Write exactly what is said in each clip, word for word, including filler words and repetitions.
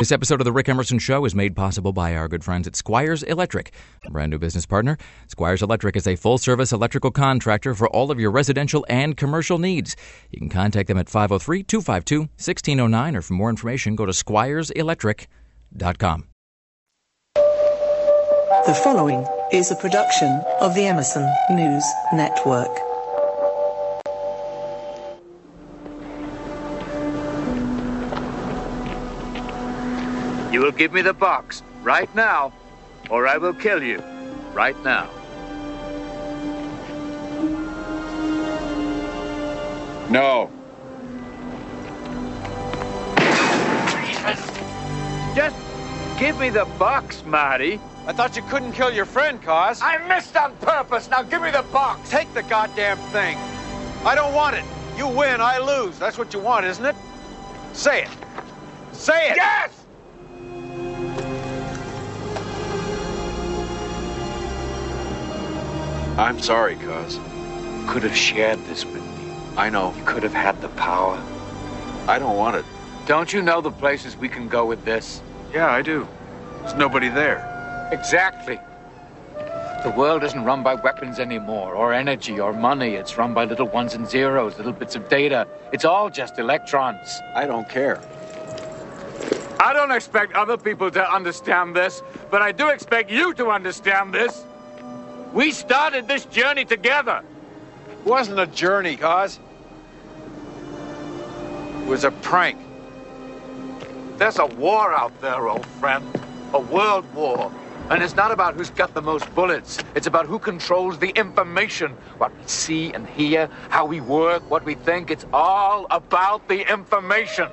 This episode of The Rick Emerson Show is made possible by our good friends at Squires Electric, a brand new business partner. Squires Electric is a full-service electrical contractor for all of your residential and commercial needs. You can contact them at five oh three, two five two, one six oh nine, or for more information, go to squires electric dot com. The following is a production of the Emerson News Network. You will give me the box right now, or I will kill you right now. No. Just give me the box, Marty. I thought you couldn't kill your friend, Cos. I missed on purpose. Now give me the box. Take the goddamn thing. I don't want it. You win, I lose. That's what you want, isn't it? Say it. Say it. Yes! I'm sorry, Cos. Could have shared this with me. I know. You could have had the power. I don't want it. Don't you know the places we can go with this? Yeah, I do. There's nobody there. Exactly. The world isn't run by weapons anymore, or energy, or money. It's run by little ones and zeros, little bits of data. It's all just electrons. I don't care. I don't expect other people to understand this, but I do expect you to understand this. We started this journey together. It wasn't a journey, Cos. It was a prank. There's a war out there, old friend. A world war. And it's not about who's got the most bullets. It's about who controls the information. What we see and hear, how we work, what we think. It's all about the information.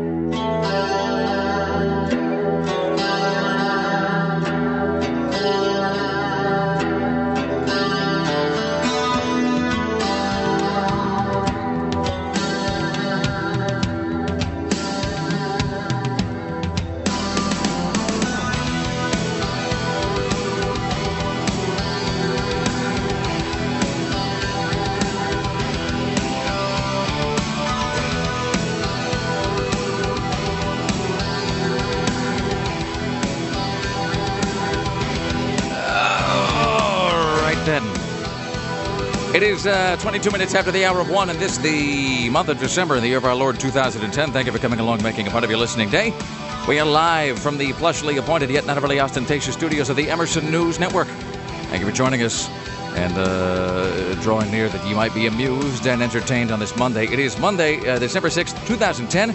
It is uh, twenty-two minutes after the hour of one, and this the month of December in the year of our Lord two thousand ten. Thank you for coming along, making a part of your listening day. We are live from the plushly appointed yet not overly ostentatious studios of the Emerson News Network. Thank you for joining us and uh, drawing near that you might be amused and entertained on this Monday. It is Monday, uh, December sixth, twenty ten,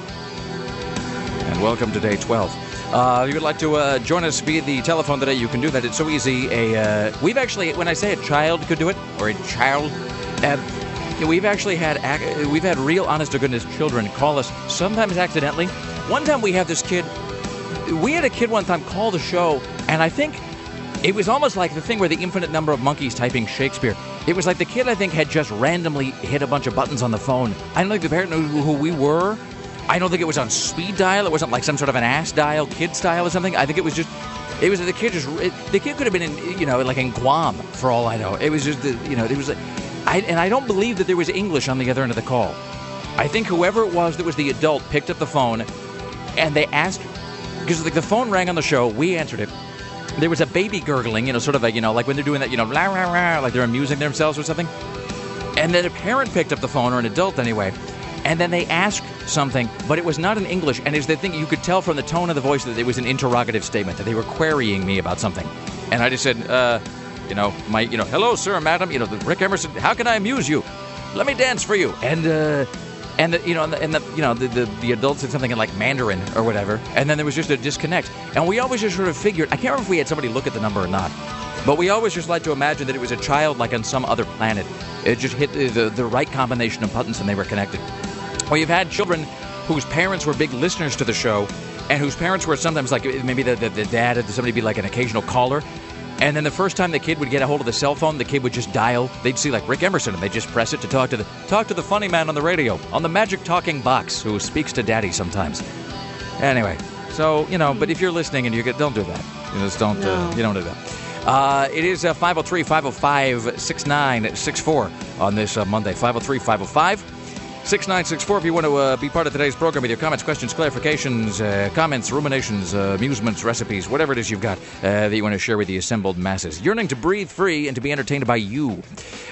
and welcome to day twelve. Uh, if you would like to uh, join us via the telephone today, you can do that. It's so easy. A uh, We've actually, when I say a child could do it, or a child, uh, we've actually had ac- we've had real honest-to-goodness children call us, sometimes accidentally. One time we had this kid, we had a kid one time call the show, and I think it was almost like the thing where the infinite number of monkeys typing Shakespeare. It was like the kid, I think, had just randomly hit a bunch of buttons on the phone. I don't think the parent knew who we were. I don't think it was on speed dial. It wasn't like some sort of an ass dial, kid style or something. I think it was just, it was the kid just, it, the kid could have been in, you know, like in Guam for all I know. It was just, the, you know, it was, I, and I don't believe that there was English on the other end of the call. I think whoever it was that was the adult picked up the phone and they asked, because like the phone rang on the show, we answered it. There was a baby gurgling, you know, sort of like, you know, like when they're doing that, you know, la, la, la, like they're amusing themselves or something. And then a parent picked up the phone, or an adult anyway. And then they asked something, but it was not in English. And it's the thing, you could tell from the tone of the voice that it was an interrogative statement, that they were querying me about something. And I just said, uh, you know, my, you know, hello, sir, madam, you know, Rick Emerson, how can I amuse you? Let me dance for you. And, uh, and the, you know, and the, and the you know, the, the, the adult said something in like Mandarin or whatever. And then there was just a disconnect. And we always just sort of figured, I can't remember if we had somebody look at the number or not, but we always just like to imagine that it was a child like on some other planet. It just hit the, the, the right combination of buttons and they were connected. Well, you've had children whose parents were big listeners to the show and whose parents were sometimes like, maybe the, the, the dad had somebody be like an occasional caller. And then the first time the kid would get a hold of the cell phone, the kid would just dial. They'd see like Rick Emerson and they'd just press it to talk to the talk to the funny man on the radio, on the magic talking box who speaks to daddy sometimes. Anyway, so, you know, but if you're listening and you get, don't do that. You just don't, no. uh, you don't do that. Uh, it is uh, five oh three, five oh five, six nine six four on this uh, Monday. five oh three, five oh five, six nine six four if you want to uh, be part of today's program with your comments, questions, clarifications, uh, comments, ruminations, uh, amusements, recipes, whatever it is you've got uh, that you want to share with the assembled masses. Yearning to breathe free and to be entertained by you.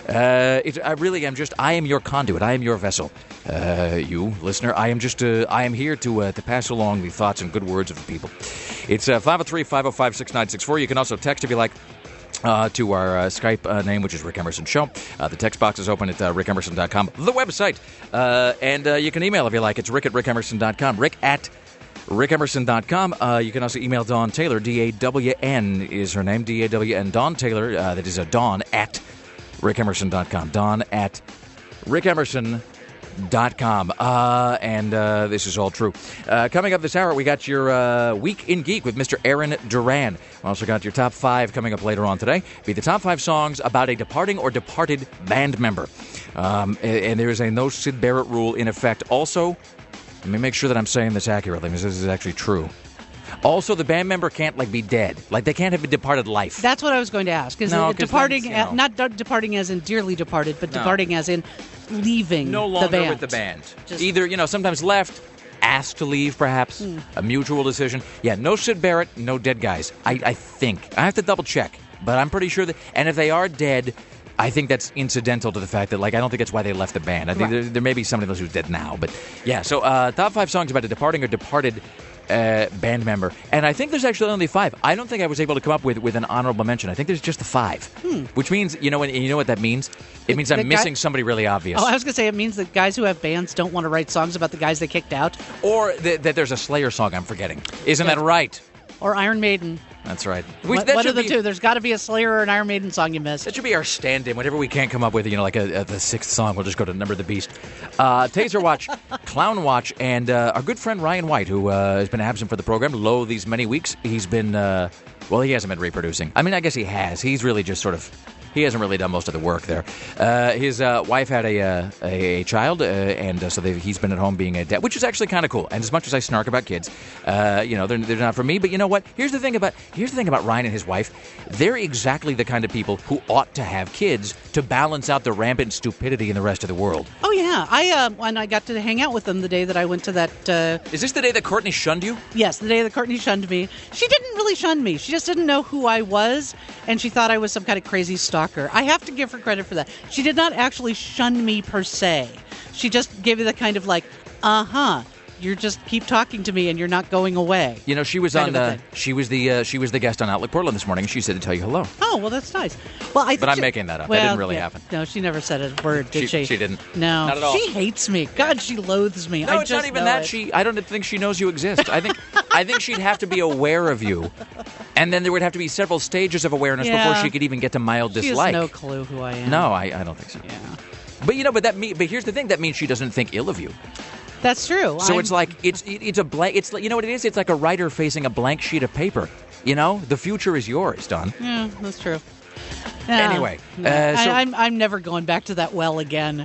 Uh, it, I really am just, I am your conduit. I am your vessel. Uh, you, listener, I am just, uh, I am here to uh, to pass along the thoughts and good words of the people. It's uh, five oh three, five oh five, six nine six four. You can also text if you like. Uh, to our uh, Skype uh, name, which is Rick Emerson Show. Uh, the text box is open at uh, rick emerson dot com, the website. Uh, and uh, you can email if you like. It's rick at rick emerson dot com. Rick at rick emerson dot com. Uh, you can also email Dawn Taylor. D A W N is her name. D A W N. Dawn Taylor. Uh, that is a Dawn at rick emerson dot com. Dawn at rick emerson dot com. Uh, and uh, this is all true. Uh, coming up this hour, we got your uh, Week in Geek with Mister Aaron Duran. We also got your top five coming up later on today. Be the top five songs about a departing or departed band member. Um, and, and there is a no Syd Barrett rule in effect. Also, let me make sure that I'm saying this accurately, because this is actually true. Also, the band member can't like be dead. Like they can't have a departed life. That's what I was going to ask. Is No, it 'cause departing, that's, you know- a- not de- departing as in dearly departed, but No. departing as in leaving No the longer band. with the band. Just- Either, you know, sometimes left, asked to leave, perhaps. Hmm. A mutual decision. Yeah, no Syd Barrett, no dead guys. I, I think. I have to double check, but I'm pretty sure that. And if they are dead, I think that's incidental to the fact that, like, I don't think that's why they left the band. I think Right. there, there may be somebody else who's dead now, but yeah. So, uh, top five songs about a departing or departed uh, band member, and I think there's actually only five. I don't think I was able to come up with with an honorable mention. I think there's just the five, which means you know, and you know what that means? It means the I'm guy- missing somebody really obvious. Oh, I was going to say it means that guys who have bands don't want to write songs about the guys they kicked out. Or th- that there's a Slayer song I'm forgetting. Isn't Yeah. that right? Or Iron Maiden. That's right. What, that what should are the be, two? There's got to be a Slayer or an Iron Maiden song you missed. That should be our stand-in. Whenever we can't come up with, you know, like a, a, the sixth song, we'll just go to Number of the Beast. Uh, Taser Watch, Clown Watch, and uh, our good friend Ryan White, who uh, has been absent for the program, lo these many weeks. He's been, uh, well, he hasn't been reproducing. I mean, I guess he has. He's really just sort of... He hasn't really done most of the work there. Uh, his uh, wife had a uh, a, a child, uh, and uh, so they've, he's been at home being a dad, which is actually kind of cool. And as much as I snark about kids, uh, you know, they're, they're not for me. But you know what? Here's the thing about here's the thing about Ryan and his wife. They're exactly the kind of people who ought to have kids to balance out the rampant stupidity in the rest of the world. Oh yeah, I uh, when I got to hang out with them the day that I went to that. Uh, Is this the day that Courtney shunned you? yes, the day that Courtney shunned me. She didn't really shun me. She just didn't know who I was, and she thought I was some kind of crazy stalker. I have to give her credit for that. She did not actually shun me per se. She just gave me the kind of like, uh huh. You just keep talking to me and you're not going away. You know, she was Kind on of a the thing. she was the uh, she was the guest on Outlook Portland this morning. She said to tell you hello. Oh, well, that's nice. Well, I. But I'm she- making that up. That Well, didn't really yeah. happen. No, she never said a word, did She- she? she didn't. No, Not at all. She hates me. God, she loathes me. No, I it's just not even know that. it. She, I don't think she knows you exist. I think, I think she'd have to be aware of you, and then there would have to be several stages of awareness Yeah. before she could even get to mild She dislike. has no clue who I am. No, I, I don't think so. Yeah, But you know, but that me, but here's the thing. That means she doesn't think ill of you. that's true. So I'm- it's like it's it, it's a blank. It's like, you know what it is. It's like a writer facing a blank sheet of paper. You know, the future is yours, Don. Yeah, that's true. Yeah. Anyway, No, uh, so- I, I'm I'm never going back to that well again.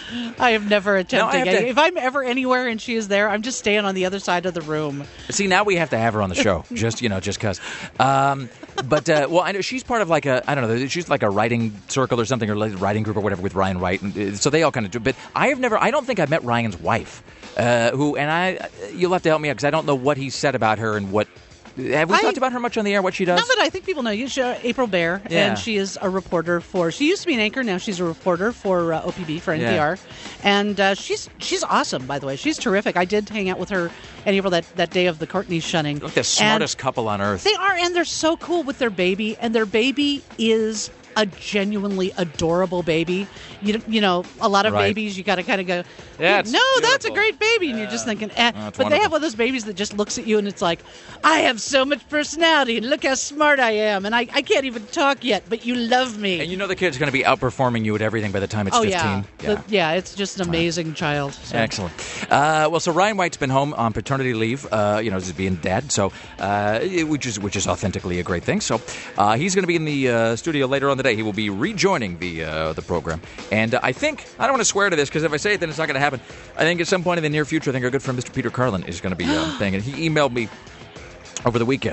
I have never attempted. have to- If I'm ever anywhere and she is there, I'm just staying on the other side of the room. See, now we have to have her on the show, just you know, just cause. Um, but uh, well, I know she's part of like a I don't know, she's like a writing circle or something, or like a writing group or whatever with Ryan White, and uh, so they all kind of do. But I have never, I don't think I've met Ryan's wife, uh, who, and I, you'll have to help me out because I don't know what he said about her and what. Have we I- talked about her much on the air? What she does? Not that I think people know you. She's uh, April Bear, Yeah. and she is a reporter for. She used to be an anchor. Now she's a reporter for uh, O P B for N P R, Yeah. and uh, she's she's awesome. By the way, she's terrific. I did hang out with her in April that, that day of the Courtney shunning. Like the smartest couple on earth. They are, and they're so cool with their baby, and their baby is a genuinely adorable baby. You you know, a lot of Right. babies, you got to kind of go, Yeah, it's no, that's a beautiful. great baby, and you're just thinking, eh. Oh, it's But they wonderful. have one of those babies that just looks at you, and it's like, I have so much personality, and look how smart I am, and I, I can't even talk yet, but you love me. And you know the kid's going to be outperforming you at everything by the time it's oh fifteen. yeah, The- yeah, it's just an amazing child. So. Excellent. Uh, well, so Ryan White's been home on paternity leave, uh, you know, just being dad, so uh, which is which is authentically a great thing. So uh, he's going to be in the uh, studio later on today. He will be rejoining the uh, the program, and uh, I think I don't want to swear to this because if I say it, then it's not going to happen. I think at some point in the near future, I think our good friend Mister Peter Carlin is going to be uh, thing, and he emailed me over the weekend. Oh.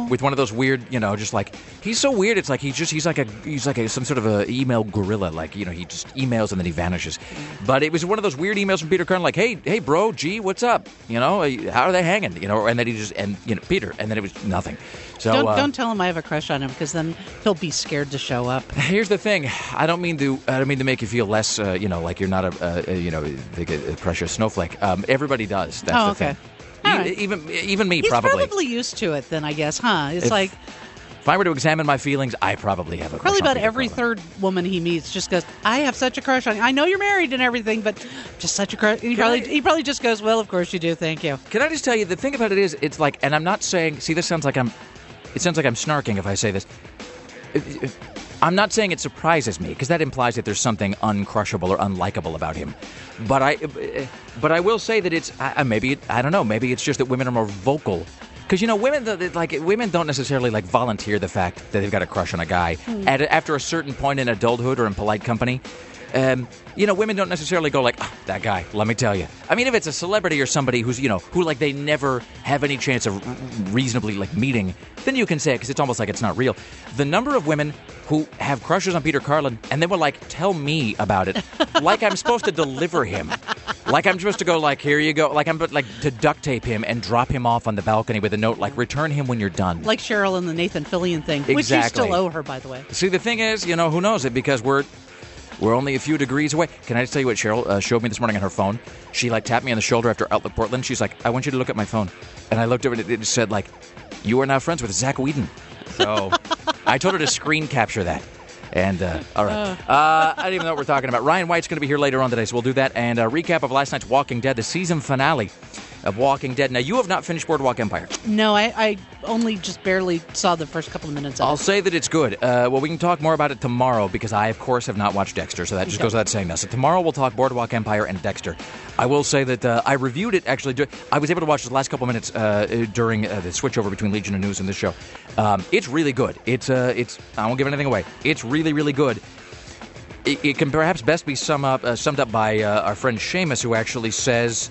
with one of those weird, you know, just like he's so weird. It's like he's just he's like a he's like a, some sort of a email gorilla. Like you know, he just emails and then he vanishes. But it was one of those weird emails from Peter Kern, like, hey, hey, bro, gee, what's up? You know, how are they hanging? You know, and then he just and you know, Peter, and then it was nothing. So don't uh, don't tell him I have a crush on him, because then he'll be scared to show up. Here's the thing. I don't mean to. I don't mean to make you feel less. Uh, you know, like you're not a, a you know a, a precious snowflake. Um, everybody does. That's Oh, the okay. thing. All E- right. Even even me He's probably. probably used to it then, I guess, huh? It's If- like If I were to examine my feelings, I probably have a crush probably on about Peter every Carlin. third woman he meets just goes, I have such a crush on you. I know you're married and everything, but just such a crush. He Can probably, I- he probably just goes, well, of course you do. Thank you. Can I just tell you, the thing about it is, it's like, and I'm not saying, see, this sounds like I'm, it sounds like I'm snarking if I say this. If- if- I'm not saying it surprises me, because that implies that there's something uncrushable or unlikable about him. But I, but I will say that it's, I, maybe, it, I don't know, maybe it's just that women are more vocal. Because, you know, women, like, women don't necessarily, like, volunteer the fact that they've got a crush on a guy. At, after a certain point in adulthood or in polite company, um, you know, women don't necessarily go like, ah, that guy, let me tell you. I mean, if it's a celebrity or somebody who's, you know, who, like, they never have any chance of r- reasonably, like, meeting, then you can say it, because it's almost like it's not real. The number of women who have crushes on Peter Carlin, and they will, like, tell me about it, like I'm supposed to deliver him. Like I'm supposed to go, like, here you go. Like I'm, like, to duct tape him and drop him off on the balcony with a note, like, return him when you're done. Like Cheryl and the Nathan Fillion thing, which you Exactly. still owe her, by the way. See, the thing is, you know, who knows it, because we're we're only a few degrees away. Can I just tell you what Cheryl uh, showed me this morning on her phone? She, like, tapped me on the shoulder after Outlook Portland. She's like, I want you to look at my phone. And I looked over it, it said, like, you are now friends with Zach Whedon. So I told her to screen capture that. And, uh, all right. Uh, I don't even know what we're talking about. Ryan White's going to be here later on today, so we'll do that. And a recap of last night's Walking Dead, the season finale of Walking Dead. Now, you have not finished Boardwalk Empire. No, I, I only just barely saw the first couple of minutes of I'll it. say that it's good. Uh, well, we can talk more about it tomorrow, because I, of course, have not watched Dexter, so that just Okay. goes without saying now. So tomorrow we'll talk Boardwalk Empire and Dexter. I will say that uh, I reviewed it, actually. dur- I was able to watch the last couple of minutes uh, during uh, the switchover between Legion of News and this show. Um, it's really good. It's, uh, it's. I won't give anything away. It's really, really good. It, it can perhaps best be sum up, uh, summed up by uh, our friend Seamus, who actually says,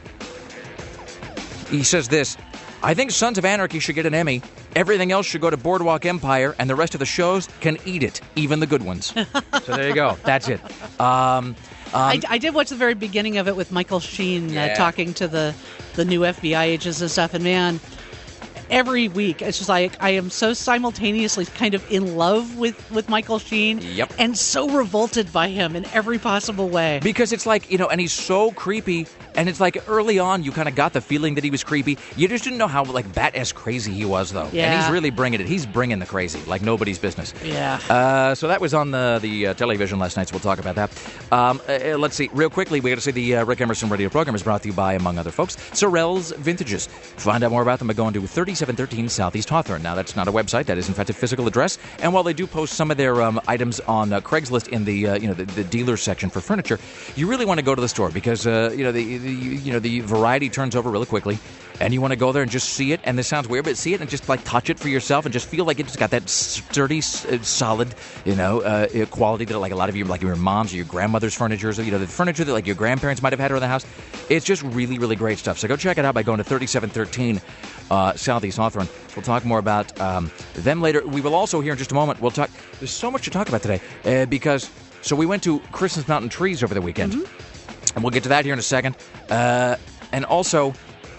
he says this, I think Sons of Anarchy should get an Emmy. Everything else should go to Boardwalk Empire, and the rest of the shows can eat it, even the good ones. So there you go. That's it. Um, um, I, I did watch the very beginning of it with Michael Sheen Yeah. uh, talking to the, the new F B I agents and stuff, and man, every week it's just like I am so simultaneously kind of in love with, with Michael Sheen Yep. and so revolted by him in every possible way. Because it's like, you know, and he's so creepy, and it's like early on you kind of got the feeling that he was creepy. You just didn't know how, like, bat-ass crazy he was, though. And Yeah. he's really bringing it. He's bringing the crazy, like nobody's business. Yeah. Uh, so that was on the the uh, television last night, so we'll talk about that. Um, uh, let's see, real quickly, we got to say the uh, Rick Emerson radio program is brought to you by, among other folks, Sorrell's Vintages. Find out more about them by going to thirty-seven thirteen Southeast Hawthorne. Now, that's not a website. That is, in fact, a physical address. And while they do post some of their um, items on uh, Craigslist in the uh, you know the, the dealer section for furniture, you really want to go to the store, because uh, you know the, the you know the variety turns over really quickly, and you want to go there and just see it. And this sounds weird, but see it and just like touch it for yourself and just feel like it's got that sturdy, s- uh, solid, you know, uh, uh, quality that like a lot of you, like your mom's or your grandmother's furniture, or, you know, the furniture that like your grandparents might have had around the house. It's just really, really great stuff. So go check it out by going to thirty-seven thirteen uh, Southeast Hawthorne. We'll talk more about um, them later. We will also here in just a moment. We'll talk. There's so much to talk about today uh, because so we went to Christmas Mountain Trees over the weekend, and we'll get to that here in a second. Uh, and also,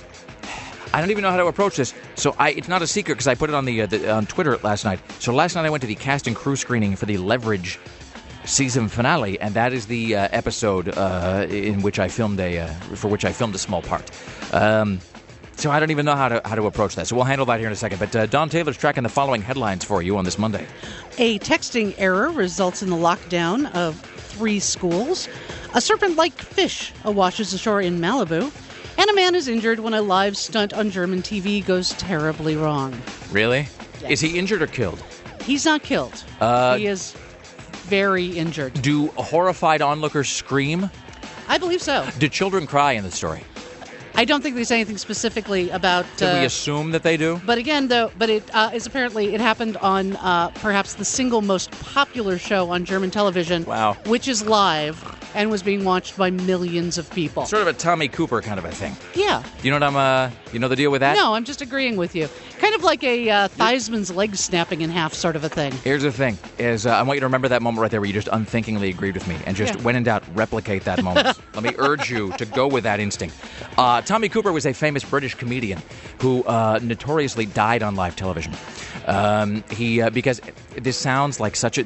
I don't even know how to approach this. So I, it's not a secret because I put it on the, uh, the on Twitter last night. So last night I went to the cast and crew screening for the Leverage season finale, and that is the uh, episode uh, in which I filmed a uh, for which I filmed a small part. Um, so I don't even know how to how to approach that. So we'll handle that here in a second. But uh, Don Taylor's tracking the following headlines for you on this Monday. A texting error results in the lockdown of three schools. A serpent-like fish washes ashore in Malibu. And a man is injured when a live stunt on German T V goes terribly wrong. Really? Yes. Is he injured or killed? He's not killed. Uh, he is very injured. Do horrified onlookers scream? I believe so. Do children cry in the story? I don't think they say anything specifically about. Can uh, we assume that they do? But again, though, but it uh, is apparently it happened on uh, perhaps the single most popular show on German television. Wow. Which is live and was being watched by millions of people. Sort of a Tommy Cooper kind of a thing. Yeah. You know what I'm? Uh, you know the deal with that? No, I'm just agreeing with you. Kind kind of like a uh, Theismann's leg snapping in half sort of a thing. Here's the thing: is uh, I want you to remember that moment right there where you just unthinkingly agreed with me, and just Yeah. when in doubt, replicate that moment. Let me urge you to go with that instinct. Uh, Tommy Cooper was a famous British comedian who uh, notoriously died on live television. Um, he uh, because this sounds like such a.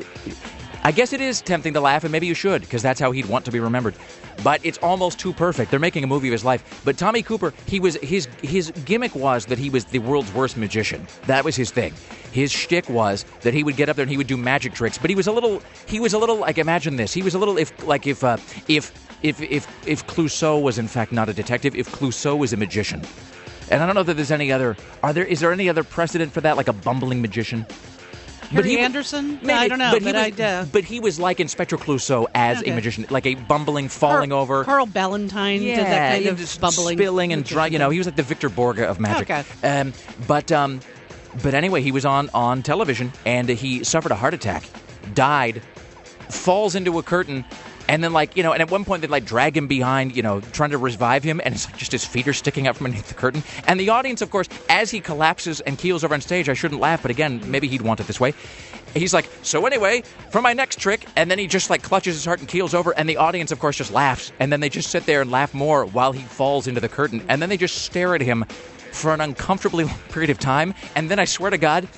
I guess it is tempting to laugh, and maybe you should, because that's how he'd want to be remembered. But it's almost too perfect. They're making a movie of his life. But Tommy Cooper, he was his his gimmick was that he was the world's worst magician. That was his thing. His shtick was that he would get up there and he would do magic tricks. But he was a little he was a little like imagine this. He was a little if like if uh, if if if if Clouseau was in fact not a detective, if Clouseau was a magician. And I don't know that there's any other are there is there any other precedent for that, like a bumbling magician? Harry he, Anderson? maybe, I don't know, but, but, he I was, uh, but he was like Inspector Clouseau as Okay. a magician, like a bumbling, falling Carl, over. Carl Ballantyne did that kind yeah, of just bumbling, spilling and dry. magician You know, thing. he was like the Victor Borga of magic. Okay. Um, but um, but anyway, he was on on television and he suffered a heart attack, died, falls into a curtain. And then, like, you know, and at one point they like drag him behind, you know, trying to revive him, and it's like just his feet are sticking out from underneath the curtain. And the audience, of course, as he collapses and keels over on stage, I shouldn't laugh, but again, maybe he'd want it this way. He's like, so anyway, for my next trick, and then he just like clutches his heart and keels over, and the audience, of course, just laughs. And then they just sit there and laugh more while he falls into the curtain. And then they just stare at him for an uncomfortably long period of time. And then I swear to God,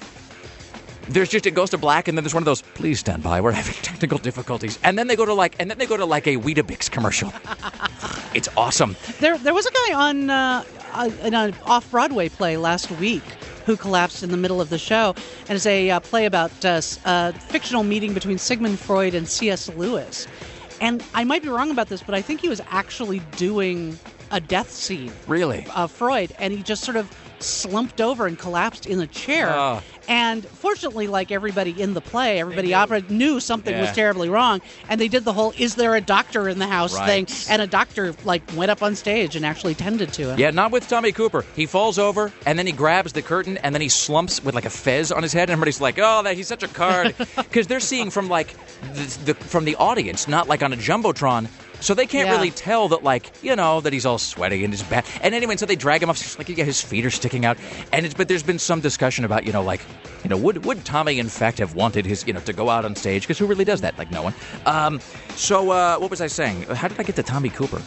there's just, it goes to black, and then there's one of those, please stand by, we're having technical difficulties. And then they go to like, and then they go to like a Weetabix commercial. It's awesome. There, there was a guy on uh, uh, in an off-Broadway play last week who collapsed in the middle of the show, and it's a uh, play about uh, s- a fictional meeting between Sigmund Freud and C S. Lewis. And I might be wrong about this, but I think he was actually doing a death scene Really? of Freud, and he just sort of slumped over and collapsed in a chair. Oh. And fortunately, like everybody in the play, everybody opera knew something was Yeah. terribly wrong, and they did the whole "is there a doctor in the house" Right. thing, and a doctor like went up on stage and actually tended to him. Yeah, not with Tommy Cooper. He falls over, and then he grabs the curtain, and then he slumps with like a fez on his head, and everybody's like, "Oh, that he's such a card," because they're seeing from like the, the from the audience, not like on a jumbotron. So they can't Yeah. really tell that, like, you know, that he's all sweaty and his back. And anyway, so they drag him off, just like, yeah, his feet are sticking out. And it's, but there's been some discussion about, you know, like, you know, would would Tommy in fact have wanted his, you know, to go out on stage? Because who really does that? Like, no one. Um, so uh, what was I saying? How did I get to Tommy Cooper?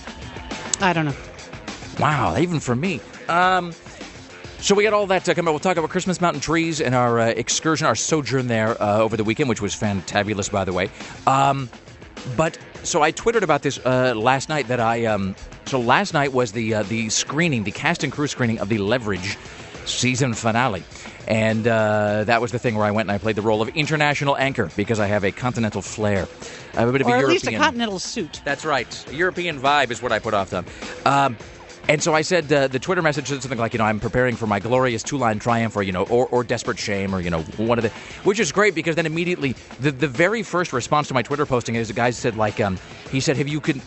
I don't know. Wow, even for me. Um, so we got all that to come up. We'll talk about Christmas Mountain Trees and our uh, excursion, our sojourn there uh, over the weekend, which was fantabulous, by the way. Um, but so I twittered about this uh, last night that I. Um, so last night was the uh, the screening, the cast and crew screening of the Leverage season finale. And uh, that was the thing where I went and I played the role of international anchor because I have a continental flair. I have a bit of Or a at European. least a continental suit. That's right. A European vibe is what I put off them. Um, and so I said uh, the Twitter message said something like, you know, I'm preparing for my glorious two-line triumph, or you know, or, or desperate shame, or you know, one of the, which is great because then immediately the the very first response to my Twitter posting is a guy said like, um, he said, have you could.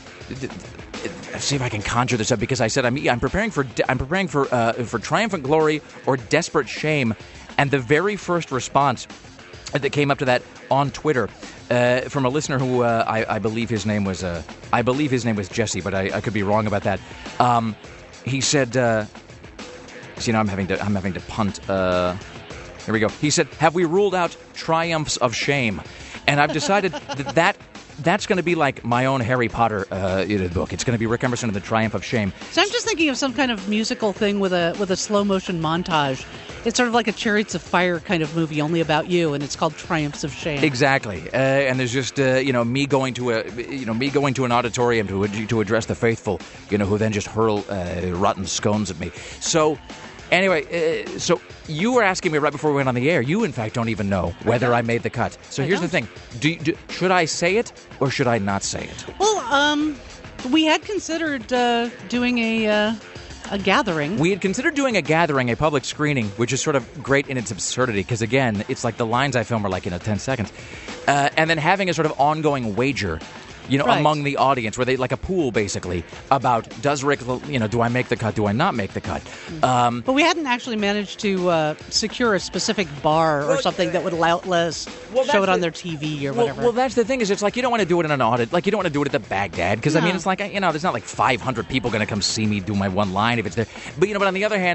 See if I can conjure this up because I said I'm I'm preparing for I'm preparing for uh, for triumphant glory or desperate shame, and the very first response that came up to that on Twitter uh, from a listener who uh, I, I believe his name was uh, I believe his name was Jesse, but I, I could be wrong about that. Um, he said, uh, so, you know, I'm having to I'm having to punt. Uh, here we go. He said, "Have we ruled out triumphs of shame?" And I've decided that that. That's going to be like my own Harry Potter uh, book. It's going to be Rick Emerson and the Triumph of Shame. So I'm just thinking of some kind of musical thing with a with a slow motion montage. It's sort of like a Chariots of Fire kind of movie, only about you, and it's called Triumphs of Shame. Exactly, uh, and there's just uh, you know me going to a you know me going to an auditorium to to address the faithful, you know, who then just hurl uh, rotten scones at me. So. Anyway, uh, so you were asking me right before we went on the air. You, in fact, don't even know whether I made the cut. So I here's the don't. thing: do, you- do should I say it or should I not say it? Well, um, we had considered uh, doing a uh, a gathering. We had considered doing a gathering, a public screening, which is sort of great in its absurdity because, again, it's like the lines I film are like, you know, ten seconds. Uh, and then having a sort of ongoing wager, you know, Right. among the audience, where they, like a pool, basically, about does Rick, you know, do I make the cut, do I not make the cut? Um, But we hadn't actually managed to uh, secure a specific bar or Well, something that would allow let us well, show that's it on the- their T V or well, whatever. well, that's the thing is, it's like you don't want to do it in an audit, like you don't want to do it at the Baghdad, because I mean, No. it's like, you know, there's not like five hundred people going to come see me do my one line if it's there. But you know, but on the other hand,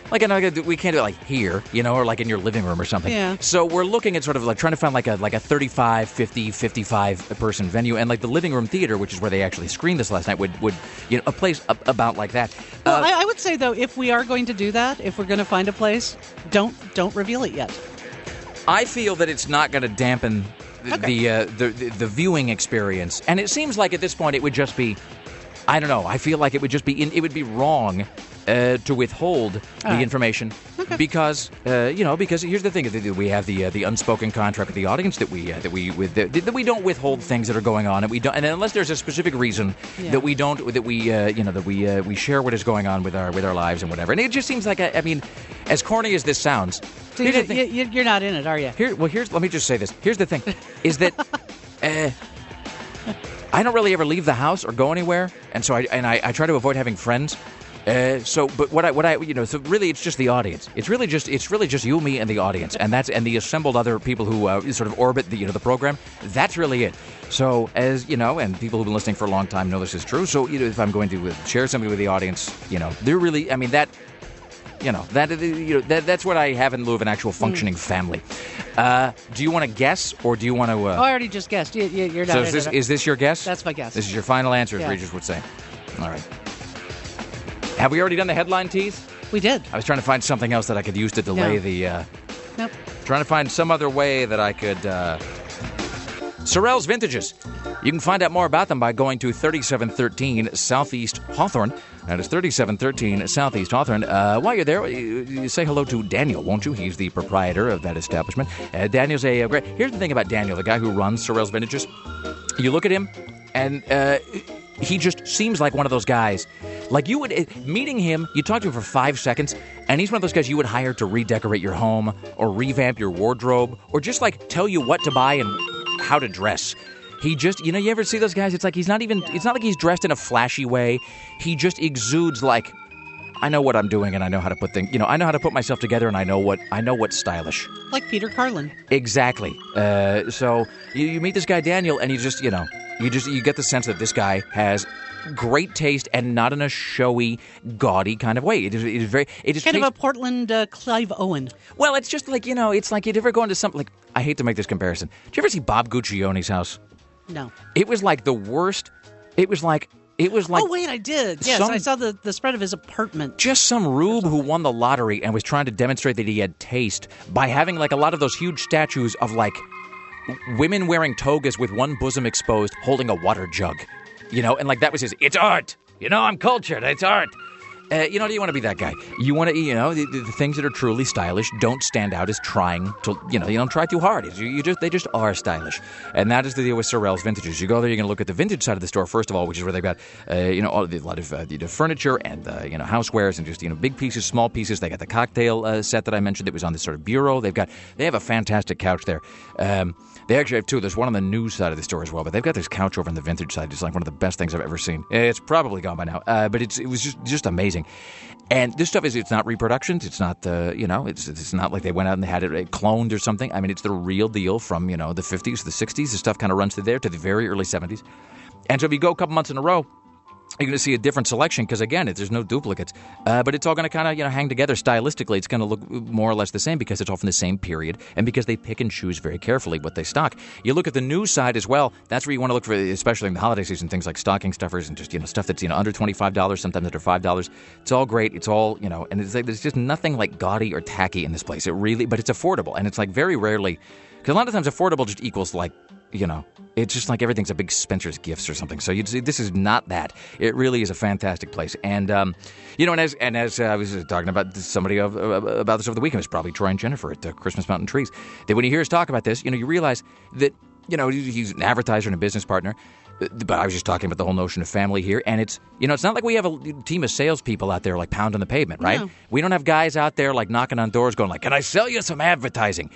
Like, I know we can't do it like here, you know, or like in your living room or something. Yeah. So we're looking at sort of like trying to find like a like a thirty-five, fifty, fifty-five person venue, and like the living room theater, which is where they actually screened this last night, would, would you know, a place a- about like that. Well, Uh, I, I would say though, if we are going to do that, if we're going to find a place, don't don't reveal it yet. I feel that it's not going to dampen the Okay. the, uh, the the the viewing experience, and it seems like at this point it would just be, I don't know. I feel like it would just be in, it would be wrong uh, to withhold the right. information because uh, you know because here's the thing: we have the uh, the unspoken contract with the audience that we uh, that we with that, that we don't withhold things that are going on, and we don't, and unless there's a specific reason Yeah. that we don't that we uh, you know that we uh, we share what is going on with our with our lives and whatever. And it just seems like a, I mean, as corny as this sounds, So here's you, the thing. you, you're not in it, are you? Here, well, here's. Let me just say this. Here's the thing, is that uh, I don't really ever leave the house or go anywhere, and so I and I, I try to avoid having friends. Uh, so, but what I what I you know, so really, it's just the audience. It's really just it's really just you, me, and the audience, and that's and the assembled other people who uh, sort of orbit the you know the program. That's really it. So, as you know, and people who've been listening for a long time know this is true. So, you know, if I'm going to uh, share something with the audience, you know, they're really. I mean that. You know that you know that, that's what I have in lieu of an actual functioning Mm. family. Uh, do you want to guess, or do you want to? Uh, Oh, I already just guessed. You, you, you're not so in is this it. is this your guess? That's my guess. This is your final answer, as Yeah. Regis would say. All right. Have we already done the headline tease? We did. I was trying to find something else that I could use to delay No. the. Uh, Nope. trying to find some other way that I could. Uh, Sorel's Vintages. You can find out more about them by going to thirty-seven thirteen Southeast Hawthorne. That is thirty-seven thirteen Southeast Hawthorne. Uh, while you're there, you, you say hello to Daniel, won't you? He's the proprietor of that establishment. Uh, Daniel's a, a great... Here's the thing about Daniel, the guy who runs Sorel's Vintages. You look at him, and uh, he just seems like one of those guys. Like you would... uh, Meeting him, you talk to him for five seconds, and he's one of those guys you would hire to redecorate your home, or revamp your wardrobe, or just, like, tell you what to buy and how to dress. He just, you know, you ever see those guys? It's like he's not even, it's not like he's dressed in a flashy way. He just exudes like, I know what I'm doing and I know how to put things, you know, I know how to put myself together and I know what, I know what's stylish. Like Peter Carlin. Exactly. Uh, so you, you meet this guy, Daniel, and you just, you know, you just, you get the sense that this guy has great taste and not in a showy, gaudy kind of way. It is, it is very, it is Kind of taste- a Portland uh, Clive Owen. Well, it's just like, you know, it's like you'd ever go into something like, I hate to make this comparison. Did you ever see Bob Guccione's house? No. It was like the worst. It was like it was like oh, wait, I did. Yes, some- I saw the, the spread of his apartment. just some rube who won the lottery and was trying to demonstrate that he had taste by having like a lot of those huge statues of like women wearing togas with one bosom exposed holding a water jug. You know, and like that was his, it's art. You know, I'm cultured. It's art. Uh, you know, do you want to be that guy? You want to, you know, the, the things that are truly stylish don't stand out as trying to, you know, you don't try too hard. You, you just, they just are stylish, and that is the deal with Sorel's Vintages. You go there, you're going to look at the vintage side of the store first of all, which is where they've got, uh, you know, all, a lot of uh, the, the furniture and uh, you know, housewares and just you know, big pieces, small pieces. They got the cocktail uh, set that I mentioned that was on this sort of bureau. They've got, they have a fantastic couch there. Um, They actually have two. There's one on the new side of the store as well, but they've got this couch over on the vintage side. It's like one of the best things I've ever seen. It's probably gone by now, uh, but it's it was just just amazing. And this stuff is it's not reproductions. It's not uh, you know it's it's not like they went out and had it cloned or something. I mean, it's the real deal from you know the fifties, the sixties. The stuff kind of runs through there to the very early seventies. And so if you go a couple months in a row, you're going to see a different selection because, again, there's no duplicates. Uh, but it's all going to kind of, you know, hang together stylistically. It's going to look more or less the same because it's all from the same period and because they pick and choose very carefully what they stock. You look at the news side as well. That's where you want to look for, especially in the holiday season, things like stocking stuffers and just, you know, stuff that's, you know, under twenty-five dollars, sometimes under five dollars. It's all great. It's all, you know, and it's like, there's just nothing like gaudy or tacky in this place. It really, but it's affordable. And it's like very rarely, because a lot of times affordable just equals like, you know, it's just like everything's a big Spencer's Gifts or something. So you see, this is not that. It really is a fantastic place. And, um, you know, and as and as uh, I was talking about somebody of, uh, about this over the weekend, it was probably Troy and Jennifer at uh, Christmas Mountain Trees, that when you hear us talk about this, you know, you realize that, you know, he's an advertiser and a business partner. But I was just talking about the whole notion of family here. And it's, you know, it's not like we have a team of salespeople out there like pounding the pavement, right? No. We don't have guys out there like knocking on doors going like, can I sell you some advertising?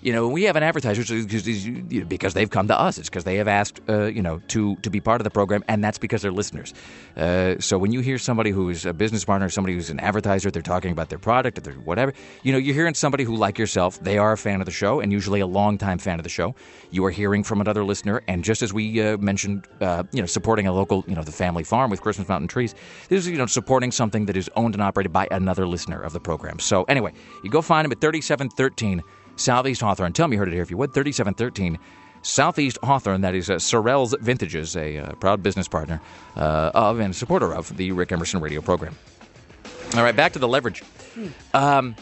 you know, we have an advertiser because they've come to us. It's because they have asked, uh, you know, to to be part of the program, and that's because they're listeners. Uh, so when you hear somebody who is a business partner, somebody who's an advertiser, they're talking about their product or their whatever, you know, you're hearing somebody who, like yourself, they are a fan of the show, and usually a longtime fan of the show. You are hearing from another listener, and just as we uh, mentioned, uh, you know, supporting a local, you know, the family farm with Christmas Mountain trees, this is, you know, supporting something that is owned and operated by another listener of the program. So anyway, you go find him at thirty-seven thirteen Southeast Hawthorne. Tell me you heard it here if you would. thirty-seven thirteen Southeast Hawthorne. That is uh, Sorrell's Vintages, a uh, proud business partner uh, of and supporter of the Rick Emerson radio program. All right, back to the leverage. Hmm. Um,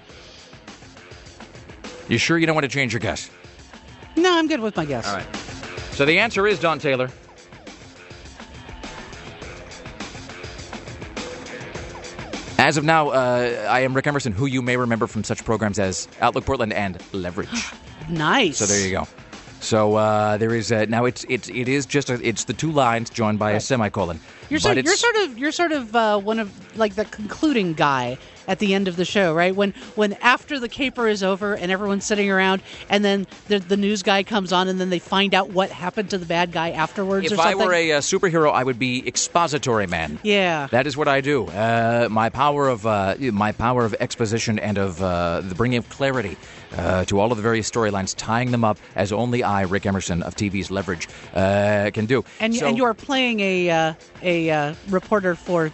you sure you don't want to change your guess? No, I'm good with my guess. All right. So the answer is Don Taylor. As of now, uh, I am Rick Emerson, who you may remember from such programs as Outlook Portland and Leverage. Nice. So there you go. So uh, there is uh, now it's it's it is just a, it's the two lines joined by right. a semicolon. You're sort, you're sort of you're sort of uh, one of like the concluding guy at the end of the show, right? When when after the caper is over and everyone's sitting around, and then the, the news guy comes on, and then they find out what happened to the bad guy afterwards. If or something. I were a uh, superhero, I would be expository man. Yeah, that is what I do. Uh, my power of uh, my power of exposition and of uh, the bringing of clarity uh, to all of the various storylines, tying them up as only I, Rick Emerson of T V's Leverage, uh, can do. And so, and you are playing a uh, a uh, reporter for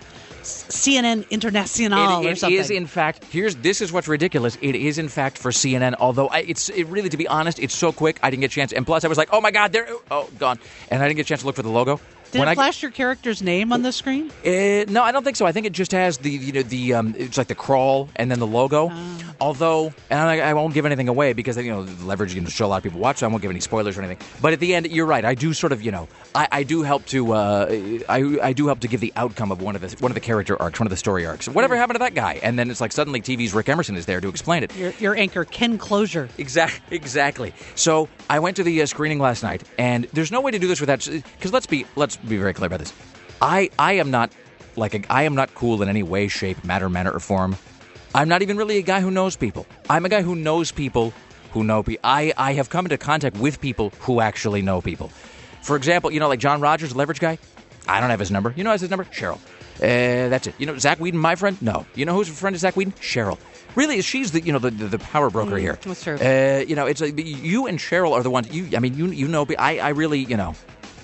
C N N International it, it or something. It is, in fact, here's this is what's ridiculous. It is, in fact, for C N N, although I, it's it really, to be honest, it's so quick, I didn't get a chance. And plus, I was like, oh, my God, there, oh, gone. And I didn't get a chance to look for the logo. Did when it I, flash your character's name on the screen? Uh, no, I don't think so. I think it just has the, you know, the um, it's like the crawl and then the logo. Oh. Although, and I, I won't give anything away because, you know, Leverage, you know, show a lot of people watch, so I won't give any spoilers or anything. But at the end, you're right. I do sort of, you know, I, I do help to, uh, I, I do help to give the outcome of one of the one of the character arcs, one of the story arcs. Whatever happened to that guy? And then it's like suddenly T V's Rick Emerson is there to explain it. Your, your anchor, Ken Closure. Exactly. Exactly. So I went to the uh, screening last night, and there's no way to do this without, because let's be let's be very clear about this. I, I am not like a, I am not cool in any way, shape, matter, manner, or form. I'm not even really a guy who knows people. I'm a guy who knows people who know people. I, I have come into contact with people who actually know people. For example, you know, like John Rogers, the Leverage guy. I don't have his number. You know who has his number? Cheryl. Uh, that's it. You know, Zach Whedon, my friend? No. You know who's a friend of Zach Whedon? Cheryl. Really, she's the you know the the, the power broker mm, here. That's true. Uh, you know, it's like you and Cheryl are the ones. You, I mean, you you know. I I really you know.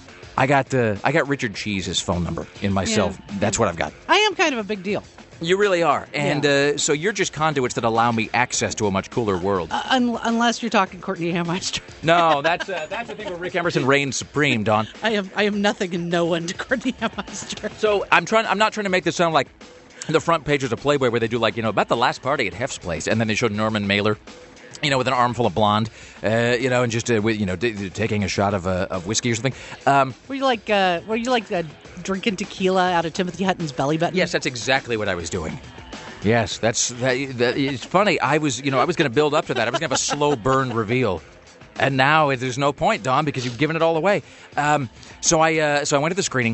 I got uh, I got Richard Cheese's phone number in myself. Yeah. That's what I've got. I am kind of a big deal. You really are. And yeah. uh, so you're just conduits that allow me access to a much cooler world. Uh, un- unless you're talking Courtney Hameister. No, that's uh, that's the thing where Rick Emerson reigns supreme, Don. I am I am nothing and no one to Courtney Hameister. So I'm trying. I'm not trying to make this sound like the front pages of Playboy where they do like, you know, about the last party at Hef's place, and then they showed Norman Mailer, you know, with an armful of blonde, uh, you know, and just uh, with, you know, d- d- taking a shot of uh, of whiskey or something. Um, were you like uh, were you like uh, drinking tequila out of Timothy Hutton's belly button? Yes, that's exactly what I was doing. Yes, that's that, that, it's funny. I was, you know, I was going to build up to that. I was going to have a slow burn reveal, and now there's no point, Don, because you've given it all away. Um, so I, uh, so I went to the screening,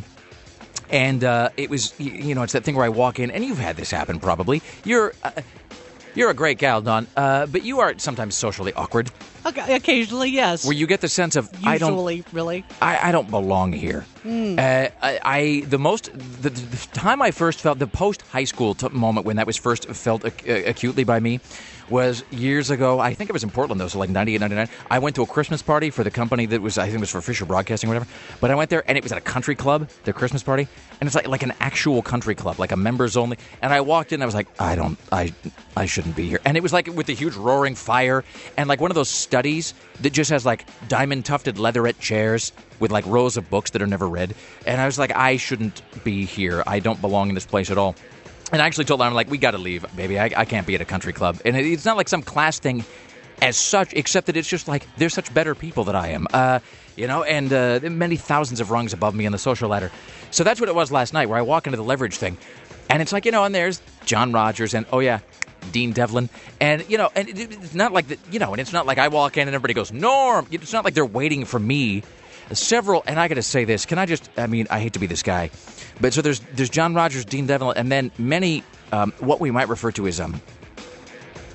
and uh, it was, you know, it's that thing where I walk in, and you've had this happen probably. You're, uh, you're a great gal, Don, uh, but you are sometimes socially awkward. Okay, occasionally, yes. Where you get the sense of Usually, I don't really, I, I don't belong here. Mm. Uh, I, I the most the, the time I first felt the post high school t- moment when that was first felt ac- acutely by me was years ago. I think it was in Portland though, so like ninety-eight, ninety-nine. I went to a Christmas party for the company that was I think it was for Fisher Broadcasting or whatever. But I went there and it was at a country club, the Christmas party, and it's like like an actual country club, like a members only. And I walked in, and I was like, I don't, I, I shouldn't be here. And it was like with the huge roaring fire and like one of those studies that just has like diamond tufted leatherette chairs with like rows of books that are never read. And I was like, I shouldn't be here. I don't belong in this place at all. And I actually told them, I'm like, we got to leave, baby. I, I can't be at a country club. And it, it's not like some class thing as such, except that it's just like they're such better people than I am. Uh, you know, and uh, many thousands of rungs above me on the social ladder. So that's what it was last night, where I walk into the Leverage thing. And it's like, you know, and there's John Rogers and, oh, yeah, Dean Devlin. And, you know, and it, it's not like, the, you know, and it's not like I walk in and everybody goes, Norm. It's not like they're waiting for me. Several, and I got to say this, can I just, I mean, I hate to be this guy, but so there's there's John Rogers, Dean Devlin, and then many, um, what we might refer to as, um,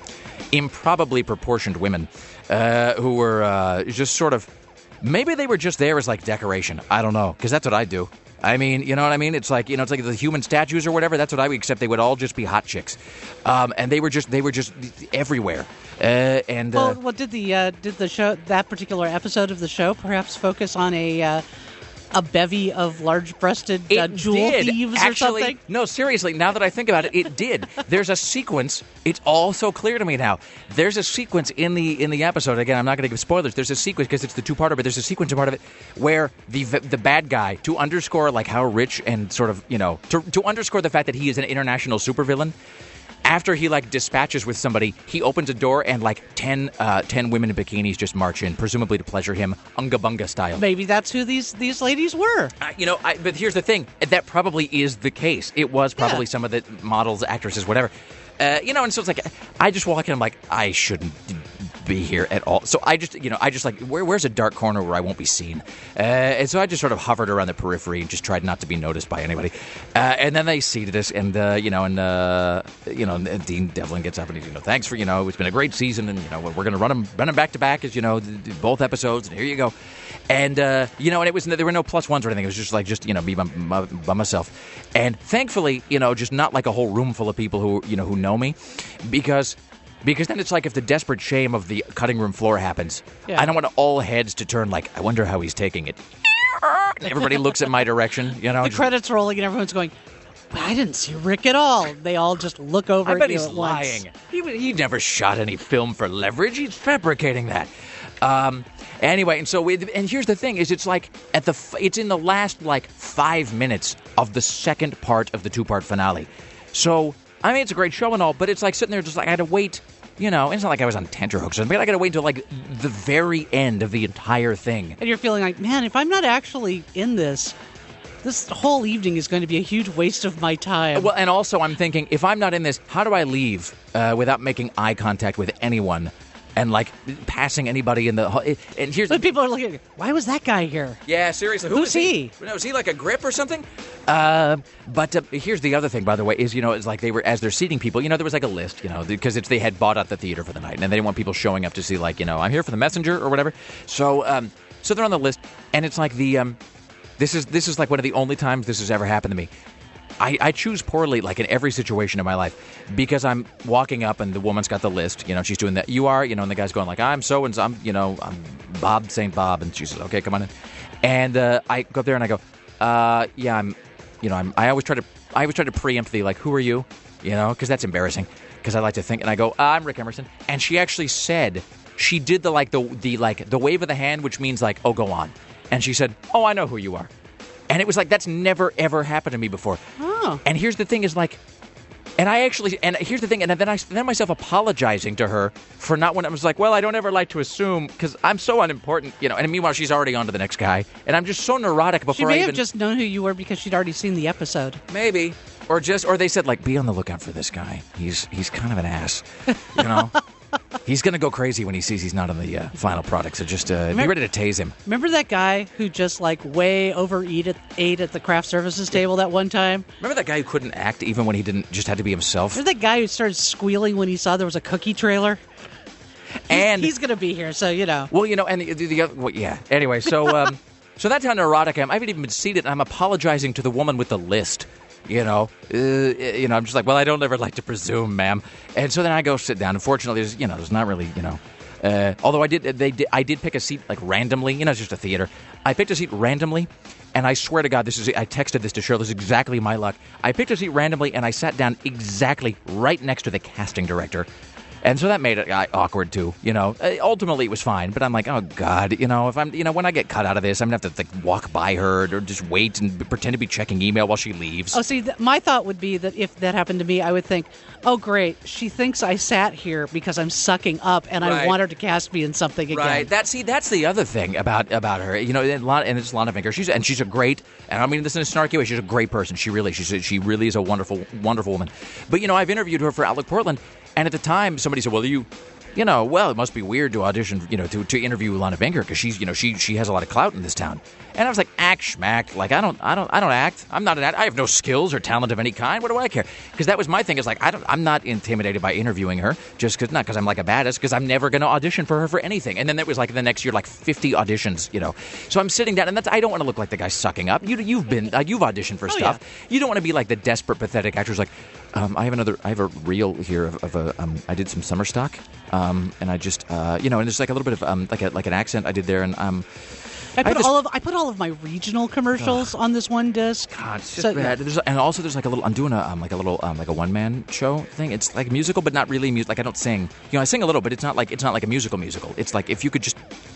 improbably proportioned women uh, who were uh, just sort of, maybe they were just there as like decoration. I don't know, because that's what I do. I mean, you know what I mean? It's like, you know, it's like the human statues or whatever. That's what I would, except they would all just be hot chicks. Um, and they were just, they were just everywhere. Uh, and uh, Well, well, did the uh, did the show, that particular episode of the show, perhaps focus on a uh, a bevy of large-breasted uh, It jewel did. thieves Actually, or something? No, seriously, now that I think about it, it did. There's a sequence. It's all so clear to me now. There's a sequence in the in the episode. Again, I'm not going to give spoilers. There's a sequence, because it's the two-parter, but there's a sequence in part of it where the the bad guy, to underscore like how rich and sort of, you know, to, to underscore the fact that he is an international supervillain, after he like dispatches with somebody, he opens a door and like ten, uh, ten women in bikinis just march in, presumably to pleasure him, unga bunga style. Maybe that's who these, these ladies were. Uh, you know, I, but here's the thing. That probably is the case. It was probably Yeah. some of the models, actresses, whatever. Uh, you know, and so it's like, I just walk in, I'm like, I shouldn't be here at all. So I just, you know, I just like, where, where's a dark corner where I won't be seen? Uh, and so I just sort of hovered around the periphery and just tried not to be noticed by anybody. Uh, and then they seated us, and, uh, you know, and, uh, you know, and Dean Devlin gets up and he's, you know, thanks for, you know, it's been a great season, and, you know, we're going to run them, run them back to back as, you know, th- th- both episodes, and here you go. And, uh, you know, and it was, there were no plus ones or anything. It was just like, just, you know, be by, by, by myself. And thankfully, you know, just not like a whole room full of people who, you know, who know me. Because because then it's like if the desperate shame of the cutting room floor happens, Yeah. I don't want all heads to turn like, I wonder how he's taking it. And everybody looks in my direction, you know. The just- credits rolling and everyone's going, I didn't see Rick at all. They all just look over I at bet you he's at once. lying. He, he never shot any film for leverage. He's fabricating that. Um, anyway, and so we, and here's the thing: is it's like at the f- it's in the last like five minutes of the second part of the two part finale. So I mean, it's a great show and all, but it's like sitting there just like I had to wait. You know, it's not like I was on tenterhooks or something. I got to wait until like the very end of the entire thing. And you're feeling like, man, if I'm not actually in this, this whole evening is going to be a huge waste of my time. Well, and also I'm thinking, if I'm not in this, how do I leave uh, without making eye contact with anyone and like passing anybody in the? And here's But people are looking, why was that guy here? yeah, seriously, who Who's is he? he? No, is he like a grip or something? Uh, but uh, here's the other thing, by the way, is you know, it's like they were as they're seating people. You know, there was like a list, you know, because it's they had bought out the theater for the night, and they didn't want people showing up to see like you know, I'm here for the messenger or whatever. So, um, so they're on the list, and it's like the um, this is this is like one of the only times this has ever happened to me. I, I choose poorly, like in every situation in my life, because I'm walking up and the woman's got the list. You know, she's doing that. You are, you know, and the guy's going like, I'm so and so, I'm, you know, I'm Bob Saint Bob, and she says, okay, come on in. And uh, I go up there and I go, uh, yeah, I'm, you know, I'm. I always try to, I always try to preempt the like, who are you? You know, because that's embarrassing. Because I like to think, and I go, uh, I'm Rick Emerson, and she actually said, she did the like the the like the wave of the hand, which means like, oh, go on, and she said, oh, I know who you are. And it was like, that's never, ever happened to me before. Oh. And here's the thing is like, and I actually, and here's the thing, and then I then myself apologizing to her for not when I was like, well, I don't ever like to assume, because I'm so unimportant, you know, and meanwhile, she's already on to the next guy. And I'm just so neurotic before She may I have even, just known who you were because she'd already seen the episode. maybe, or just, or they said like, be on the lookout for this guy. He's, he's kind of an ass, you know. He's going to go crazy when he sees he's not on the uh, final product, so just uh, be ready to tase him. Remember that guy who just like way overeat at, ate at the craft services table that one time? Remember that guy who couldn't act even when he didn't, just had to be himself? Remember that guy who started squealing when he saw there was a cookie trailer? And He's going to be here, so, you know. well, you know, and the, the, the other, well, yeah. Anyway, so um, so that's how neurotic I am. I haven't even been seated, and I'm apologizing to the woman with the list. You know, uh, you know, I'm just like, well, I don't ever like to presume, ma'am. And so then I go sit down. Unfortunately, there's, you know, there's not really, you know, uh, although I did, they did, I did pick a seat like randomly. You know, it's just a theater. I picked a seat randomly, and I swear to God, this is. I texted this to Cheryl. This is exactly my luck. I picked a seat randomly, and I sat down exactly right next to the casting director. And so that made it uh, awkward too, you know. Uh, ultimately, it was fine, but I'm like, oh God, you know, if I'm, you know, when I get cut out of this, I'm gonna have to like walk by her or just wait and b- pretend to be checking email while she leaves. Oh, see, th- my thought would be that if that happened to me, I would think, oh, great, she thinks I sat here because I'm sucking up and I Right. want her to cast me in something again. Right. That see, that's the other thing about about her. You know, and, Lana, and it's Lana Finker. She's and she's a great. And I don't mean this in a snarky way. She's a great person. She really, she's a, she really is a wonderful, wonderful woman. But you know, I've interviewed her for Outlook Portland, and at the time, somebody said, "Well, are you, you know, well, it must be weird to audition, you know, to, to interview Lana Binker because she's, you know, she she has a lot of clout in this town. And I was like, act schmack. Like, I don't, I don't, I don't act. I'm not an act. I have no skills or talent of any kind. What do I care? Because that was my thing. Is like, I don't, I'm not intimidated by interviewing her just because, not because I'm like a badass, because I'm never going to audition for her for anything. And then there was like the next year, like fifty auditions, you know. So I'm sitting down, and that's, I don't want to look like the guy sucking up. You, you've been, uh, you've auditioned for Oh, stuff. yeah. You don't want to be like the desperate, pathetic actor who's like, um, I have another, I have a reel here of, of a, um, I did some summer stock, um, and I just, uh, you know, and there's like a little bit of, um, like a, like an accent I did there, and um. I put just- all of I put all of my regional commercials on this one disc. God, it's just So, bad. There's, and also, there's like a little. I'm doing a um, like a little um, like a one man show thing. It's like musical, but not really music. Like I don't sing. You know, I sing a little, but it's not like it's not like a musical musical. It's like if you could just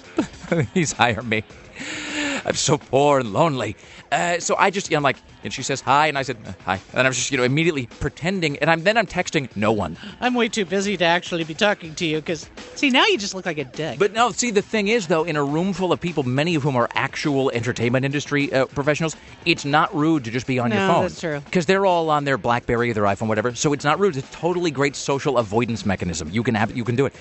please hire me. I'm so poor and lonely. Uh, so I just, you know, I'm like, and she says hi, and I said uh, hi, and I'm just, you know, immediately pretending, and I'm then I'm texting no one. I'm way too busy to actually be talking to you because, see, now you just look like a dick. But no, see, the thing is, though, in a room full of people, many of whom are actual entertainment industry uh, professionals, it's not rude to just be on your No, phone. that's true. Because they're all on their BlackBerry, their iPhone, whatever. So it's not rude. It's a totally great social avoidance mechanism. You can have, you can do it.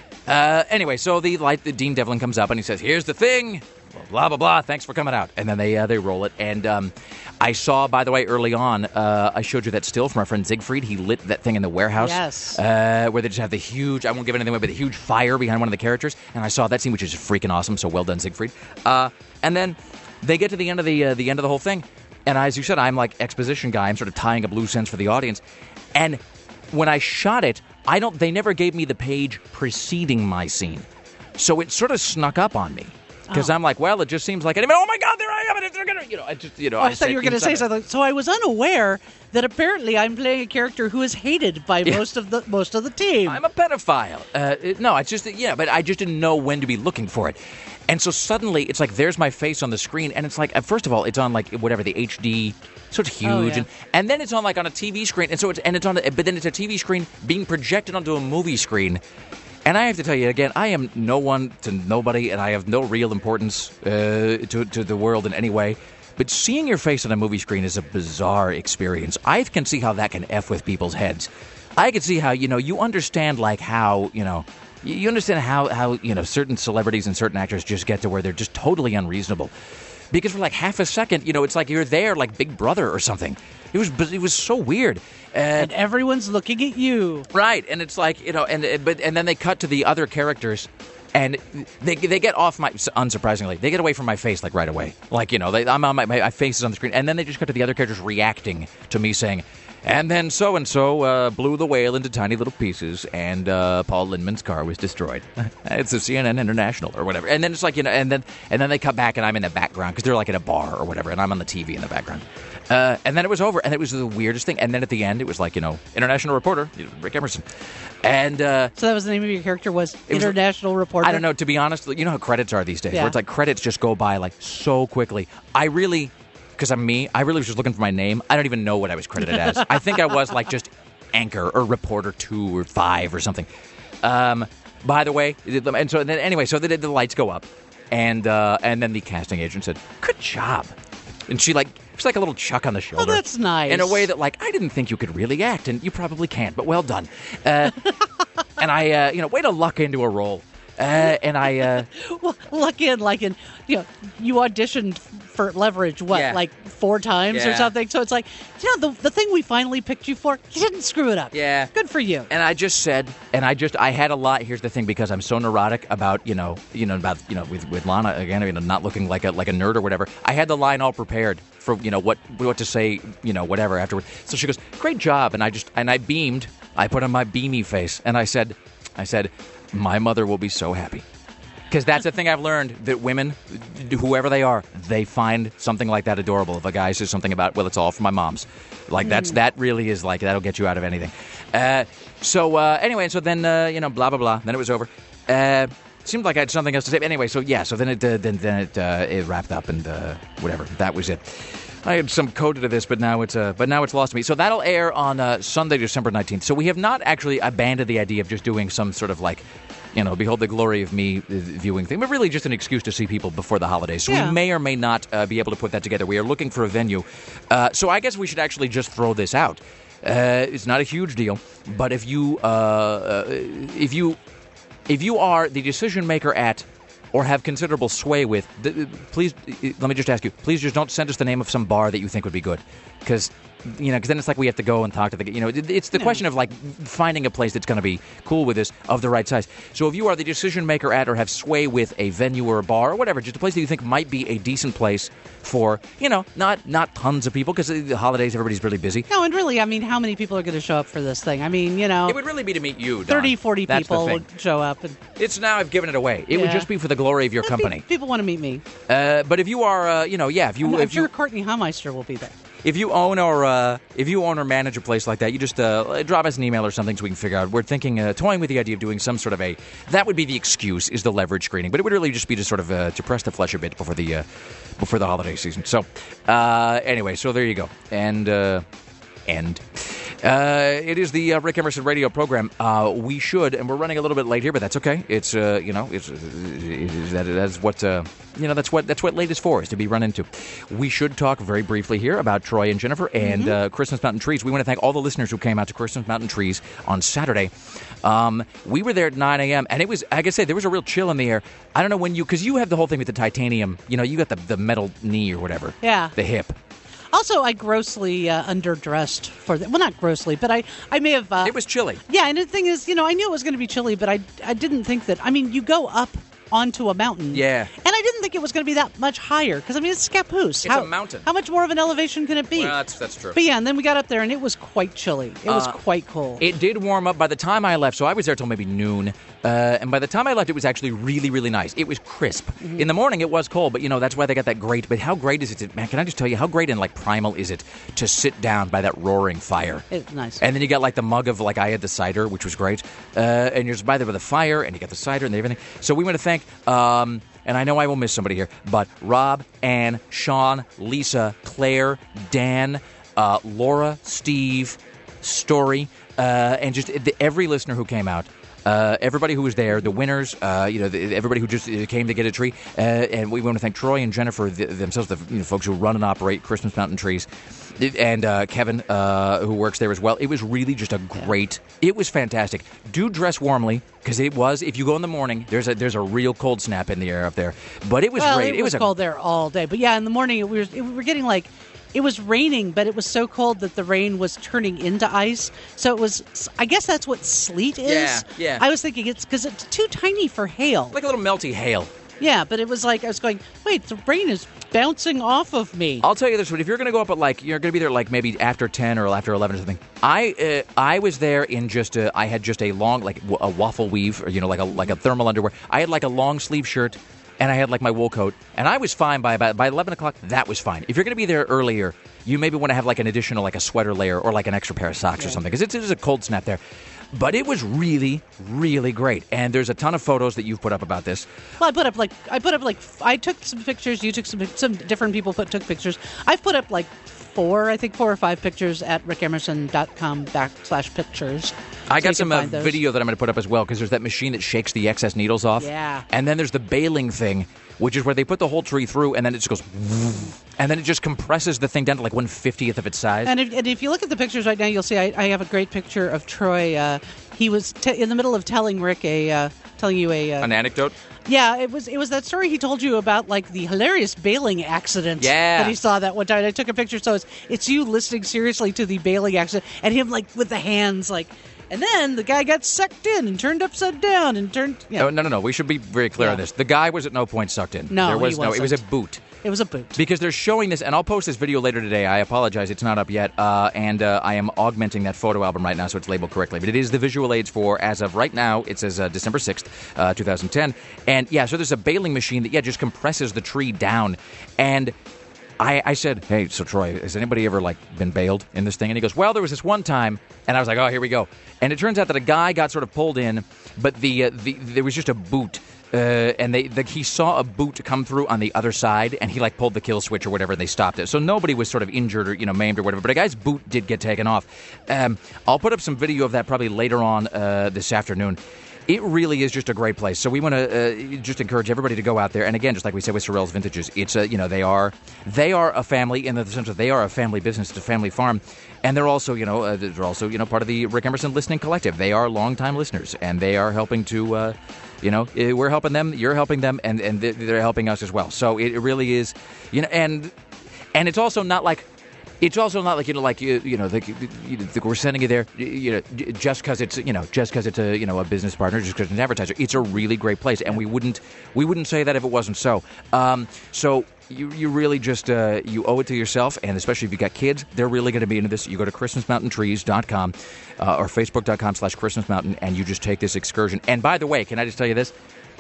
Uh, anyway, so the light, the Dean Devlin comes up and he says, "Here's the thing, blah blah blah. Thanks for coming out." And then they uh, they roll it. And um, I saw, by the way, early on, uh, I showed you that still from our friend Siegfried. He lit that thing in the warehouse. Yes. Uh, where they just have the huge, I won't give anything away, but the huge fire behind one of the characters. And I saw that scene, which is freaking awesome. So well done, Siegfried. Uh, and then they get to the end of the uh, the end of the whole thing. And as you said, I'm like exposition guy. I'm sort of tying up loose ends for the audience. And when I shot it, I don't. They never gave me the page preceding my scene, so it sort of snuck up on me because Oh. I'm like, well, it just seems like, oh my God, there I am, and they're gonna, you know, I just, you know, Oh, I thought said you were going to say inside- something. So I was unaware that apparently I'm playing a character who is hated by Yeah. most of the most of the team. I'm a pedophile. Uh, it- no, it's just that, yeah, but I just didn't know when to be looking for it. And so suddenly it's like there's my face on the screen, and it's like, uh, first of all, it's on like whatever the H D, so it's huge, Oh, yeah. and, and then it's on like on a T V screen, and so it's and it's on, a, but then it's a T V screen being projected onto a movie screen. And I have to tell you again, I am no one to nobody, and I have no real importance uh, to to the world in any way. But seeing your face on a movie screen is a bizarre experience. I can see how that can F with people's heads. I can see how, you know, you understand like how, you know, you you understand how, how, you know, certain celebrities and certain actors just get to where they're just totally unreasonable. Because for like half a second, you know, it's like you're there like Big Brother or something. It was it was so weird. and everyone's looking at you. Right, and it's like, you know, and but and then they cut to the other characters, and they they get off my, unsurprisingly, they get away from my face like right away. Like, you know, they, I'm on my, my face is on the screen, and then they just cut to the other characters reacting to me saying, and then so and so blew the whale into tiny little pieces, and uh, Paul Lindman's car was destroyed. It's a C N N International or whatever, and then it's like, you know, and then and then they cut back, and I'm in the background because they're like at a bar or whatever, and I'm on the T V in the background. Uh, and then it was over, and it was the weirdest thing. And then at the end, it was like, you know, international reporter, Rick Emerson. And uh, So that was the name of your character was was- International Reporter? I don't know, to be honest, you know how credits are these days, Yeah. where it's like credits just go by like so quickly. I really, because I'm me, I really was just looking for my name. I don't even know what I was credited as. I think I was like just anchor or reporter two or five or something. Um, by the way, and so then anyway, so the, the lights go up, and uh, and then the casting agent said, "Good job," and she like. It's like a little chuck on the shoulder. Oh, that's nice. In a way that, like, I didn't think you could really act, and you probably can't, but well done. Uh, and I, uh, you know, way to luck into a role. Uh, and I, uh, Well, luck in, like in, you know, you auditioned for Leverage, what, Yeah. like four times or Yeah. something? So it's like, you know, the, the thing we finally picked you for, you didn't screw it up. Yeah. Good for you. and I just said, and I just, I had a lot. Here's the thing, because I'm so neurotic about, you know, you know, about, you know, with, with Lana again, you know, not looking like a like a nerd or whatever. I had the line all prepared for, you know, what what to say, you know, whatever afterward. So she goes, "Great job," and I just, and I beamed. I put on my beamy face, and I said, I said, "My mother will be so happy." Because that's the thing I've learned, that women, whoever they are, they find something like that adorable. If a guy says something about, well, it's all for my mom's. Like, that's that really is like, that'll get you out of anything. Uh, so, uh, anyway, so then, uh, you know, blah, blah, blah. Then it was over. Uh, seemed like I had something else to say. Anyway, so, yeah, so then it uh, then, then it, uh, it wrapped up and uh, whatever. That was it. I had some code to this, but now it's uh, but now it's lost to me. So that'll air on uh, Sunday, December nineteenth. So we have not actually abandoned the idea of just doing some sort of like, you know, behold the glory of me uh, viewing thing, but really just an excuse to see people before the holidays. So Yeah. we may or may not uh, be able to put that together. We are looking for a venue. Uh, so I guess we should actually just throw this out. Uh, it's not a huge deal, but if you uh, uh, if you if you are the decision maker at or have considerable sway with, th- please, let me just ask you, please just don't send us the name of some bar that you think would be good. Because, you know, because then it's like we have to go and talk to the, you know, it, it's the No. question of like finding a place that's going to be cool with this, of the right size. So if you are the decision maker at or have sway with a venue or a bar or whatever, just a place that you think might be a decent place for, you know, not not tons of people, because the holidays, everybody's really busy. No, and really, I mean, how many people are going to show up for this thing? I mean, you know, It would really be to meet you, Don. thirty, forty That's the people thing. would show up. And It's now I've given it away. It would Yeah. just be for the glory of your company. People want to meet me. Uh, but if you are, uh, you know, yeah, if you I'm, I'm if sure you Courtney Haumeister will be there. if you own or uh, if you own or manage a place like that, you just uh, drop us an email or something so we can figure out. We're thinking, uh, toying with the idea of doing some sort of a. That would be the excuse, is the leverage screening, but it would really just be to sort of uh, to press the flesh a bit before the uh, before the holiday season. So uh, anyway, so there you go, and uh, and. Uh, it is the uh, Rick Emerson radio program. Uh, we should, and we're running a little bit late here, but that's okay. It's uh, you know, it's, it's that that's what uh, you know. That's what that's what late is for, is to be run into. We should talk very briefly here about Troy and Jennifer and Mm-hmm. uh, Christmas Mountain Trees. We want to thank all the listeners who came out to Christmas Mountain Trees on Saturday. Um, we were there at nine a.m. and it was, like I said, there was a real chill in the air. I don't know when you, because you have the whole thing with the titanium. You know, you got the the metal knee or whatever. Yeah. The hip. Also, I grossly uh, underdressed for that. Well, not grossly, but I, I may have. Uh, It was chilly. Yeah, and the thing is, you know, I knew it was going to be chilly, but I, I didn't think that. I mean, you go up onto a mountain. Yeah. And I didn't think it was going to be that much higher, because, I mean, it's Scappoose. It's how, a mountain. How much more of an elevation can it be? Well, that's that's true. But yeah, and then we got up there, and it was quite chilly. It was Uh, quite cold. It did warm up by the time I left, so I was there till maybe noon. Uh, and by the time I left, it was actually really, really nice. It was crisp. Mm-hmm. In the morning, it was cold, but you know that's why they got that great. But how great is it? To, man, can I just tell you how great and like primal is it to sit down by that roaring fire? It's nice. And then you got like the mug of like I had the cider, which was great. Uh, and you're just by there with a fire, and you got the cider and everything. So we want to thank. Um, And I know I will miss somebody here, but Rob, Ann, Sean, Lisa, Claire, Dan, uh, Laura, Steve, Story, uh, and just the, every listener who came out. Uh, everybody who was there, the winners, uh, you know, the, everybody who just uh, came to get a tree, uh, and we want to thank Troy and Jennifer th- themselves, the you know, folks who run and operate Christmas Mountain Trees, and uh, Kevin, uh, who works there as well. It was really just a great. It was fantastic. Do dress warmly, because it was. If you go in the morning, there's a there's a real cold snap in the air up there, but it was well, great. It was, a, cold there all day. But yeah, in the morning, it, we, were, it, we were getting like. It was raining, but it was so cold that the rain was turning into ice. So it was, I guess that's what sleet is. Yeah, yeah. I was thinking it's because it's too tiny for hail. like a little melty hail. Yeah, but it was like, I was going, wait, the rain is bouncing off of me. I'll tell you this, but if you're going to go up at like, you're going to be there like maybe after ten or after eleven or something. I uh, I was there in just a, I had just a long, like w- a waffle weave, or, you know, like a like a thermal underwear. I had like a long sleeve shirt, and I had like my wool coat, and I was fine by about, by eleven o'clock, that was fine. If you're going to be there earlier, you maybe want to have like an additional, like a sweater layer or like an extra pair of socks or something, because it's, it's a cold snap there. But it was really, really great. And there's a ton of photos that you've put up about this. Well, I put up like, I put up like, I took some pictures, you took some, some different people put took pictures. I've put up like four, I think four or five pictures at rickemerson.com backslash pictures. I So got you some can uh, find those. video that I'm going to put up as well, because there's that machine that shakes the excess needles off. Yeah. And then there's the baling thing, which is where they put the whole tree through, and then it just goes, and then it just compresses the thing down to like one fiftieth of its size. And if, and if you look at the pictures right now, you'll see I, I have a great picture of Troy. Uh, he was t- in the middle of telling Rick a, uh, telling you a, uh, An anecdote? yeah, it was it was that story he told you about, like the hilarious bailing accident. Yeah. that he saw that one time. I took a picture, so it's it's you listening seriously to the bailing accident, and him like with the hands like. And then the guy got sucked in and turned upside down and turned. Yeah. No, no, no, no. We should be very clear Yeah. on this. The guy was at no point sucked in. No, there was he no. It was a wasn't. boot. It was a boot. Because they're showing this, and I'll post this video later today. I apologize, it's not up yet, uh, and uh, I am augmenting that photo album right now so it's labeled correctly. But it is the visual aids for, as of right now, it says uh, December sixth, uh, twenty ten. And yeah, so there's a baling machine that, yeah, just compresses the tree down. And I, I said, hey, so Troy, has anybody ever, like, been bailed in this thing? And he goes, well, there was this one time, and I was like, oh, here we go. And it turns out that a guy got sort of pulled in, but the, uh, the there was just a boot. Uh, and they, the, he saw a boot come through on the other side, and he like pulled the kill switch or whatever, and they stopped it. So nobody was sort of injured or you know maimed or whatever. But a guy's boot did get taken off. Um, I'll put up some video of that probably later on uh, this afternoon. It really is just a great place. So we want to uh, just encourage everybody to go out there. And again, just like we said with Sorrell's Vintages, it's a, you know, they are they are a family in the sense that they are a family business, it's a family farm. And they're also, you know, uh, they're also, you know, part of the Rick Emerson Listening Collective. They are longtime listeners, and they are helping to, uh, you know, we're helping them, you're helping them, and, and they're helping us as well. So it really is, you know, and and it's also not like, It's also not like, you know, like, you, you know, the, you know, we're sending you there, you know, just because it's, you know, just because it's a, you know, a business partner, just because it's an advertiser. It's a really great place, and we wouldn't, we wouldn't say that if it wasn't so. Um, so you, you really just, uh, you owe it to yourself, and especially if you've got kids, they're really going to be into this. You go to christmas mountain trees dot com uh, or facebook.com slash Christmas Mountain, and you just take this excursion. And by the way, can I just tell you this?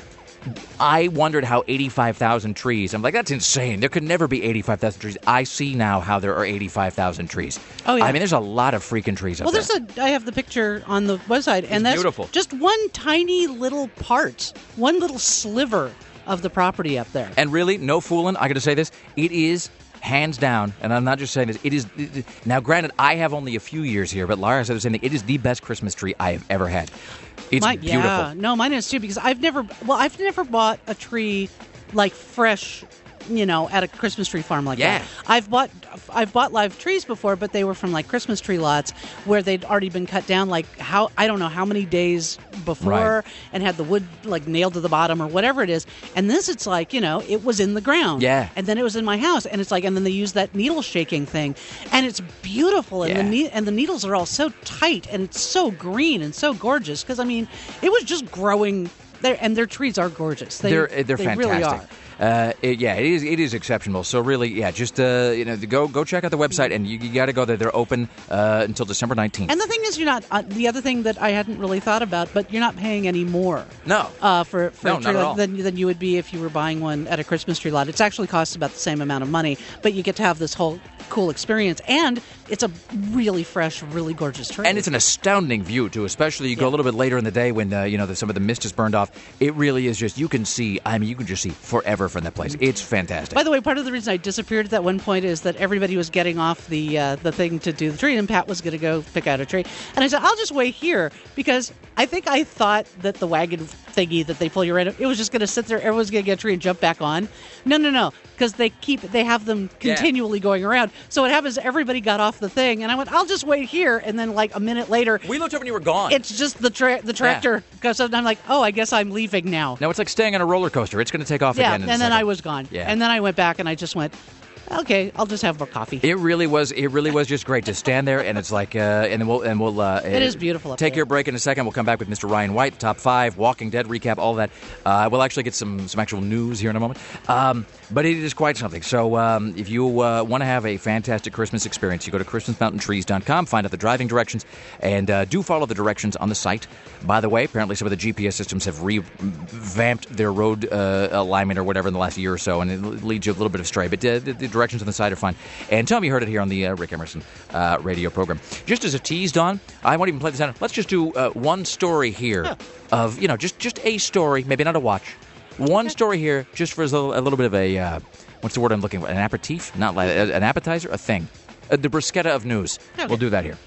I wondered how eighty-five thousand trees. I'm like, that's insane. There could never be eighty-five thousand trees. I see now how there are eighty-five thousand trees. Oh, yeah. I mean, there's a lot of freaking trees up well, there. Well, there's a. I have the picture on the website, and it's that's beautiful. Just one tiny little part, one little sliver of the property up there. And really, no fooling. I got to say this. It is hands down, and I'm not just saying this. It is now. Granted, I have only a few years here, but Lara said the same thing. It is the best Christmas tree I have ever had. It's My, beautiful. Yeah, no, mine is too, because I've never, well, I've never bought a tree like fresh, you know, at a Christmas tree farm like Yeah. that. I've bought, I've bought live trees before, but they were from like Christmas tree lots where they'd already been cut down, like how, I don't know how many days before, Right. and had the wood like nailed to the bottom or whatever it is. And this, it's like, you know, it was in the ground. Yeah. And then it was in my house, and it's like, and then they use that needle shaking thing, and it's beautiful, and Yeah. the ne- and the needles are all so tight, and it's so green and so gorgeous. Because I mean, it was just growing there, and their trees are gorgeous. They, they're they're they fantastic. really are. Uh, it, yeah, it is. It is exceptional. So really, yeah, just uh, you know, go go check out the website, and you, you got to go there. They're open uh, until December nineteenth. And the thing is, you're not. Uh, the other thing that I hadn't really thought about, but you're not paying any more. No. Uh, for for No, a not tree at lot all. than than you would be if you were buying one at a Christmas tree lot. It's actually costs about the same amount of money, but you get to have this whole cool experience, and it's a really fresh, really gorgeous tree. And it's an astounding view, too, especially you go Yeah. a little bit later in the day when, uh, you know, the, some of the mist is burned off. It really is just, you can see, I mean, you can just see forever from that place. It's fantastic. By the way, part of the reason I disappeared at that one point is that everybody was getting off the uh, the thing to do the tree, and Pat was going to go pick out a tree. And I said, I'll just wait here, because I think I thought that the wagon thingy that they pull you right up, it was just going to sit there, everyone's going to get a tree and jump back on. No, no, no, because they keep, they have them Yeah. continually going around. So what happens, everybody got off the thing, and I went, I'll just wait here. And then like a minute later, we looked up and you were gone. it's just the tra- the tractor goes up, and I'm like, oh, I guess I'm leaving now. now, it's like staying on a roller coaster. It's going to take off Yeah, again in and a then second. I was gone. Yeah. And then I went back, and I just went, okay, I'll just have more coffee. It really was. It really was just great to stand there, and it's like, uh, and then we'll and we'll. Uh, It is beautiful up Take there. your break in a second. We'll come back with Mister Ryan White, top five, Walking Dead recap, all that. Uh, we'll actually get some some actual news here in a moment. Um, but it is quite something. So um, if you uh, want to have a fantastic Christmas experience, you go to christmas mountain trees dot com, find out the driving directions, and uh, do follow the directions on the site. By the way, apparently some of the G P S systems have revamped their road uh, alignment or whatever in the last year or so, and it leads you a little bit astray. But uh, the, the directions on the site are fine. And tell me you heard it here on the uh, Rick Emerson uh, radio program. Just as a tease, Don, I won't even play this out. Let's just do uh, one story here Yeah. of, you know, just, just a story, maybe not a watch. One story here just for a little, a little bit of a, uh, what's the word I'm looking for? An aperitif? Not like an appetizer? A thing. Uh, the bruschetta of news. Okay. We'll do that here.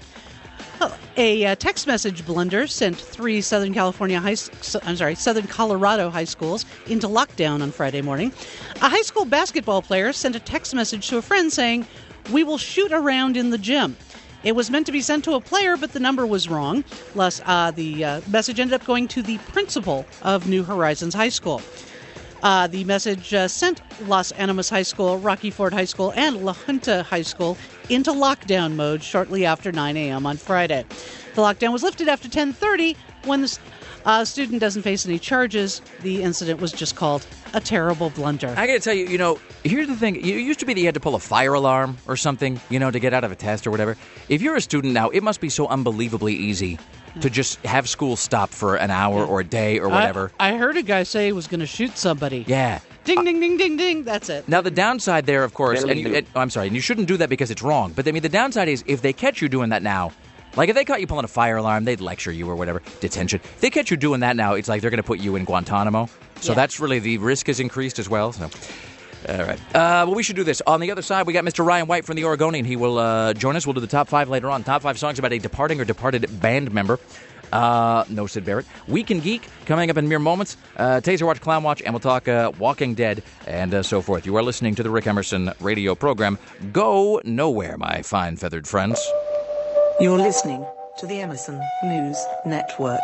A uh, text message blunder sent three Southern California high, so- I'm sorry, Southern Colorado high schools into lockdown on Friday morning. A high school basketball player sent a text message to a friend saying, "We will shoot around in the gym." It was meant to be sent to a player, but the number was wrong. Plus, uh, the uh, message ended up going to the principal of New Horizons High School. Uh, the message uh, sent Los Animas High School, Rocky Ford High School, and La Junta High School into lockdown mode shortly after nine a.m. on Friday. The lockdown was lifted after ten thirty when the uh, student doesn't face any charges. The incident was just called a terrible blunder. I got to tell you, you know, here's the thing. It used to be that you had to pull a fire alarm or something, you know, to get out of a test or whatever. If you're a student now, it must be so unbelievably easy to just have school stop for an hour or a day or whatever. I, I heard a guy say he was going to shoot somebody. Yeah. Ding, ding, ding, ding, ding. That's it. Now, the downside there, of course, and, you, and oh, I'm sorry, and you shouldn't do that because it's wrong, but I mean, the downside is if they catch you doing that now, like if they caught you pulling a fire alarm, they'd lecture you or whatever, detention. If they catch you doing that now, it's like they're going to put you in Guantanamo. So Yeah. that's really, the risk is increased as well. So. All right. Uh, well, we should do this. On the other side, we got Mister Ryan White from the Oregonian. He will uh, join us. We'll do the top five later on. Top five songs about a departing or departed band member. Uh, no Sid Barrett. Week in Geek coming up in mere moments. Uh, Taser Watch, Clown Watch, and we'll talk uh, Walking Dead and uh, so forth. You are listening to the Rick Emerson radio program. Go nowhere, my fine feathered friends. You're listening to the Emerson News Network.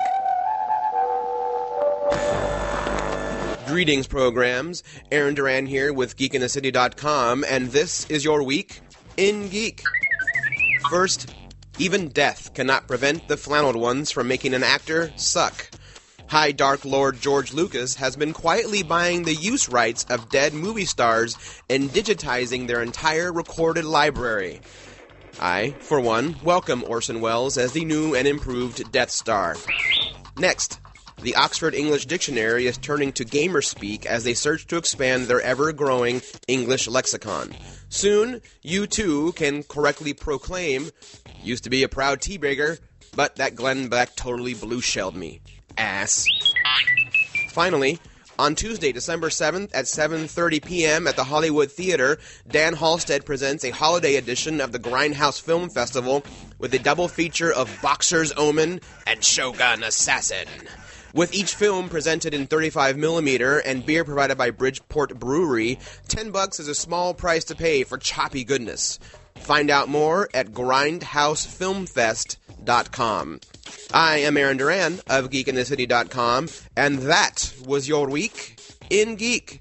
Greetings, programs. Aaron Duran here with geek in the city dot com, and this is your week in Geek. First, even death cannot prevent the flanneled ones from making an actor suck. High Dark Lord George Lucas has been quietly buying the use rights of dead movie stars and digitizing their entire recorded library. I, for one, welcome Orson Welles as the new and improved Death Star. Next, the Oxford English Dictionary is turning to gamer speak as they search to expand their ever-growing English lexicon. Soon, you too can correctly proclaim, used to be a proud tea-breaker, but that Glenn Beck totally blue-shelled me. Ass. Finally, on Tuesday, December seventh at seven thirty p.m. at the Hollywood Theater, Dan Halstead presents a holiday edition of the Grindhouse Film Festival with a double feature of Boxer's Omen and Shogun Assassin. With each film presented in thirty-five millimeter and beer provided by Bridgeport Brewery, ten bucks is a small price to pay for choppy goodness. Find out more at grindhouse film fest dot com. I am Aaron Duran of geek in the city dot com, and that was your week in Geek.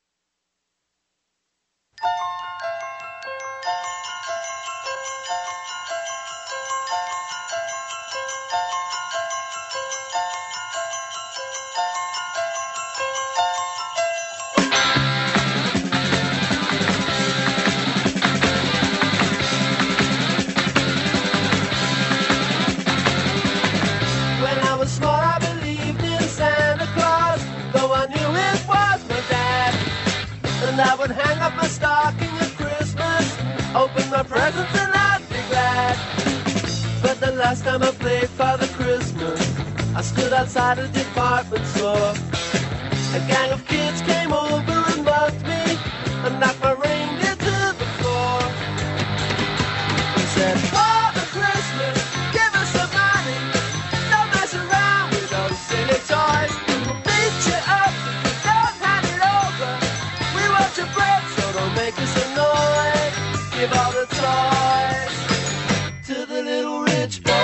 I would hang up my stocking at Christmas, open my presents and I'd be glad. But the last time I played Father Christmas, I stood outside a department store. A gang of kids came over and mugged me and knocked my reindeer to the floor. He said, Father Christmas, give us some money, don't mess around with those silly toys. We'll beat you up if you don't hand it over. We want your bread, so don't make us annoyed. Give all the toys to the little rich boy.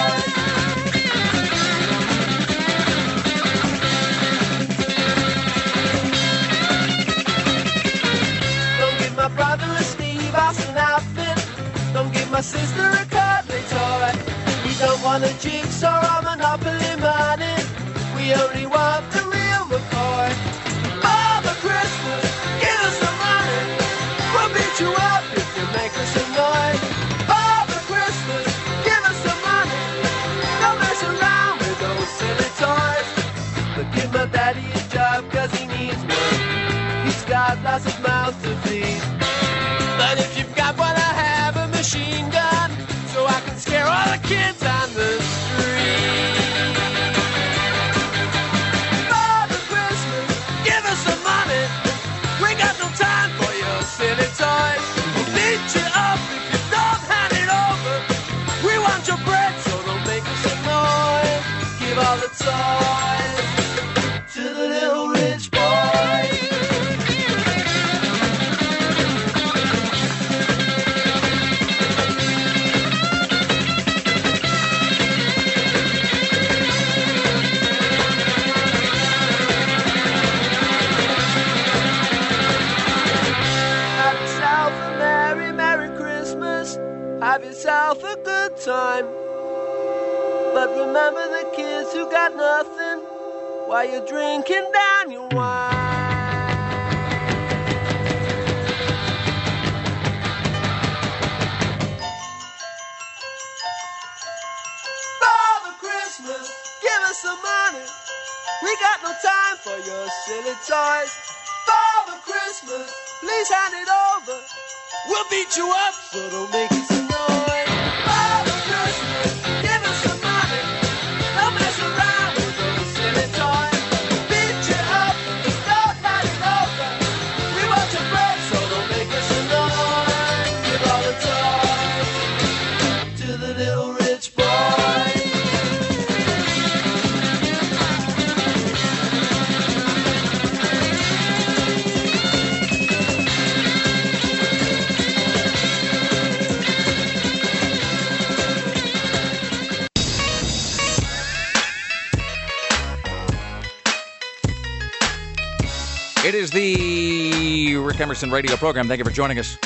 Don't give my brother a Steve Austin outfit. Don't give my sister a cuddly toy. We don't want a jigsaw or Monopoly money. We only want the real McCoy. Father Christmas, give us some money. We'll beat you up if you make us annoyed. Father Christmas, give us some money. Don't mess around with those silly toys. But give my daddy a job cause he needs one. He's got lots of mouths to feed. But if you've got one, I have a machine gun, so I can scare all the kids on the street. Father Christmas, give us some money. We got no time for your silly toys. We'll beat you up if you don't hand it over. We want your bread, so don't make us annoyed. Give all the toys to the little rich boy. Have yourself a merry, merry Christmas. Have yourself a good time. But remember the kids who got nothing while you're drinking down your wine. Father Christmas, give us some money. We got no time for your silly toys. Father Christmas, please hand it over. We'll beat you up, so don't make us annoyed. Father Christmas, give us some money. Don't mess around with those silly toys. We'll beat you up if you don't hand it over. We want your bread, so don't make us annoyed. Give all the toys to the little rich boy. It is the Rick Emerson radio program. Thank you for joining us.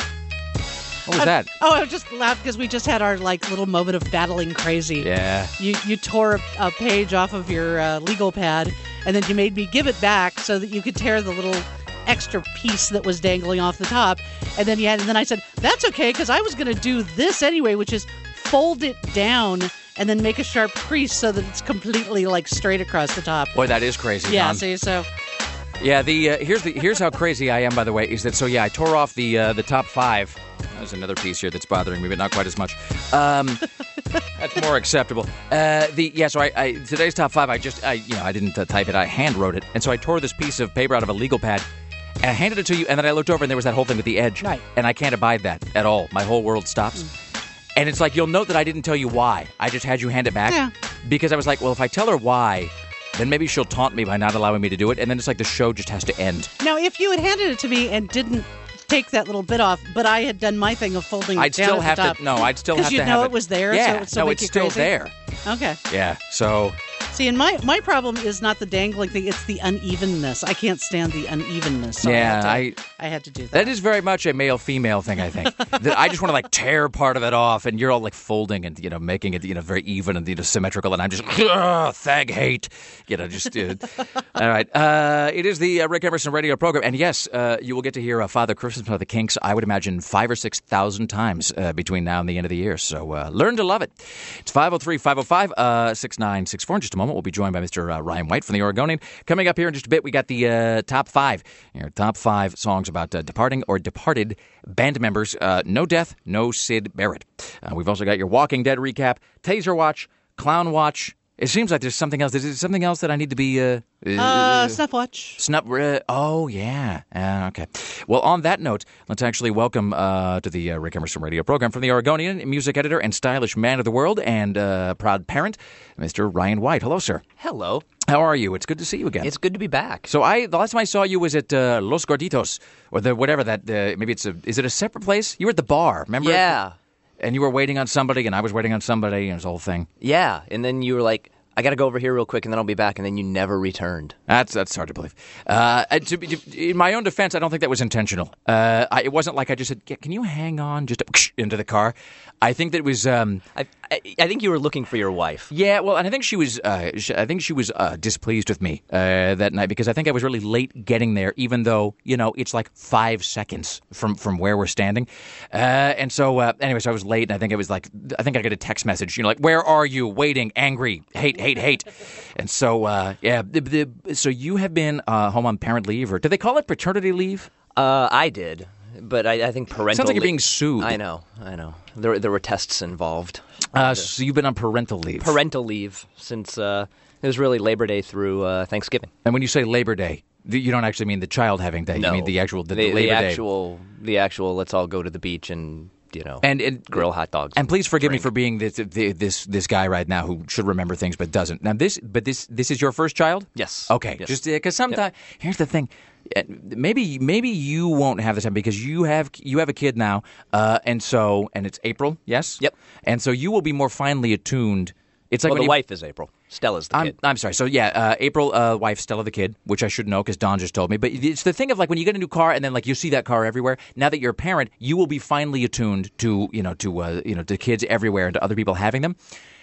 What was that? Oh, I just laughed because we just had our like little moment of battling crazy. Yeah. You you tore a, a page off of your uh, legal pad, and then you made me give it back so that you could tear the little extra piece that was dangling off the top. And then you had, and then I said, that's okay, because I was going to do this anyway, which is fold it down and then make a sharp crease so that it's completely like straight across the top. Boy, that is crazy. Yeah, Don. see, so... Yeah, the uh, here's the here's how crazy I am, by the way, is that, so yeah, I tore off the uh, the top five. There's another piece here that's bothering me, but not quite as much. Um, that's more acceptable. Uh, the yeah, so I, I today's top five, I just, I you know, I didn't uh, type it, I hand wrote it, and so I tore this piece of paper out of a legal pad, and I handed it to you, and then I looked over, and there was that whole thing with the edge. Right. And I can't abide that at all. My whole world stops. Mm. And it's like, you'll note that I didn't tell you why. I just had you hand it back. Yeah. Because I was like, well, if I tell her why, then maybe she'll taunt me by not allowing me to do it, and then it's like the show just has to end. Now, if you had handed it to me and didn't take that little bit off, but I had done my thing of folding it I'd down still at have the top. to. No, I'd still have to you'd have know it. it was there. Yeah, so it would still no, make it's you still crazy? there. Okay. Yeah. So. See, and my my problem is not the dangling thing; it's the unevenness. I can't stand the unevenness. So Yeah, I I. had to, I had to do that. That is very much a male-female thing, I think. That I just want to like tear part of it off, and you're all like folding and you know making it you know very even and you know symmetrical, and I'm just ugh, thag hate, you know just. Uh, all right, uh, it is the uh, Rick Emerson radio program, and yes, uh, you will get to hear uh, Father Christmas by the Kinks. I would imagine five or six thousand times uh, between now and the end of the year. So uh, learn to love it. It's five oh three, five oh five, six nine six four. In just a moment, we'll be joined by Mister Uh, Ryan White from the Oregonian. Coming up here in just a bit, we got the uh, top five. Your top five songs about uh, departing or departed band members. Uh, no death, no Sid Barrett. Uh, we've also got your Walking Dead recap, Taser Watch, Clown Watch. It seems like there's something else. Is there something else that I need to be... Uh, uh, Snuff Watch. Snuff... Uh, oh, yeah. Uh, okay. Well, on that note, let's actually welcome uh, to the uh, Rick Emerson radio program from the Oregonian, music editor and stylish man of the world and uh, proud parent, Mister Ryan White. Hello, sir. Hello. How are you? It's good to see you again. It's good to be back. So I, the last time I saw you was at uh, Los Gorditos, or the whatever that, uh, maybe it's a, is it a separate place? You were at the bar, remember? Yeah. And you were waiting on somebody, and I was waiting on somebody, and it was the whole thing. Yeah, and then you were like, I got to go over here real quick, and then I'll be back, and then you never returned. That's that's hard to believe. Uh, to, to, in my own defense, I don't think that was intentional. Uh, I, it wasn't like I just said, yeah, can you hang on just to, into the car? I think that it was... Um, I, I I think you were looking for your wife. Yeah, well, and I think she was. Uh, she, I think she was uh, displeased with me uh, that night because I think I was really late getting there, even though you know it's like five seconds from, from where we're standing. Uh, and so, uh, anyway, so I was late, and I think it was like I think I got a text message, you know, like "Where are you? Waiting, angry, hate, hate, hate." And so, uh, yeah, the, the, so you have been uh, home on parent leave, or do they call it paternity leave? Uh, I did. But I, I think parental... Sounds like you're li- being sued. I know, I know. There there were tests involved. Uh, so you've been on parental leave. Parental leave since uh, it was really Labor Day through uh, Thanksgiving. And when you say Labor Day, you don't actually mean the child having day. No. You mean the actual the, the, the Labor the Day. actual, The actual, let's all go to the beach and, you know, and, and grill hot dogs. And please forgive drink. me for being this, this this guy right now who should remember things but doesn't. Now this, but this this is your first child? Yes. Okay. Yes. Just because sometimes Yep. here's the thing. Maybe maybe you won't have this time because you have you have a kid now, uh, and so and it's April, yes. Yep. And so you will be more finely attuned. It's like well, when the you, wife is April. Stella's the I'm, kid. I'm sorry. So yeah, uh, April, uh, wife, Stella the kid, which I should know because Don just told me. But it's the thing of like when you get a new car and then like you see that car everywhere. Now that you're a parent, you will be finely attuned to you know to uh, you know to kids everywhere and to other people having them.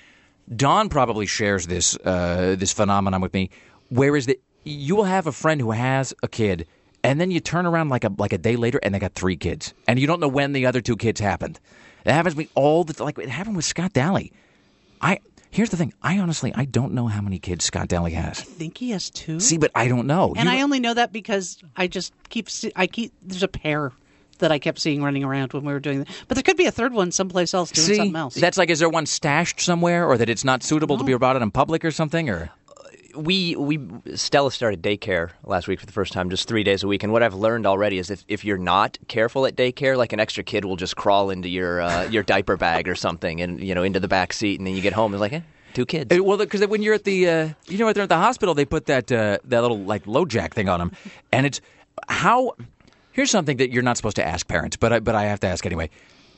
Don probably shares this uh, this phenomenon with me. Whereas the you will have a friend who has a kid, and then you turn around like a like a day later, and they got three kids, and you don't know when the other two kids happened. It happens to me all the like it happened with Scott Daly. I here's the thing. I honestly I don't know how many kids Scott Daly has. I think he has two. See, but I don't know. And You- I only know that because I just keep see- I keep there's a pair that I kept seeing running around when we were doing that. But there could be a third one someplace else doing see something else. that's like is there one stashed somewhere, or that it's not suitable to be brought out in public or something, or. We we Stella started daycare last week for the first time, just three days a week. And what I've learned already is if, if you're not careful at daycare, like an extra kid will just crawl into your uh, your diaper bag or something, and you know into the back seat, and then you get home and it's like, eh, two kids. Uh, Well, because when you're at the, uh, you know, when they're at the hospital, they put that uh, that little like low jack thing on them, and it's how. Here's something that you're not supposed to ask parents, but I, but I have to ask anyway.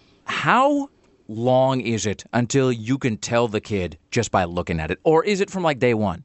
How long is it until you can tell the kid just by looking at it, or is it from like day one?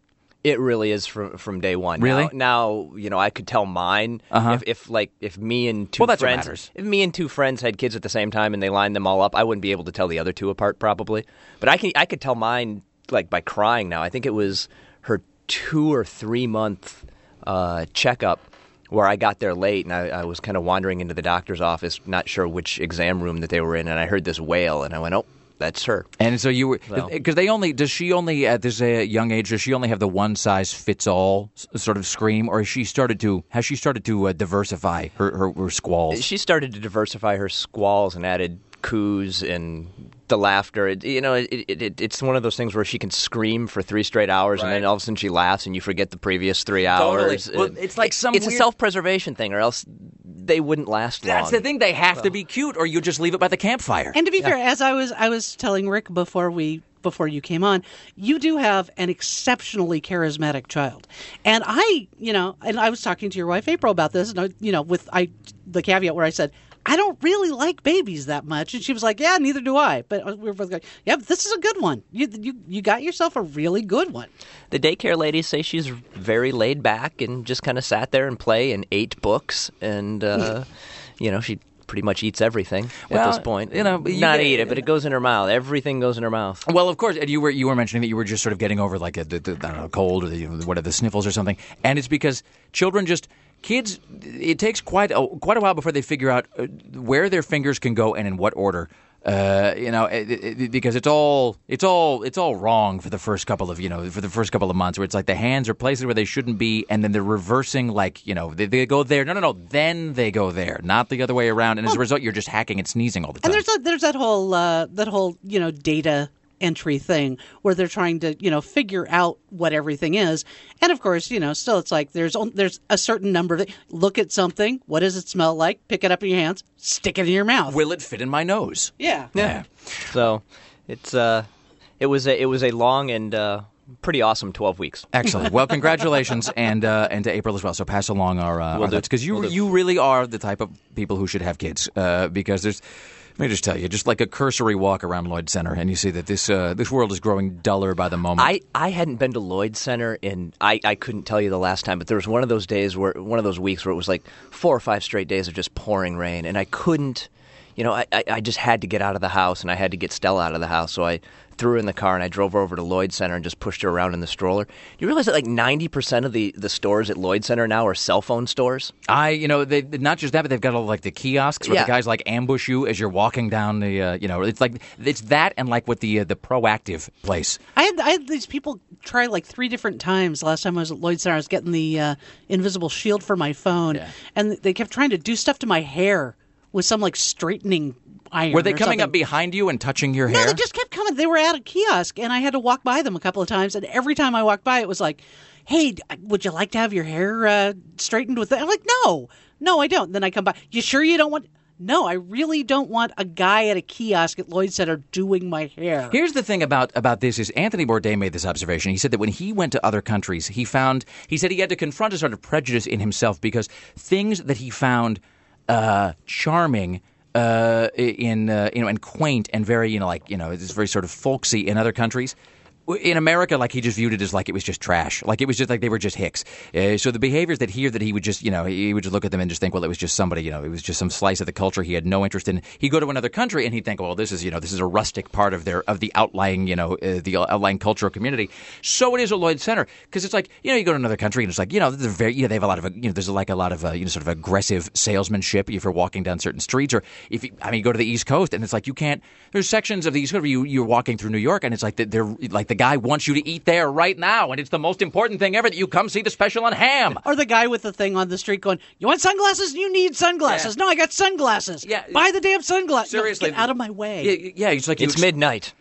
It really is from from day one. Really? Now, now you know, I could tell mine Uh-huh. if, if like if me and two Well, that's what friends, matters. if me and two friends had kids at the same time and they lined them all up, I wouldn't be able to tell the other two apart probably. But I can I could tell mine like by crying now. I think it was her two or three month uh, checkup where I got there late and I, I was kind of wandering into the doctor's office, not sure which exam room that they were in, and I heard this wail and I went, oh. That's her. And so you were, So- because they only, does she only, at this uh, young age, does she only have the one size fits all sort of scream, or has she started to, has she started to uh, diversify her, her, her squalls? She started to diversify her squalls and added coos and the laughter. It, you know, it, it, it, it's one of those things where she can scream for three straight hours Right. and then all of a sudden she laughs and you forget the previous three Totally. hours. Well, It- it's like some It's weird- a self-preservation thing, or else they wouldn't last long. That's the thing. They have to be cute, or you just leave it by the campfire. And to be fair, as I was I was telling Rick before we before you came on, you do have an exceptionally charismatic child. And I, you know, and I was talking to your wife April about this, and I, you know, with I the caveat where I said, I don't really like babies that much, and she was like, "Yeah, neither do I." But we were both like, "Yeah, but this is a good one. You you you got yourself a really good one." The daycare ladies say she's very laid back and just kind of sat there and play and ate books, and uh, you know, she pretty much eats everything Well, at this point. you know, you not get- eat it, but it goes in her mouth. Everything goes in her mouth. Well, of course, and you were you were mentioning that you were just sort of getting over like a, the, the, I don't know, cold or the, what are the sniffles or something, and it's because children just kids. It takes quite a, quite a while before they figure out uh, where their fingers can go and in what order. Uh, you know, it, it, because it's all it's all it's all wrong for the first couple of you know for the first couple of months, where it's like the hands are places where they shouldn't be, and then they're reversing like you know they, they go there. No, no, no. Then they go there, not the other way around. And as a result, you're just hacking and sneezing all the time. And there's a, there's that whole uh, that whole you know data entry thing where they're trying to you know figure out what everything is, and of course you know still it's like there's on- there's a certain number of it. Look at something. What does it smell like? Pick it up in your hands. Stick it in your mouth. Will it fit in my nose? Yeah. Yeah. So it's uh, it was a, it was a long and uh, pretty awesome twelve weeks. Excellent. Well, congratulations, and uh, and to April as well. So pass along our uh, Will our do. thoughts, because you Will do. you really are the type of people who should have kids. Uh, because there's, let me just tell you, just like a cursory walk around Lloyd Center, and you see that this uh, this world is growing duller by the moment. I, I hadn't been to Lloyd Center in I, I couldn't tell you the last time, but there was one of those days where one of those weeks where it was like four or five straight days of just pouring rain, and I couldn't, you know, I, I, I just had to get out of the house, and I had to get Stella out of the house, so I threw her in the car and I drove her over to Lloyd Center and just pushed her around in the stroller. You realize that like ninety percent of the, the stores at Lloyd Center now are cell phone stores? I, you know, they not just that, but they've got all like the kiosks where Yeah. the guys like ambush you as you're walking down the, uh, you know, it's like it's that and like with the uh, the proactive place. I had I had these people try like three different times. Last time I was at Lloyd Center, I was getting the uh, invisible shield for my phone, Yeah. and they kept trying to do stuff to my hair with some like straightening iron. Were they or coming something. up behind you and touching your No, hair? they just kept coming. They were at a kiosk, and I had to walk by them a couple of times. And every time I walked by, it was like, "Hey, d- would you like to have your hair uh, straightened with that?" I'm like, "No, no, I don't." Then I come by. You sure you don't want? No, I really don't want a guy at a kiosk at Lloyd Center doing my hair. Here's the thing about, about this is Anthony Bourdain made this observation. He said that when he went to other countries, he found he said he had to confront a sort of prejudice in himself because things that he found uh, charming uh, in uh, you know and quaint and very you know like you know it's very sort of folksy in other countries. In America, like he just viewed it as like it was just trash, like it was just like they were just hicks. Uh, so the behaviors that here that he would just, you know, he would just look at them and just think, well, it was just somebody, you know, it was just some slice of the culture he had no interest in. He'd go to another country and he'd think, well, this is, you know, this is a rustic part of their of the outlying, you know, uh, the outlying cultural community. So it is at Lloyd Center because it's like, you know, you go to another country and it's like, you know, they're very, you know, they have a lot of, you know, there's like a lot of, uh, you know, sort of aggressive salesmanship if you're walking down certain streets, or if you, I mean, you go to the East Coast and it's like you can't. There's sections of the East Coast where you you're walking through New York and it's like they're like the guy wants you to eat there right now, and it's the most important thing ever that you come see the special on ham. Or the guy with the thing on the street going, "You want sunglasses? You need sunglasses." Yeah. No, I got sunglasses. Yeah. Buy the damn sunglasses. Seriously. No, get out of my way. Yeah, yeah, it's like you It's ex- midnight.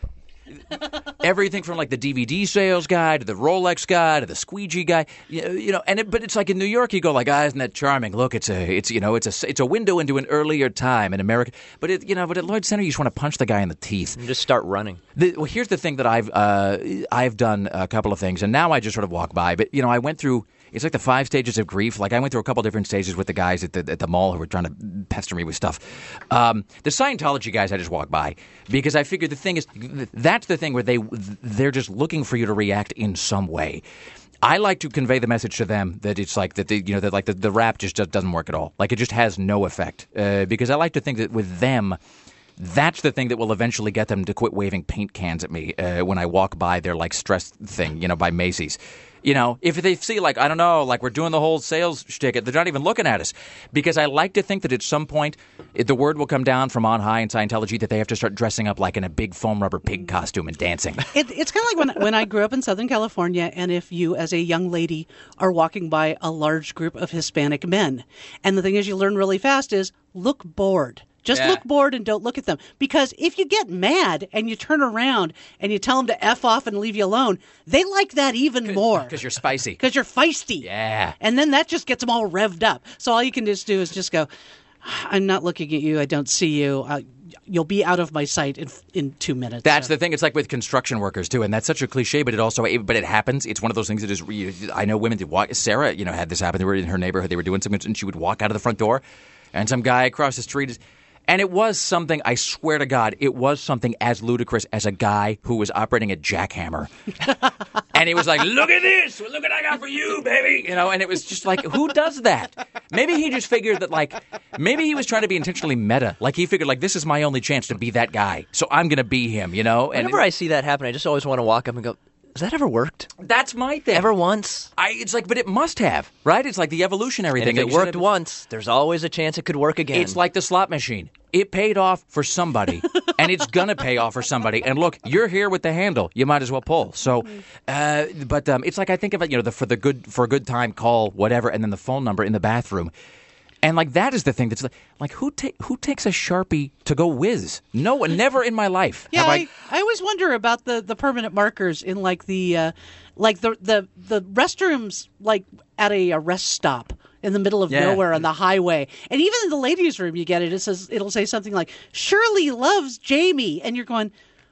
everything from like the D V D sales guy to the Rolex guy to the squeegee guy, you you know. And it, but it's like in New York, you go like, ah, isn't that charming? Look, it's a, it's you know, it's a, it's a window into an earlier time in America. But it, you know, but at Lloyd Center, you just want to punch the guy in the teeth. And just start running. The, well, here's the thing that I've uh, I've done a couple of things, and now I just sort of walk by. But you know, I went through. It's like the five stages of grief. Like I went through a couple different stages with the guys at the at the mall who were trying to pester me with stuff. Um, the Scientology guys, I just walked by because I figured the thing is that's the thing where they they're just looking for you to react in some way. I like to convey the message to them that it's like that the, you know that like the, the rap just doesn't work at all. Like it just has no effect. Uh, because I like to think that with them, that's the thing that will eventually get them to quit waving paint cans at me uh, when I walk by their like stress thing, you know, by Macy's. You know, if they see, like, I don't know, like we're doing the whole sales shtick, they're not even looking at us. Because I like to think that at some point, it, the word will come down from on high in Scientology that they have to start dressing up like in a big foam rubber pig costume and dancing. It, it's kind of like when, when I grew up in Southern California, and if you, as a young lady, are walking by a large group of Hispanic men. And the thing is, you learn really fast is, look bored. Just Yeah. look bored and don't look at them. Because if you get mad and you turn around and you tell them to F off and leave you alone, they like that even more. Because you're spicy. Because you're feisty. Yeah. And then that just gets them all revved up. So all you can just do is just go, I'm not looking at you. I don't see you. Uh, you'll be out of my sight in, in two minutes. That's so. the thing. It's like with construction workers too, and that's such a cliche, but it also, but it happens. It's one of those things that is. I know women that walk. Sarah, you know, had this happen. They were in her neighborhood. They were doing something, and she would walk out of the front door, and some guy across the street is. And it was something, I swear to God, it was something as ludicrous as a guy who was operating a jackhammer. And he was like, look at this. Look what I got for you, baby. You know, and it was just like, who does that? Maybe he just figured that, like, maybe he was trying to be intentionally meta. Like, he figured, like, this is my only chance to be that guy. So I'm going to be him, you know? And Whenever I see that happen, I just always want to walk up and go, has that ever worked? that's my thing. Ever once? I, it's like, but it must have, right? It's like the evolutionary And thing. if that it you said worked it- once, there's always a chance it could work again. It's like the slot machine. It paid off for somebody, and it's going to pay off for somebody. And look, you're here with the handle. You might as well pull. So, uh, but um, it's like I think of it, you know, the, for the good for a good time, call whatever, and then the phone number in the bathroom. And like that is the thing that's like, like who ta- who takes a Sharpie to go whiz? No one, never in my life. Yeah, have I, I always wonder about the, the permanent markers in like the uh, like the, the the restrooms like at a, a rest stop in the middle of Yeah. nowhere on the highway. And even in the ladies' room you get it, it says it'll say something like Shirley loves Jamie, and you're going,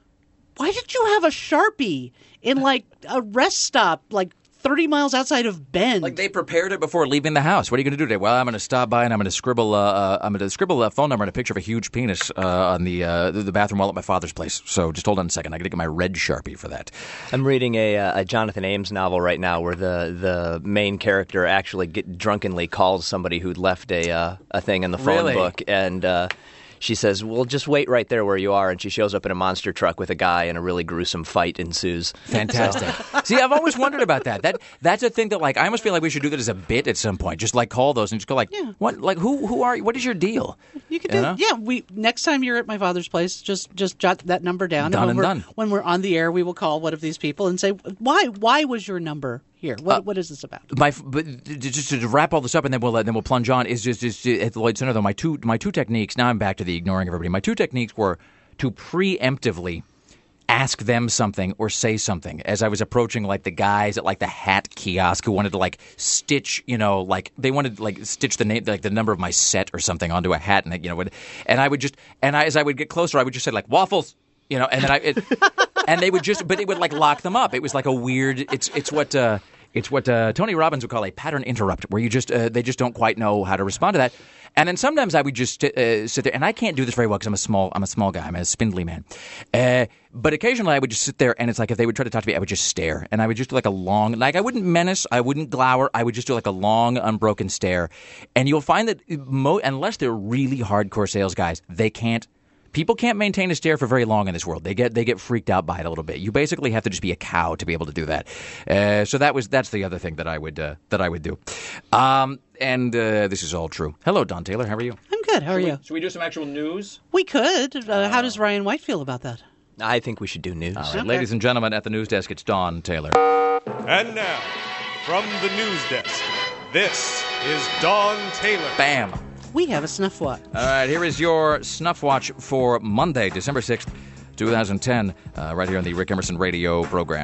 why did you have a Sharpie in like a rest stop like thirty miles outside of Bend? Like they prepared it before leaving the house. What are you going to do today? Well, I'm going to stop by and I'm going to scribble. Uh, uh, I'm going to scribble a phone number and a picture of a huge penis uh, on the uh, the bathroom wall at my father's place. So just hold on a second. I got to get my red Sharpie for that. I'm reading a, uh, a Jonathan Ames novel right now where the, the main character actually get, drunkenly calls somebody who'd left a uh, a thing in the phone Really? book, and uh, she says, well, just wait right there where you are, and she shows up in a monster truck with a guy, and a really gruesome fight ensues. Fantastic. See, I've always wondered about that. That that's a thing that, like, I almost feel like we should do that as a bit at some point. Just like call those and just go like, Yeah. what? Like, who? Who are you? What is your deal? You could You do, know? yeah. We next time you're at my father's place, just just jot that number down. Done when and we're, done. When we're on the air, we will call one of these people and say, "Why? Why was your number here? What? Uh, what is this about?" My, but just to wrap all this up, and then we'll then we'll plunge on. Is just, just at the Lloyd Center though. My two my two techniques. Now I'm back to the ignoring everybody. My two techniques were to preemptively ask them something or say something as I was approaching like the guys at like the hat kiosk who wanted to like stitch, you know, like they wanted to, like stitch the name, like the number of my set or something onto a hat, and you know, would, and I would just, and I, as I would get closer, I would just say like waffles, you know, and then I, it, and they would just, but it would like lock them up. It was like a weird. It's it's what. Uh, It's what uh, Tony Robbins would call a pattern interrupt, where you just uh, they just don't quite know how to respond to that. And then sometimes I would just uh, sit there, and I can't do this very well because I'm a small I'm a small guy, I'm a spindly man. Uh, but occasionally I would just sit there, and it's like if they would try to talk to me, I would just stare, and I would just do like a long, like I wouldn't menace, I wouldn't glower, I would just do like a long, unbroken stare. And you'll find that mo- unless they're really hardcore sales guys, they can't. People can't maintain a stare for very long in this world. They get they get freaked out by it a little bit. You basically have to just be a cow to be able to do that. Uh, so that was that's the other thing that I would uh, that I would do. Um, and uh, this is all true. Hello, Don Taylor. How are you? I'm good. How are you? Should we do some actual news? We could. Uh, how does Ryan White feel about that? I think we should do news. All right, ladies and gentlemen, at the news desk, it's Don Taylor. And now, from the news desk, this is Don Taylor. Bam. We have a snuff watch. All right, here is your snuff watch for Monday, December sixth, twenty ten, uh, right here on the Rick Emerson radio program.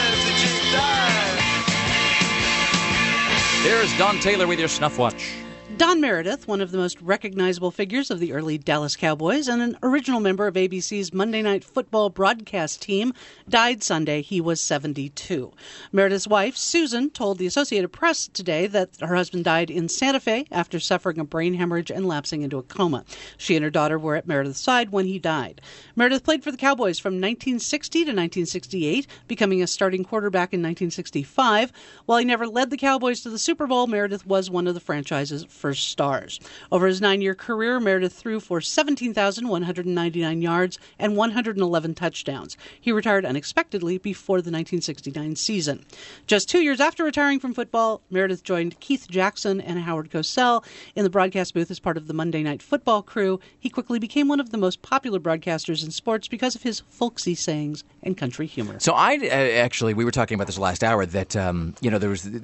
Here's Don Taylor with your snuff watch. Don Meredith, one of the most recognizable figures of the early Dallas Cowboys and an original member of A B C's Monday Night Football broadcast team, died Sunday. He was seventy-two. Meredith's wife, Susan, told the Associated Press today that her husband died in Santa Fe after suffering a brain hemorrhage and lapsing into a coma. She and her daughter were at Meredith's side when he died. Meredith played for the Cowboys from nineteen sixty to nineteen sixty-eight, becoming a starting quarterback in nineteen sixty-five. While he never led the Cowboys to the Super Bowl, Meredith was one of the franchise's first stars. Over his nine-year career, Meredith threw for seventeen thousand one hundred ninety-nine yards and one hundred eleven touchdowns. He retired unexpectedly before the nineteen sixty-nine season. Just two years after retiring from football, Meredith joined Keith Jackson and Howard Cosell in the broadcast booth as part of the Monday Night Football crew. He quickly became one of the most popular broadcasters in sports because of his folksy sayings and country humor. So I uh, actually, we were talking about this last hour that um, you know there was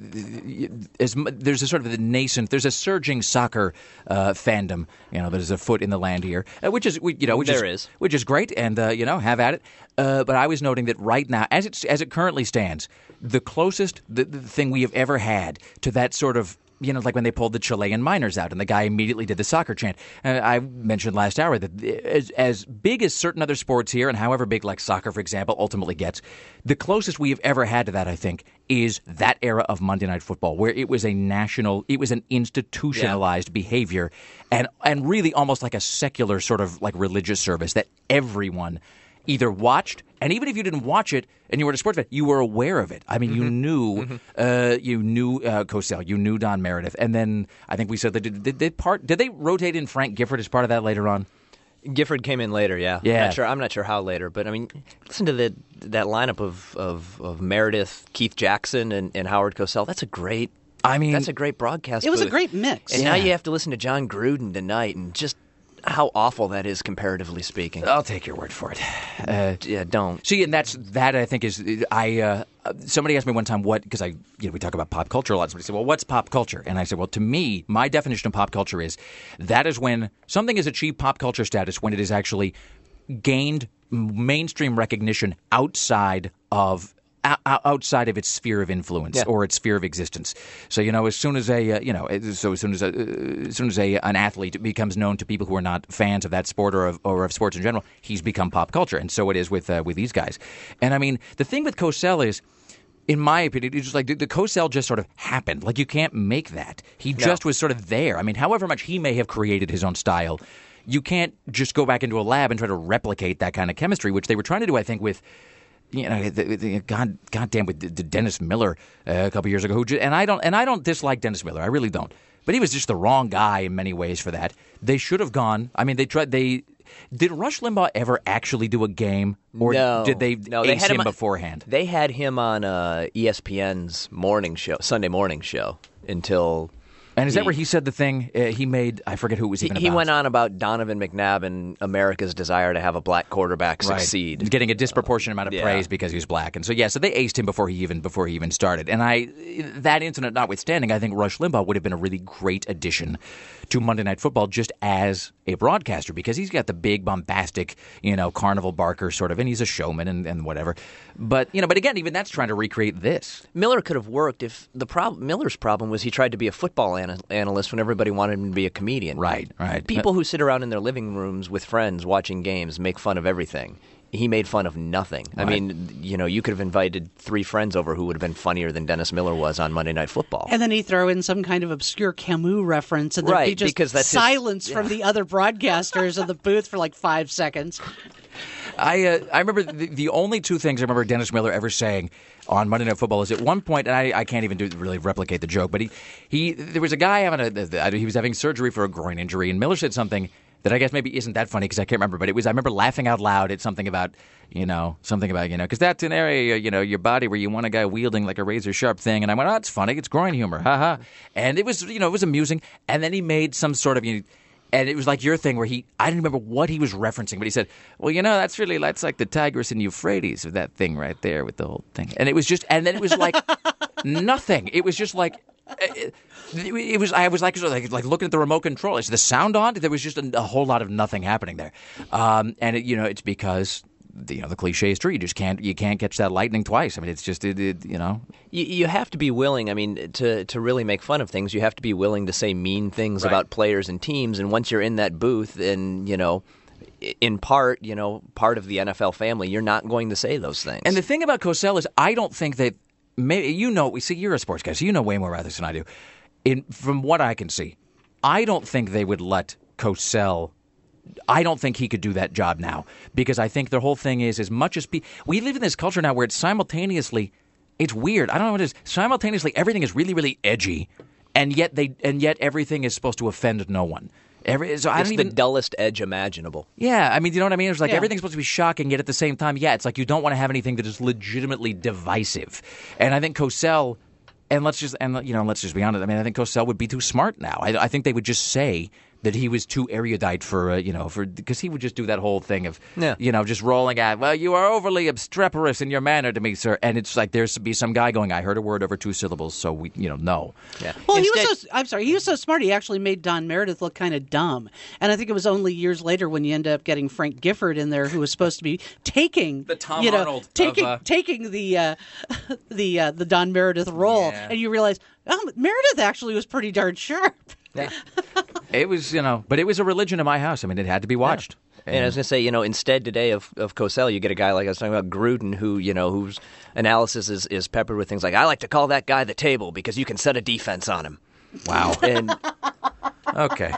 as there's a sort of a nascent, there's a surging soccer uh, fandom, you know, that is afoot in the land here, uh, which is, you know, which there is, is, which is great, and uh, you know, have at it. Uh, but I was noting that right now, as it as it currently stands, the closest the, the thing we have ever had to that sort of, you know, like when they pulled the Chilean miners out and the guy immediately did the soccer chant. Uh, I mentioned last hour that as, as big as certain other sports here, and however big like soccer, for example, ultimately gets, the closest we have ever had to that, I think, is that era of Monday Night Football, where it was a national, it was an institutionalized yeah. behavior, and and really almost like a secular sort of like religious service that everyone either watched, and even if you didn't watch it and you were a sports fan, you were aware of it. I mean, mm-hmm. you knew mm-hmm. uh, you knew uh, Cosell, you knew Don Meredith, and then I think we said that did, did they part? Did they rotate in Frank Gifford as part of that later on? Gifford came in later, yeah. Yeah. I'm not sure, I'm not sure how later, but I mean, listen to the that lineup of of, of Meredith, Keith Jackson, and, and Howard Cosell. That's a great. I mean, that's a great broadcast. It was booth. a great mix, and yeah. now you have to listen to John Gruden tonight, and just how awful that is comparatively speaking. I'll take your word for it. Uh, yeah, don't. See, and that's that. I think is I. Uh, somebody asked me one time what because I you know we talk about pop culture a lot. Somebody said, "Well, what's pop culture?" And I said, "Well, to me, my definition of pop culture is that is when something has achieved pop culture status when it is actually gained mainstream recognition outside of." outside of its sphere of influence yeah. or its sphere of existence. So, you know, as soon as a, uh, you know, so as soon as a, uh, as soon as a, an athlete becomes known to people who are not fans of that sport or of, or of sports in general, he's become pop culture. And so it is with, uh, with these guys. And I mean, the thing with Cosell is, in my opinion, it's just like the, the Cosell just sort of happened. Like you can't make that. He no. just was sort of there. I mean, however much he may have created his own style, you can't just go back into a lab and try to replicate that kind of chemistry, which they were trying to do, I think, with you know, the, the, God, goddamn, with the, the Dennis Miller uh, a couple years ago, who just, and I don't, and I don't dislike Dennis Miller, I really don't, but he was just the wrong guy in many ways for that. They should have gone. I mean, they tried. They did Rush Limbaugh ever actually do a game, or no, did they no, ace they had him, him beforehand? They had him on uh, E S P N's morning show, Sunday morning show, until. And is he, that where he said the thing uh, he made? I forget who it was even he, about. He went on about Donovan McNabb and America's desire to have a black quarterback succeed, right. Getting a disproportionate amount of yeah. praise because he was black, and so yeah, so they aced him before he even before he even started. And I, that incident notwithstanding, I think Rush Limbaugh would have been a really great addition to Monday Night Football just as a broadcaster because he's got the big bombastic, you know, carnival barker sort of, and he's a showman and, and whatever. But you know, but again, even that's trying to recreate this. Miller could have worked if the problem. Miller's problem was he tried to be a football ana- analyst when everybody wanted him to be a comedian. Right, right. People who sit around in their living rooms with friends watching games make fun of everything. He made fun of nothing. Right. I mean, you know, you could have invited three friends over who would have been funnier than Dennis Miller was on Monday Night Football. And then he'd throw in some kind of obscure Camus reference, and there'd right, be just because that's silence his, from yeah. the other broadcasters in the booth for like five seconds. I uh, I remember the, the only two things I remember Dennis Miller ever saying on Monday Night Football is at one point, and I, I can't even do really replicate the joke, but he, he there was a guy having a he was having surgery for a groin injury, and Miller said something that I guess maybe isn't that funny because I can't remember, but it was I remember laughing out loud at something about you know something about you know because that's an area you know your body where you want a guy wielding like a razor sharp thing, and I went, oh, it's funny, it's groin humor, haha, and it was you know it was amusing, and then he made some sort of you know, and it was like your thing where he, I didn't remember what he was referencing, but he said, well, you know, that's really, that's like the Tigris and Euphrates of that thing right there with the whole thing. And it was just, and then it was like nothing. It was just like, it, it was, I was like, like, like looking at the remote control. Is the sound on? There was just a, a whole lot of nothing happening there. Um, and, it, you know, it's because the, you know, the cliche is true. You just can't you can't catch that lightning twice. I mean, it's just it, it, you know. You, you have to be willing. I mean, to to really make fun of things, you have to be willing to say mean things Right. about players and teams. And once you're in that booth, and you know, in part, you know, part of the N F L family, you're not going to say those things. And the thing about Cosell is, I don't think that maybe you know. We see you're a sports guy, so you know way more about this than I do. In from what I can see, I don't think they would let Cosell. I don't think he could do that job now, because I think the whole thing is, as much as pe- we live in this culture now where it's simultaneously, it's weird. I don't know what it is. Simultaneously, everything is really, really edgy, and yet they and yet everything is supposed to offend no one. Every, so I it's don't the even, dullest edge imaginable. Yeah, I mean, you know what I mean? It's like Yeah. everything's supposed to be shocking, yet at the same time, yeah, it's like you don't want to have anything that is legitimately divisive. And I think Cosell, and let's just and you know, let's just be honest. I mean, I think Cosell would be too smart now. I, I think they would just say that he was too erudite for, uh, you know, for because he would just do that whole thing of, Yeah. you know, just rolling out. Well, you are overly obstreperous in your manner to me, sir. And it's like there's to be some guy going, I heard a word over two syllables, so we, you know, no. Yeah. Well, he Instead- was so, I'm sorry, he was so smart, he actually made Don Meredith look kind of dumb. And I think it was only years later when you end up getting Frank Gifford in there, who was supposed to be taking The Tom you know, Arnold of, taking uh, taking the uh, the uh, the Don Meredith role, Yeah. and you realize, oh, Meredith actually was pretty darn sharp. Yeah. It was, you know, but it was a religion in my house. I mean, it had to be watched. And I was going to say, you know, instead today of, of Cosell, you get a guy like I was talking about, Gruden, who, you know, whose analysis is, is peppered with things like, I like to call that guy the table because you can set a defense on him. Wow. And Okay.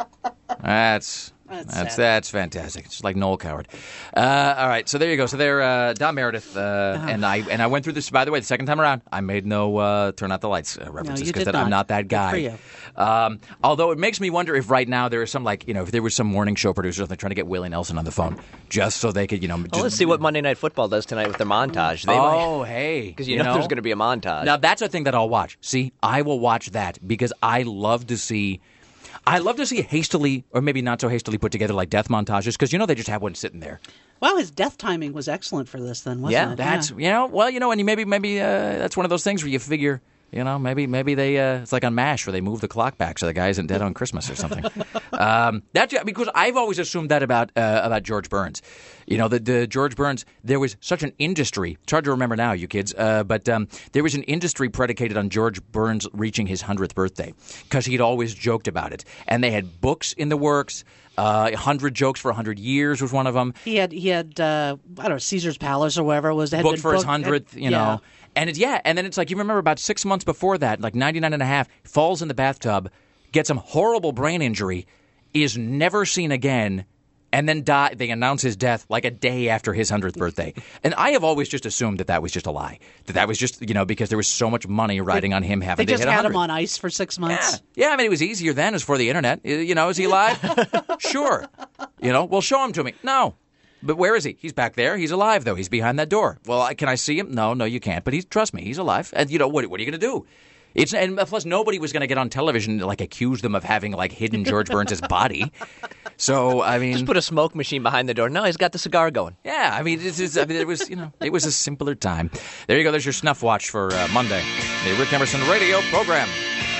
That's That's that's sad. that's fantastic. It's just like Noel Coward. Uh, all right, so there you go. So there, uh, Don Meredith, uh, Uh-huh. and I and I went through this. By the way, the second time around, I made no uh, turn out the lights uh, references you because did I'm not. not that Good guy. for you. Um, although it makes me wonder if right now there is some like you know if there was some morning show producer or something trying to get Willie Nelson on the phone just so they could you know. well, just, let's see what Monday Night Football does tonight with their montage. They Oh, hey, because you, know, there's going to be a montage. Now that's a thing that I'll watch. See, I will watch that because I love to see. I love to see hastily, or maybe not so hastily put together like death montages, because you know they just have one sitting there. Wow, his death timing was excellent for this, then, wasn't Yeah, it? That's you know, well, you know, and you maybe maybe uh, that's one of those things where you figure, you know, maybe maybe they uh, it's like on MASH where they move the clock back so the guy isn't dead on Christmas or something. um, that's because I've always assumed that about uh, about George Burns. You know, the, the George Burns, there was such an industry. It's hard to remember now, you kids, uh, but um, there was an industry predicated on George Burns reaching his hundredth birthday because he'd always joked about it. And they had books in the works. Uh, one hundred Jokes for one hundred Years was one of them. He had he had uh, I don't know, Caesar's Palace or whatever it was. Had Booked been for his booked- hundredth, you yeah. know. And it's, yeah, and then it's like, you remember about six months before that, like ninety-nine and a half, falls in the bathtub, gets some horrible brain injury, is never seen again, and then die. They announce his death like a day after his hundredth birthday. And I have always just assumed that that was just a lie. That that was just, you know, because there was so much money riding on him They having to just hit had one hundred. him on ice for six months. Yeah. yeah, I mean, it was easier then as for the internet. Uh, You know, is he alive? Sure. You know, well, show him to me. No. But where is he? He's back there. He's alive, though. He's behind that door. Well, I- can I see him? No, no, you can't. But he's, trust me, he's alive. And, you know, what, what are you going to do? It's And plus, nobody was going to get on television to, like, accuse them of having, like, hidden George Burns' body. So, I mean... Just put a smoke machine behind the door. No, he's got the cigar going. Yeah, I mean, it's, it's, I mean, it was, you know, it was a simpler time. There you go. There's your snuff watch for uh, Monday. The Rick Emerson radio program.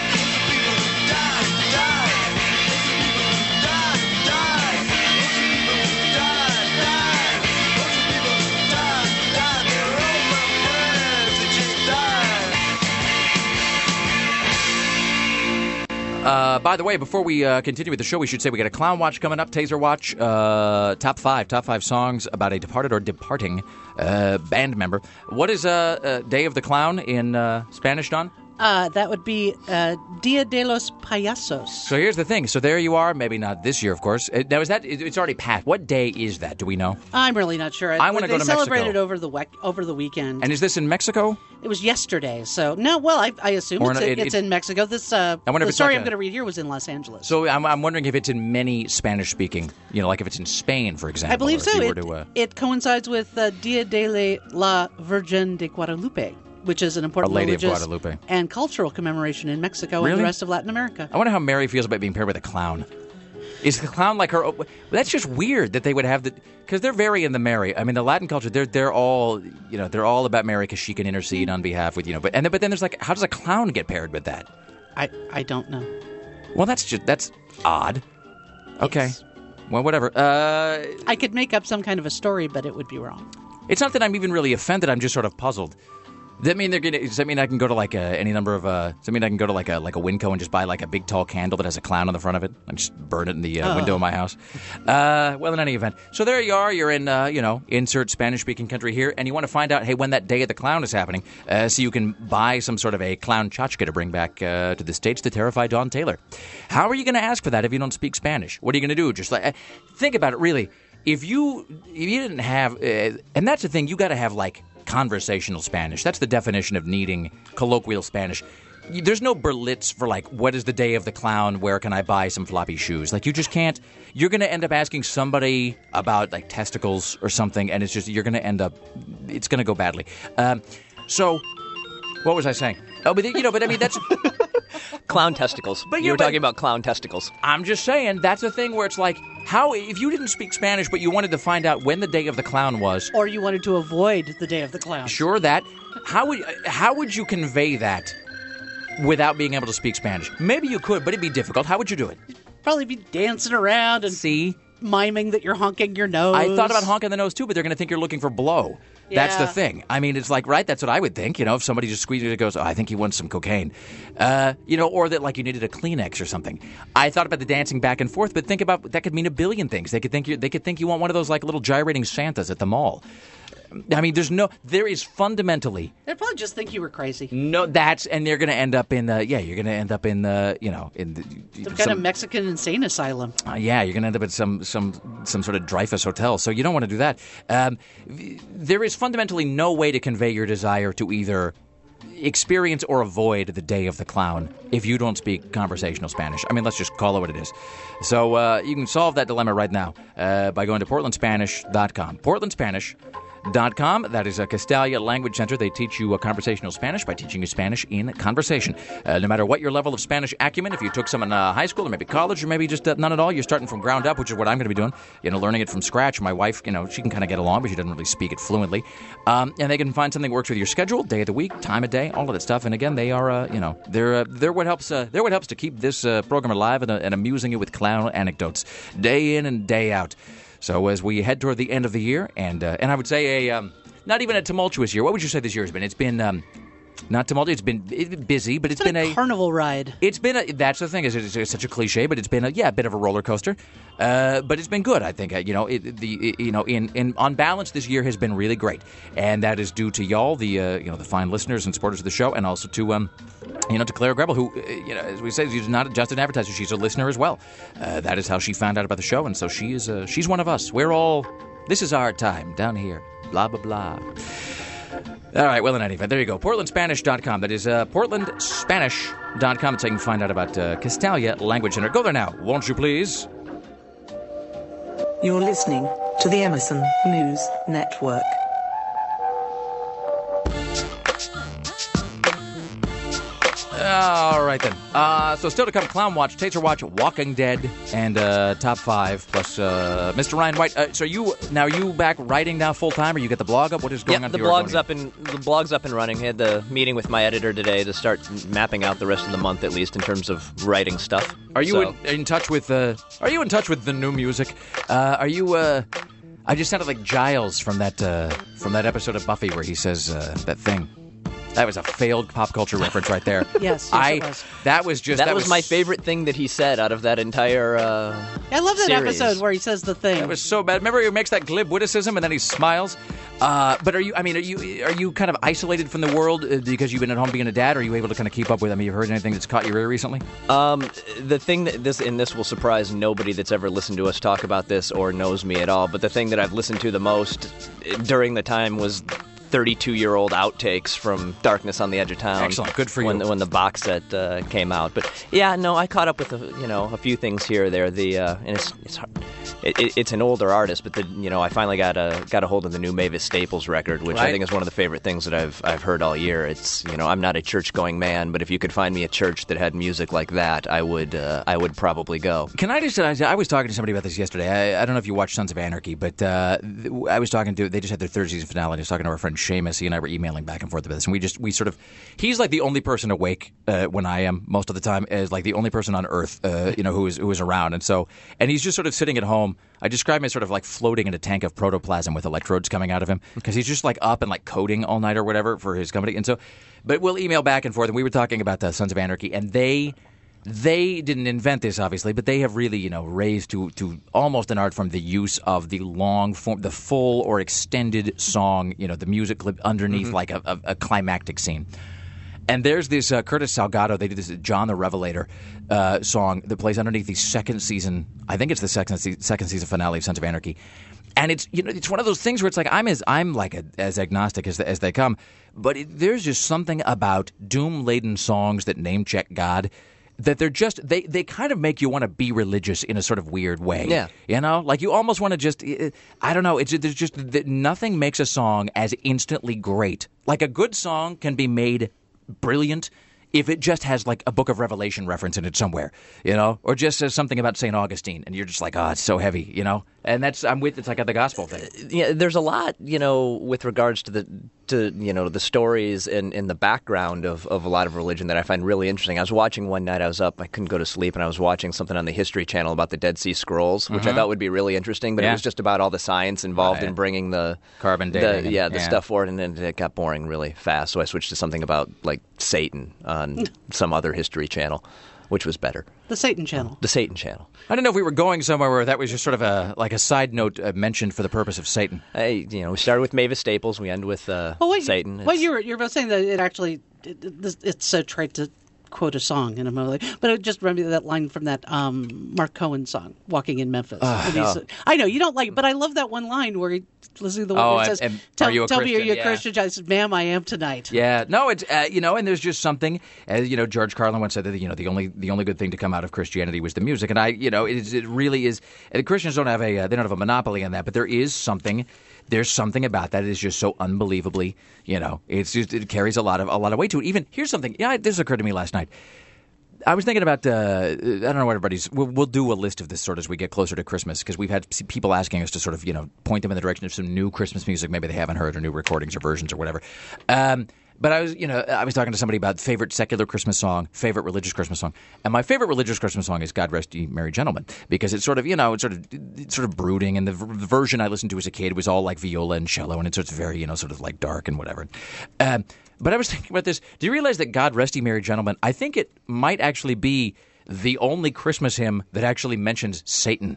Uh, by the way, before we uh, continue with the show, we should say we got a clown watch coming up, Taser Watch, uh, top five, top five songs about a departed or departing uh, band member. What is uh, uh, Day of the Clown in uh, Spanish, Don? Uh, that would be uh, Dia de los Payasos. So here's the thing. So there you are. Maybe not this year, of course. Uh, Now, is that? it- It's already passed. What day is that? Do we know? I'm really not sure. I wanna They go to celebrated Mexico. over the wec- over the weekend. And is this in Mexico? It was yesterday, so no. Well, I, I assume Or it's, no, in, it- it's it- in Mexico. This uh, I wonder if the it's story like I'm a- going to read here was in Los Angeles. So I'm, I'm wondering if it's in many Spanish-speaking. You know, like if it's in Spain, for example. I believe or so. If you It, were to, uh, it coincides with uh, Dia de la Virgen de Guadalupe, which is an important A Lady of religious Guadalupe. and cultural commemoration in Mexico and Really? the rest of Latin America. I wonder how Mary feels about being paired with a clown. Is the clown like her? Well, that's just weird that they would have the because they're very in the Mary. I mean, the Latin culture, they're they're all you know they're all about Mary because she can intercede on behalf with you know. But and then, but then there's like, how does a clown get paired with that? I, I don't know. Well, that's just that's odd. Okay. Yes. well, whatever. Uh, I could make up some kind of a story, but it would be wrong. it's not that I'm even really offended. I'm just sort of puzzled. Does that mean they're gonna? Does that mean I can go to like a, any number of? Uh, does that mean I can go to like a like a Winco and just buy like a big tall candle that has a clown on the front of it and just burn it in the uh, Oh. window of my house? Uh, well, in any event, so there you are. You're in, uh, you know, insert Spanish speaking country here, and you want to find out, hey, when that day of the clown is happening, uh, so you can buy some sort of a clown tchotchke to bring back uh, to the States to terrify Don Taylor. How are you going to ask for that if you don't speak Spanish? What are you going to do? Just like uh, think about it, really. If you if you didn't have, uh, and that's the thing, you got to have like. Conversational Spanish. That's the definition of needing colloquial Spanish. There's no Berlitz for like, what is the day of the clown? Where can I buy some floppy shoes? Like, you just can't. You're going to end up asking somebody about like testicles or something, and it's just you're going to end up. It's going to go badly. Um, so, what was I saying? Oh, but you know, but I mean that's. Clown testicles. But, you yeah, were but- talking about clown testicles. I'm just saying that's a thing where it's like, how if you didn't speak Spanish, but you wanted to find out when the day of the clown was. Or you wanted to avoid the day of the clown. Sure, that. How would how would you convey that without being able to speak Spanish? Maybe you could, but it'd be difficult. How would you do it? Probably be dancing around and See, miming that you're honking your nose. I thought about honking the nose too, but they're going to think you're looking for blow. That's the Yeah. thing. I mean, it's like, right, that's what I would think. You know, if somebody just squeezes it and goes, oh, I think he wants some cocaine. Uh, you know, or that like you needed a Kleenex or something. I thought about the dancing back and forth, but think about, that could mean a billion things. They could think you, they could think you want one of those like little gyrating Santas at the mall. I mean, there's no, there is fundamentally They'd probably just think you were crazy. no, that's, and they're going to end up in, uh, yeah, you're going to end up in, uh, you know, in the, Some kind of Mexican insane asylum. Uh, yeah, you're going to end up at some some some sort of Dreyfus hotel, so you don't want to do that. Um, there is fundamentally no way to convey your desire to either experience or avoid the day of the clown if you don't speak conversational Spanish. I mean, let's just call it what it is. So uh, you can solve that dilemma right now uh, by going to portland spanish dot com. Portland Spanish. Dot com. That is a Castalia Language Center. They teach you a conversational Spanish by teaching you Spanish in conversation. Uh, no matter what your level of Spanish acumen, if you took some in uh, high school or maybe college or maybe just uh, none at all, you're starting from ground up, which is what I'm going to be doing. You know, learning it from scratch. My wife, you know, she can kind of get along, but she doesn't really speak it fluently. Um, and they can find something that works with your schedule, day of the week, time of day, all of that stuff. And again, they are, uh, you know, they're uh, they're what helps. Uh, they're what helps to keep this uh, program alive and, uh, and amusing you with clown anecdotes day in and day out. So as we head toward the end of the year, and uh, and I would say a um, not even a tumultuous year. What would you say this year has been? It's been um, not tumultuous. It's been it's been busy, but it's, It's been, been a a carnival ride. it's been a, that's the thing is it's, it's such a cliche, but it's been a yeah a bit of a roller coaster, uh, but it's been good. I think uh, you know it, the it, you know in, in on balance this year has been really great, and that is due to y'all the uh, you know the fine listeners and supporters of the show, and also to um you know to Clara Grebel, who uh, you know as we say she's not just an advertiser, she's a listener as well. Uh, that is how she found out about the show, and so she is uh, she's one of us. We're all this is our time down here. Blah blah blah. All right, well, in any event, there you go. portland spanish dot com. That is uh, portland spanish dot com. So you can find out about uh, Castalia Language Center. Go there now, won't you please? You're listening to the Emerson News Network. All right, then. Uh, so still to come, Clown Watch, Taser Watch, Walking Dead, and uh, Top five, plus uh, Mister Ryan White. Uh, so you now are you back writing now full-time, or you get the blog up? What is going Yeah, on? the with blog's your up and the blog's up and running. I had the meeting with my editor today to start mapping out the rest of the month, at least in terms of writing stuff. Are you So- in, in touch with uh, Are you in touch with the new music? Uh, are you? Uh, I just sounded like Giles from that uh, from that episode of Buffy where he says uh, that thing. That was a failed pop culture reference right there. Yes, yes, I. it was. That was just that, that, was, my favorite thing that he said out of that entire. Uh, I love that series. episode where he says the thing. That was so bad. Remember, he makes that glib witticism and then he smiles. Uh, but are you? I mean, are you? Are you kind of isolated from the world uh, because you've been at home being a dad? Or are you able to kind of keep up with? I mean, you've heard anything that's caught your ear recently? Um, the thing that this and this will surprise nobody that's ever listened to us talk about this or knows me at all. But the thing that I've listened to the most during the time was thirty-two-year-old outtakes from Darkness on the Edge of Town. Excellent. Good for when, you. When the box set uh, came out. But yeah, no, I caught up with a, you know a few things here or there. The uh, and it's it's hard. It, it, it's an older artist, but the you know I finally got a got a hold of the new Mavis Staples record, which Right. I think is one of the favorite things that I've I've heard all year. It's you know I'm not a church going man, but if you could find me a church that had music like that, I would uh, I would probably go. Can I just? I, I was talking to somebody about this yesterday. I, I don't know if you watch Sons of Anarchy, but uh, th- I was talking to. They just had their third season finale. And I was talking to our friend Seamus. He and I were emailing back and forth about this, and we just we sort of. He's like the only person awake uh, when I am most of the time. Is like the only person on Earth, uh, you know, who is who is around, and so and he's just sort of sitting at home. I describe him as sort of like floating in a tank of protoplasm with electrodes coming out of him because he's just like up and like coding all night or whatever for his company. And so, but we'll email back and forth. And we were talking about the Sons of Anarchy, and they they didn't invent this obviously, but they have really you know raised to to almost an art form the use of the long form, the full or extended song, you know, the music clip underneath mm-hmm. like a, a, a climactic scene. And there's this uh, Curtis Salgado. They did this John the Revelator uh, song that plays underneath the second season. I think it's the second se- second season finale of Sons of Anarchy. And it's you know it's one of those things where it's like I'm as I'm like a, as agnostic as as they come, but it, there's just something about doom laden songs that name check God that they're just they, they kind of make you want to be religious in a sort of weird way. Yeah, you know, like you almost want to just I don't know. It's there's just that nothing makes a song as instantly great. Like a good song can be made brilliant if it just has like a Book of Revelation reference in it somewhere, you know, or just says something about Saint Augustine, and you're just like, oh, it's so heavy, you know. And that's I'm with it's like the gospel thing. Yeah, there's a lot, you know, with regards to the to you know the stories and in the background of, of a lot of religion that I find really interesting. I was watching one night. I was up, I couldn't go to sleep, and I was watching something on the History Channel about the Dead Sea Scrolls, which mm-hmm. I thought would be really interesting. But yeah. it was just about all the science involved right. in bringing the carbon dating, the, yeah, the yeah. stuff forward, and then it got boring really fast. So I switched to something about like Satan on some other History Channel, which was better. The Satan Channel. The Satan Channel. I don't know if we were going somewhere where that was just sort of a like a side note uh, mentioned for the purpose of Satan. Hey, you know, we started with Mavis Staples, we end with uh, well, wait, Satan. Well, you were you're both saying that it actually it, it, it's so trite to quote a song in a movie, but it just reminded me of that line from that um, Mark Cohen song, "Walking in Memphis." Uh, no. I know you don't like it, but I love that one line where he listen to the one oh, where it says, and, and, "Tell, are you a tell Christian? me, are you a yeah. Christian?" I said, "Ma'am, I am tonight." Yeah, no, it's uh, you know, and there's just something. Uh, you know, George Carlin once said that you know the only the only good thing to come out of Christianity was the music, and I, you know, it, is, it really is. The Christians don't have a uh, they don't have a monopoly on that, but there is something. There's something about that. It is just so unbelievably, you know, it's just it carries a lot of a lot of weight to it. Even here's something. Yeah, this occurred to me last night. I was thinking about, uh, I don't know what everybody's, we'll, we'll do a list of this sort of as we get closer to Christmas because we've had people asking us to sort of, you know, point them in the direction of some new Christmas music maybe they haven't heard or new recordings or versions or whatever. Um, but I was, you know, I was talking to somebody about favorite secular Christmas song, favorite religious Christmas song. And my favorite religious Christmas song is God Rest Ye Merry Gentlemen because it's sort of, you know, it's sort of it's sort of brooding. And the, v- the version I listened to as a kid was all like viola and cello and it's, it's very, you know, sort of like dark and whatever. Um, but I was thinking about this. Do you realize that God Rest Ye Merry Gentlemen, I think it might actually be the only Christmas hymn that actually mentions Satan.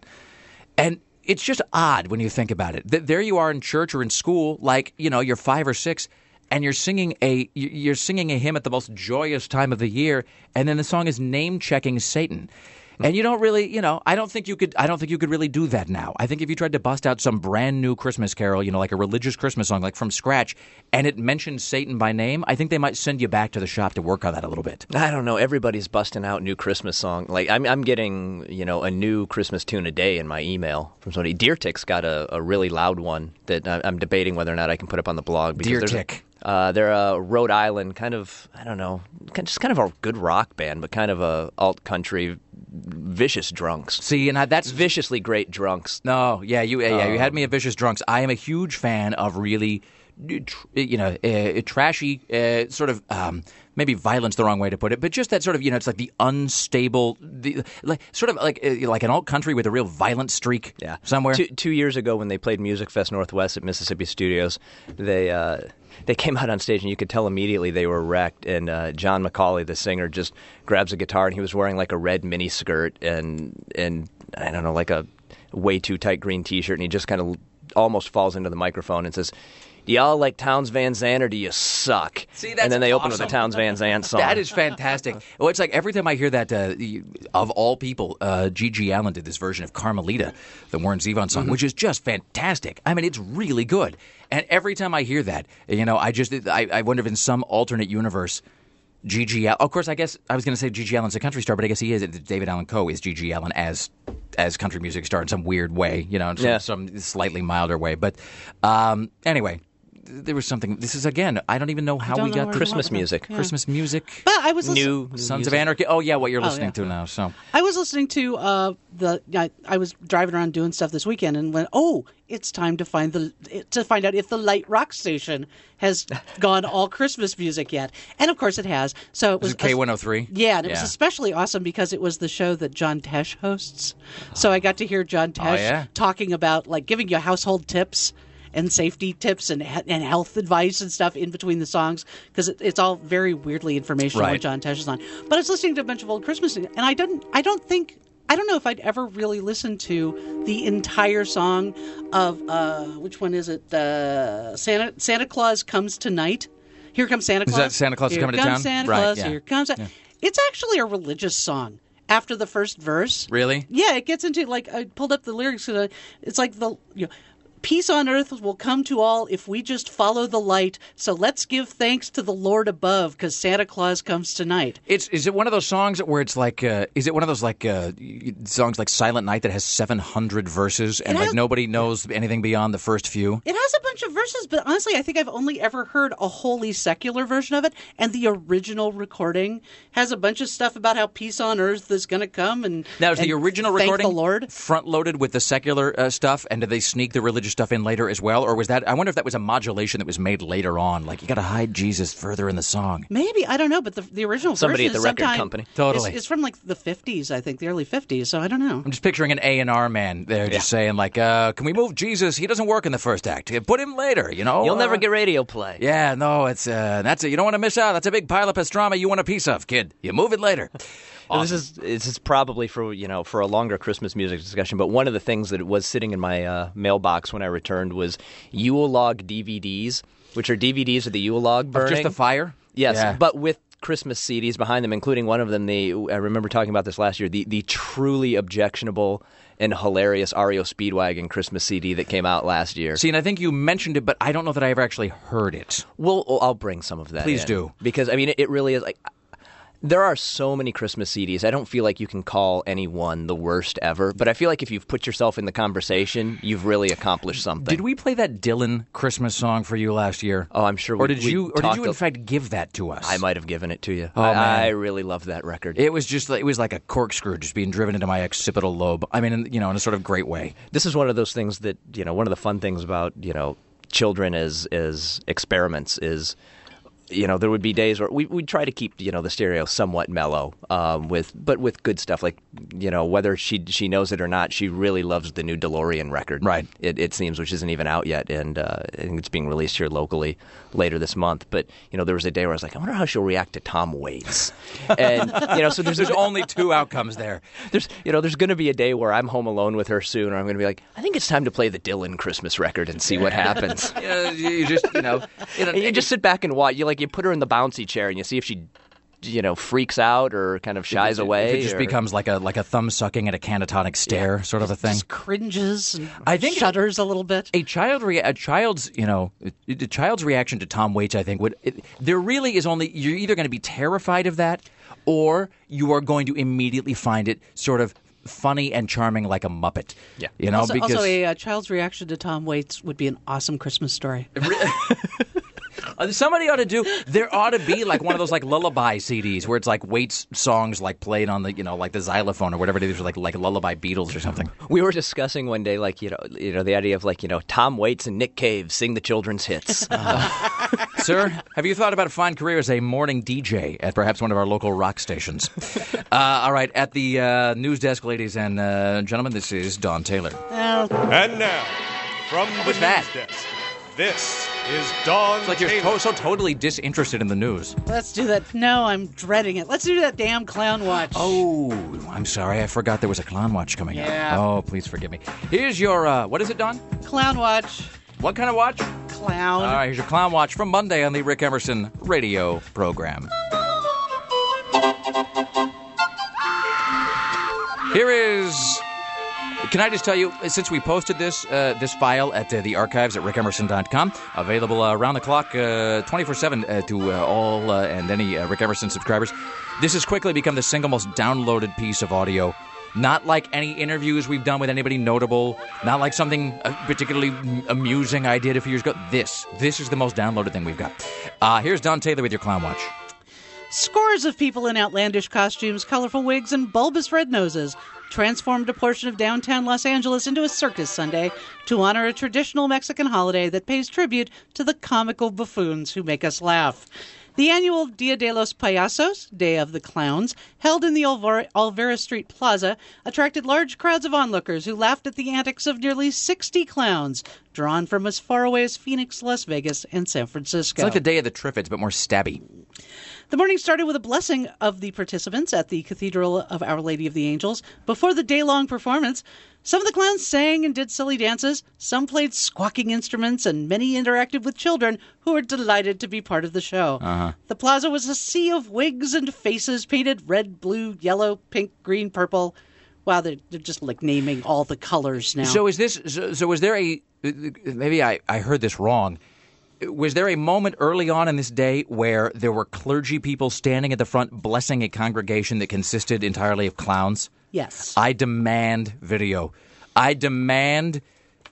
And it's just odd when you think about it. That there you are in church or in school, like, you know, you're five or six, and you're singing a you're singing a hymn at the most joyous time of the year, and then the song is name-checking Satan. And you don't really, you know, I don't think you could I don't think you could really do that now. I think if you tried to bust out some brand new Christmas carol, you know, like a religious Christmas song, like from scratch, and it mentioned Satan by name, I think they might send you back to the shop to work on that a little bit. I don't know. Everybody's busting out new Christmas song. Like I'm I'm getting, you know, a new Christmas tune a day in my email from somebody. Deer Tick's got a, a really loud one that I'm debating whether or not I can put up on the blog. Deer Tick. Uh, they're a Rhode Island kind of, I don't know, just kind of a good rock band, but kind of a alt country, vicious drunks. See, and I, that's viciously great drunks. No, yeah, you, yeah, um, you had me at vicious drunks. I am a huge fan of really, you know, uh, trashy, uh, sort of. Um, Maybe violence the wrong way to put it, but just that sort of, you know, it's like the unstable, the like sort of like uh, like an alt country with a real violent streak yeah. somewhere. Two, two years ago when they played Music Fest Northwest at Mississippi Studios, they uh, they came out on stage and you could tell immediately they were wrecked. And uh, John McCauley, the singer, just grabs a guitar and he was wearing like a red mini skirt and and I don't know, like a way too tight green T-shirt, and he just kind of almost falls into the microphone and says, "Do y'all like Townes Van Zandt or do you suck?" See, that's and then they awesome. open with a Townes Van Zandt song. That is fantastic. Well, it's like every time I hear that, uh, of all people, uh, Gigi Allen did this version of Carmelita, the Warren Zevon song, mm-hmm. which is just fantastic. I mean, it's really good. And every time I hear that, you know, I just I, I wonder if in some alternate universe, Gigi Allen. Of course, I guess I was going to say Gigi Allen's a country star, but I guess he is. David Allan Coe is Gigi Allen as as country music star in some weird way, you know, in some, yeah. some slightly milder way. But um, anyway. there was something. This is again. I don't even know how don't we know got where to we Christmas went with music. that. Yeah. Christmas music. But I was listening. New, new Sons music. of Anarchy. Oh yeah, what you're Oh, listening yeah. to now. So I was listening to uh, the. I, I was driving around doing stuff this weekend and went, oh, it's time to find the to find out if the Light Rock station has gone all Christmas music yet, and of course it has. So it was was it K one oh three? Yeah, and it was especially awesome because it was the show that John Tesh hosts. So I got to hear John Tesh yeah? talking about like giving you household tips and safety tips and and health advice and stuff in between the songs because it, it's all very weirdly informational when Right. John Tesh is on. But I was listening to a bunch of old Christmas and I didn't. I don't think. I don't know if I'd ever really listened to the entire song of uh, which one is it? Uh, Santa Santa Claus Comes Tonight. Here comes Santa Is Claus. that Santa Claus is Here coming to comes town? Santa Right, Claus. yeah. Here comes. It's actually a religious song. After the first verse, really, yeah, it gets into like I pulled up the lyrics. Uh, it's like the you know, peace on earth will come to all if we just follow the light. So let's give thanks to the Lord above because Santa Claus comes tonight. It's is it one of those songs where it's like uh, is it one of those like uh, songs like Silent Night that has seven hundred verses and has- like nobody knows anything beyond the first few? It has a bunch of verses, but honestly, I think I've only ever heard a wholly secular version of it, and the original recording has a bunch of stuff about how peace on earth is going to come. And Now, is the and original thank recording the Lord? front loaded with the secular uh, stuff, and did they sneak the religious stuff in later as well, or was that? I wonder if that was a modulation that was made later on. Like you got to hide Jesus further in the song. Maybe I don't know, but the the original Somebody version at the record sometime company. Totally. is, is from like the fifties, I think, the early fifties. So I don't know. I'm just picturing an A and R man there, just saying like, uh, "Can we move Jesus? He doesn't work in the first act. Put him later." You know, You'll never Uh, get radio play. Yeah, no, it's uh, that's it. You don't want to miss out. That's a big pile of pastrama you want a piece of, kid. You move it later. Well, This is this is probably for you know for a longer Christmas music discussion. But one of the things that was sitting in my uh, mailbox when I returned was Yule log D V Ds, which are D V Ds of the Yule log burning. Just the fire. Yes, Yeah. but with Christmas C Ds behind them, including one of them. The I remember talking about this last year. The the truly objectionable and hilarious R E O Speedwagon Christmas C D that came out last year. See, and I think you mentioned it, but I don't know that I ever actually heard it. Well, I'll bring some of that. Please in. do. Because I mean, it, it really is like. There are so many Christmas C Ds. I don't feel like you can call any one the worst ever, but I feel like if you've put yourself in the conversation, you've really accomplished something. Did we play that Dylan Christmas song for you last year? Oh, I'm sure. Or we, did we you? Or did talked you in a- fact give that to us? I might have given it to you. Oh, I, man. I really loved that record. It was just like, it was like a corkscrew just being driven into my occipital lobe. I mean, in, you know, in a sort of great way. This is one of those things that you know. One of the fun things about you know children as as experiments is. You know, there would be days where we we'd try to keep you know the stereo somewhat mellow, um, with but with good stuff like you know whether she she knows it or not, she really loves the new DeLorean record. Right. It, it seems, which isn't even out yet, and uh, I think it's being released here locally later this month. But you know, there was a day where I was like, I wonder how she'll react to Tom Waits, and you know, so there's There's only two outcomes there. there's you know there's going to be a day where I'm home alone with her soon, or I'm going to be like, I think it's time to play the Dylan Christmas record and see what happens. You, know, you you just, you know, you know And you just sit back and watch. You like you put her in the bouncy chair and you see if she, you know, freaks out or kind of shies if it- away. If it just or- becomes like a like a thumb sucking and a canatonic stare sort of a thing. Just cringes and I think- shudders a little bit. A child, rea- a child's, you know, a child's reaction to Tom Waits, I think, would it, there really is only you're either going to be terrified of that, or you are going to immediately find it sort of funny and charming like a Muppet. Yeah. you know, also, because also a uh, child's reaction to Tom Waits would be an awesome Christmas story. Uh, somebody ought to do. There ought to be like one of those like lullaby C Ds where it's like Waits songs like played on the you know like the xylophone or whatever it is, or like like lullaby Beatles or something. We were discussing one day, like you know, you know, the idea of like you know, Tom Waits and Nick Cave sing the children's hits. Sir, have you thought about a fine career as a morning D J at perhaps one of our local rock stations? uh, all right, at the uh, news desk, ladies and uh, gentlemen, this is Don Taylor. Well, And now, from the was that? news desk, this is Don It's like you're Taylor. to- so totally disinterested in the news. let's do that. No, I'm dreading it. Let's do that damn clown watch. Oh, I'm sorry. I forgot there was a clown watch coming Yeah. up. Oh, please forgive me. Here's your, uh, what is it, Don? Clown watch. What kind of watch? Clown. All right, here's your clown watch from Monday on the Rick Emerson radio program. Here is. Can I just tell you, since we posted this uh, this file at uh, the archives at rick emerson dot com, available uh, around the clock, uh, twenty-four seven uh, to uh, all uh, and any uh, Rick Emerson subscribers, this has quickly become the single most downloaded piece of audio Not like any interviews we've done with anybody notable. Not like something uh, particularly amusing I did a few years ago. This. This is the most downloaded thing we've got. Uh, here's Don Taylor with your Clown Watch. Scores of people in outlandish costumes, colorful wigs, and bulbous red noses transformed a portion of downtown Los Angeles into a circus Sunday to honor a traditional Mexican holiday that pays tribute to the comical buffoons who make us laugh. The annual Dia de los Payasos, Day of the Clowns, held in the Olvera, Olvera Street Plaza, attracted large crowds of onlookers who laughed at the antics of nearly sixty clowns, drawn from as far away as Phoenix, Las Vegas, and San Francisco. It's like the Day of the Triffids, but more stabby. The morning started with a blessing of the participants at the Cathedral of Our Lady of the Angels. Before the day-long performance, some of the clowns sang and did silly dances, some played squawking instruments, and many interacted with children who were delighted to be part of the show. Uh-huh. The plaza was a sea of wigs and faces painted red, blue, yellow, pink, green, purple. Wow, they're, they're just like naming all the colors now. So is this? So, so was there a? Maybe I, I heard this wrong. Was there a moment early on in this day where there were clergy people standing at the front blessing a congregation that consisted entirely of clowns? Yes. I demand video. I demand,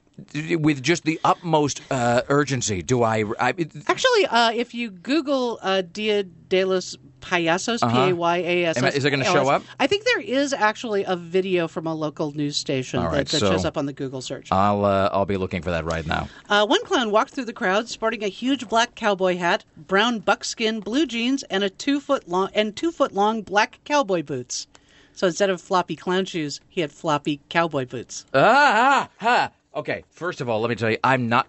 with just the utmost uh, urgency, do I... I it, Actually, uh, if you Google uh, Dia de los Payasos, Uh-huh. P A Y A S S. Is it gonna show up? I think there is actually a video from a local news station All right, that, that so shows up on the Google search. I'll uh, I'll be looking for that right now. Uh, one clown walked through the crowd sporting a huge black cowboy hat, brown buckskin blue jeans, and a two foot long and two foot long black cowboy boots. So instead of floppy clown shoes, he had floppy cowboy boots. Ah, ah, ah. Okay, first of all, let me tell you, I'm not...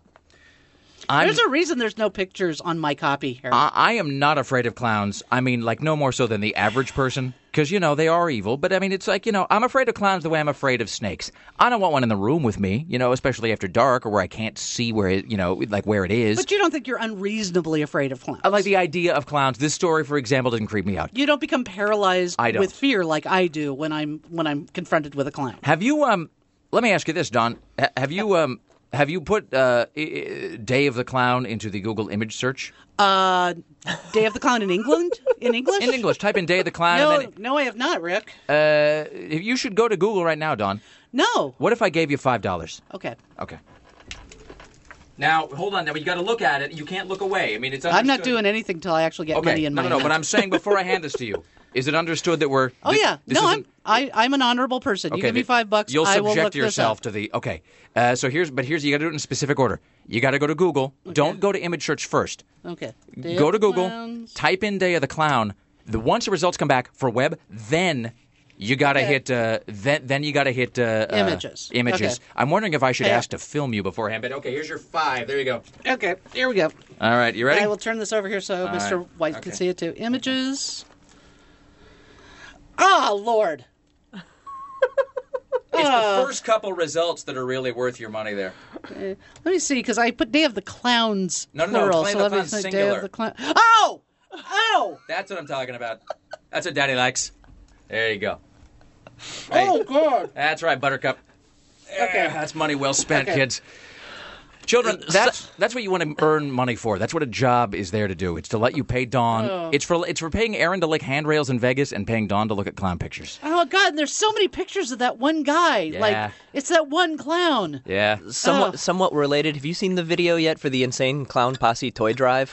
I'm, There's a reason there's no pictures on my copy, Harry. I, I am not afraid of clowns. I mean, like, no more so than the average person. Because, you know, they are evil. But, I mean, it's like, you know, I'm afraid of clowns the way I'm afraid of snakes. I don't want one in the room with me, you know, especially after dark or where I can't see where it, you know, like where it is. But you don't think you're unreasonably afraid of clowns? I like the idea of clowns. This story, for example, doesn't creep me out. You don't become paralyzed I don't. with fear like I do when I'm when I'm confronted with a clown. Have you, um, let me ask you this, Don. H- have you, um, have you put uh, I- Day of the Clown into the Google image search? Uh, Day of the Clown in England? In English? In English. Type in Day of the Clown. No, and then, no, I have not, Rick. uh, you should go to Google right now, Don. No. What if I gave you five dollars? Okay. Okay. Now, hold on. Now, you got to look at it. You can't look away. I mean, it's I'm not understood- doing anything until I actually get Okay, money in no, my no, no. hand. But I'm saying before I hand this to you, is it understood that we're? Oh thi- yeah, this no, I'm isn't- I, I'm an honourable person. You Okay, give me the- five bucks, You'll I will subject look yourself this to up. the. Okay. Uh, so here's, but here's you got to do it in a specific order. You got to go to Google. Don't go to image search first. Okay. Day Go of to the Google. Clowns. Type in Day of the Clown. The once the results come back for web, then. You gotta Okay. hit. Uh, then, then you gotta hit uh, uh, Images. Images. Okay. I'm wondering if I should Yeah. ask to film you beforehand. But okay, here's your five. There you go. Okay, here we go. All right, you ready? I will turn this over here so All Mister right. White Okay. can see it too. Images. Ah, Lord. It's Ah. the first couple results that are really worth your money there. Uh, let me see, because I put Day of the Clowns No, no, no, plural. Day of so the let me Clowns say Day singular. of the Clown. Oh! Oh! That's what I'm talking about. That's what Daddy likes. There you go. Oh, God. That's right, Buttercup. Okay. That's money well spent, Okay. kids. Children, that's that's what you want to earn money for. That's what a job is there to do. It's to let you pay Dawn. Oh. It's for it's for paying Aaron to lick handrails in Vegas and paying Dawn to look at clown pictures. Oh, God, and there's so many pictures of that one guy. Yeah. Like, it's that one clown. Yeah. Somewhat, Oh. somewhat related. Have you seen the video yet for the Insane Clown Posse toy drive?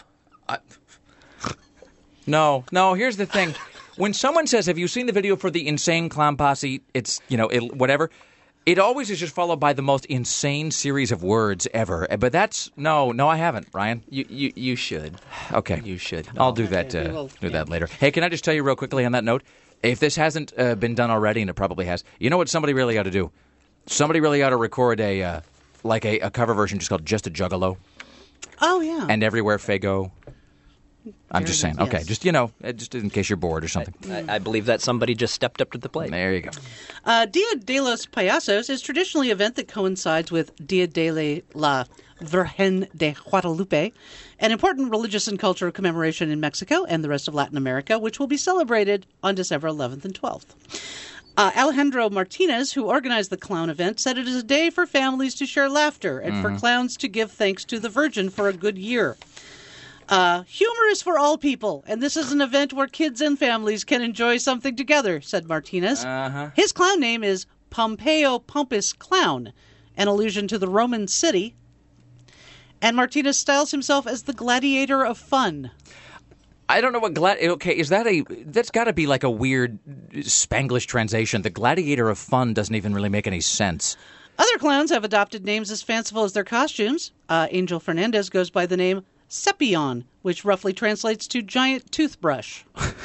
No, no. Here's the thing: when someone says, "Have you seen the video for the Insane Clown Posse?" It's you know it, whatever. It always is just followed by the most insane series of words ever. But that's no, no, I haven't, Ryan. You you you should. Okay, You should. I'll do that. Okay, we Uh, will- do yeah. that later. Hey, can I just tell you real quickly on that note? If this hasn't uh, been done already, and it probably has, you know what somebody really ought to do? Somebody really ought to record a uh, like a, a cover version just called "Just a Juggalo" Oh, yeah. and "Everywhere Fago." I'm just saying. Yes. Okay, just you know, uh, just in case you're bored or something. I, I believe that somebody just stepped up to the plate. There you go. Uh, Dia de los Payasos is traditionally an event that coincides with Dia de la Virgen de Guadalupe, an important religious and cultural commemoration in Mexico and the rest of Latin America, which will be celebrated on December eleventh and twelfth. Uh, Alejandro Martinez, who organized the clown event, said it is a day for families to share laughter and for clowns to give thanks to the Virgin for a good year. Uh, humor is for all people, and this is an event where kids and families can enjoy something together, said Martinez. Uh-huh. His clown name is Pompeo Pompous Clown, an allusion to the Roman city. And Martinez styles himself as the gladiator of fun. I don't know what glad. Okay, is that a? That's got to be like a weird Spanglish translation. The gladiator of fun doesn't even really make any sense. Other clowns have adopted names as fanciful as their costumes. Uh, Angel Fernandez goes by the name Sepion, which roughly translates to giant toothbrush.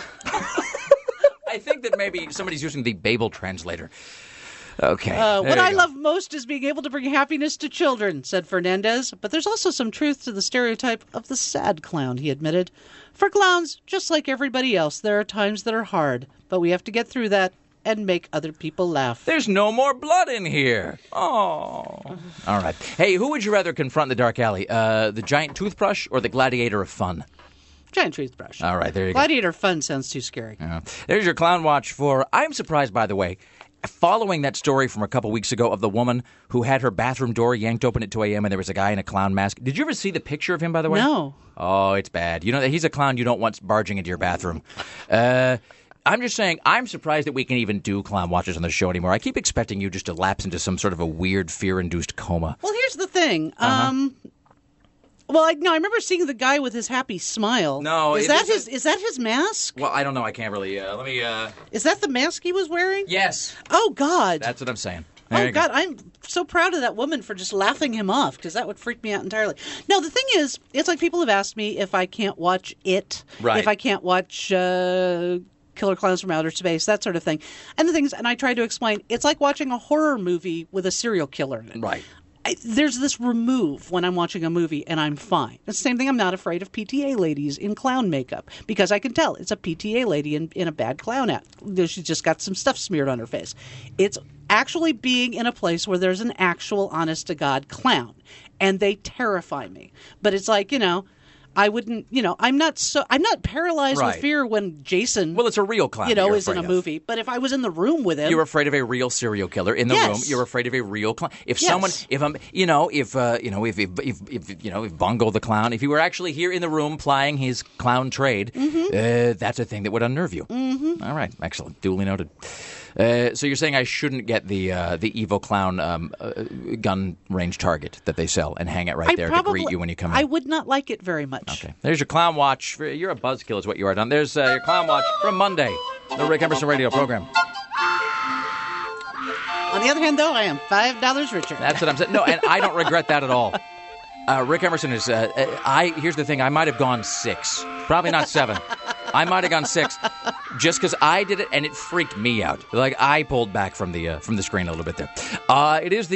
I think that maybe somebody's using the Babel translator. Okay. Uh, what you I go. love most is being able to bring happiness to children, said Fernandez. But there's also some truth to the stereotype of the sad clown, he admitted. For clowns, just like everybody else, there are times that are hard, but we have to get through that and make other people laugh. There's no more blood in here. Oh. All right. Hey, who would you rather confront in the dark alley? Uh, the giant toothbrush or the gladiator of fun? Giant toothbrush. All right, there you Gladiator of fun sounds too scary. go. Uh, there's your clown watch for... I'm surprised, by the way, following that story from a couple weeks ago of the woman who had her bathroom door yanked open at two a.m. and there was a guy in a clown mask. Did you ever see the picture of him, by the way? No. Oh, it's bad. You know, he's a clown you don't want barging into your bathroom. Uh... I'm just saying, I'm surprised that we can even do clown watches on the show anymore. I keep expecting you just to lapse into some sort of a weird, fear-induced coma. Well, here's the thing. Uh-huh. Um, well, I, no, I remember seeing the guy with his happy smile. No, is it that is his? Is that his mask? Well, I don't know. I can't really. Uh, let me. Uh... Is that the mask he was wearing? Yes. Oh God. That's what I'm saying. There Oh you go. God, I'm so proud of that woman for just laughing him off, because that would freak me out entirely. No, the thing is, it's like people have asked me if I can't watch It, Right. if I can't watch. Uh, Killer Clowns from Outer Space, that sort of thing. And the things, and I try to explain, it's like watching a horror movie with a serial killer in it. Right. I, there's this remove when I'm watching a movie, and I'm fine. It's the same thing. I'm not afraid of P T A ladies in clown makeup, because I can tell it's a P T A lady in, in a bad clown act. She's just got some stuff smeared on her face. It's actually being in a place where there's an actual, honest-to-God clown, and they terrify me. But it's like, you know... I wouldn't, you know, I'm not so, I'm not paralyzed Right. with fear when Jason, Well, it's a real clown you know, you're is in a afraid of. movie. But if I was in the room with him, You're afraid of a real serial killer in the Yes. room. You're afraid of a real clown. If Yes. someone, if I'm, you know, if uh, you know, if, if if if you know, if Bungo the clown, if he were actually here in the room plying his clown trade, Mm-hmm. uh, that's a thing that would unnerve you. Mm-hmm. All right, excellent, duly noted. Uh, so you're saying I shouldn't get the uh, the evil clown um, uh, gun range target that they sell and hang it right I there probably, to greet you when you come in? I would not like it very much. Okay. There's your clown watch. You're a buzzkill is what you are, Don. There's uh, your clown watch from Monday, the Rick Emerson radio program. On the other hand, though, I am five dollars richer. That's what I'm saying. No, and I don't regret that at all. Uh, Rick Emerson is. Uh, uh, I here's the thing. I might have gone six, probably not seven. I might have gone six, just because I did it and it freaked me out. Like I pulled back from the uh, from the screen a little bit there. Uh, it is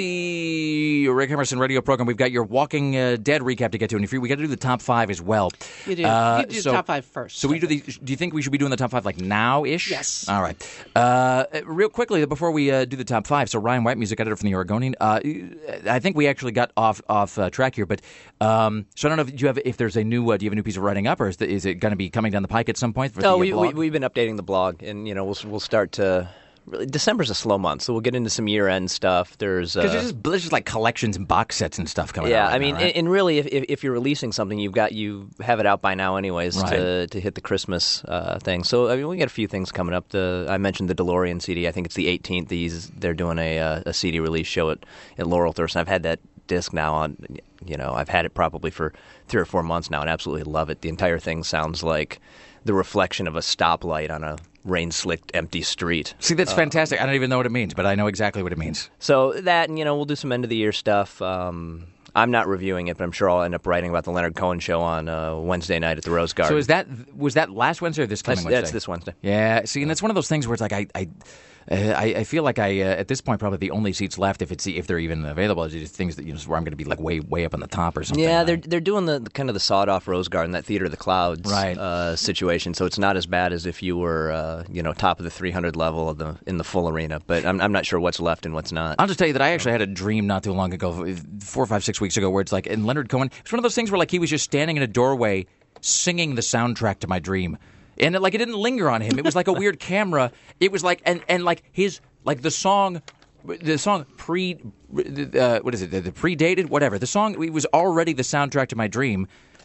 the Rick Emerson radio program. We've got your Walking uh, Dead recap to get to, and if you, we got to do the top five as well. You do. Uh, you do so, top five first. So we do the. Do you think we should be doing the top five like now-ish? Yes. All right. Uh, real quickly before we uh, do the top five. So Ryan White, music editor from the Oregonian. Uh, I think we actually got off off uh, track here, but um, so I don't know if you have if there's a new. Uh, do you have a new piece of writing up, or is, the, is it going to be coming down the pike at some point? For No, the, uh, we, we blog? we've been updating the blog, and you know we'll we'll start to. Really, December's a slow month, so we'll get into some year-end stuff. There's uh, because there's, just, there's just like collections and box sets and stuff coming yeah, out. right I mean, now, right? and, and really, if, if if you're releasing something, you've got you have it out by now, anyways, Right. to to hit the Christmas uh, thing. So I mean, we got a few things coming up. The I mentioned the DeLorean C D. I think it's the eighteenth. These they're doing a uh, a C D release show at at Laurel Thurston. I've had that disc now on. You know, I've had it probably for three or four months now, and absolutely love it. The entire thing sounds like the reflection of a stoplight on a rain-slicked, empty street. See, that's fantastic. I don't even know what it means, but I know exactly what it means. So that, and, you know, we'll do some end-of-the-year stuff. Um, I'm not reviewing it, but I'm sure I'll end up writing about the Leonard Cohen show on uh, Wednesday night at the Rose Garden. So is that was that last Wednesday or this coming that's, Wednesday? that's this Wednesday. Yeah, see, and that's one of those things where it's like I, I, uh, I, I feel like I uh, at this point probably the only seats left, if it's if they're even available, is just things that you know where I'm going to be like way way up on the top or something. Yeah, right? they're they're doing the, the kind of the sawed-off Rose Garden, that Theater of the Clouds Right. uh, situation. So it's not as bad as if you were, uh, you know, top of the three hundred level of the in the full arena. But I'm I'm not sure what's left and what's not. I'll just tell you that I actually had a dream not too long ago, four or five, six weeks ago, where it's like, and Leonard Cohen, it's one of those things where like he was just standing in a doorway singing the soundtrack to my dream. And it, like it didn't linger on him. It was like a weird camera. It was like, and, and like his, like the song, the song pre, uh, what is it, the, the predated, whatever. The song, it was already the soundtrack to my dream.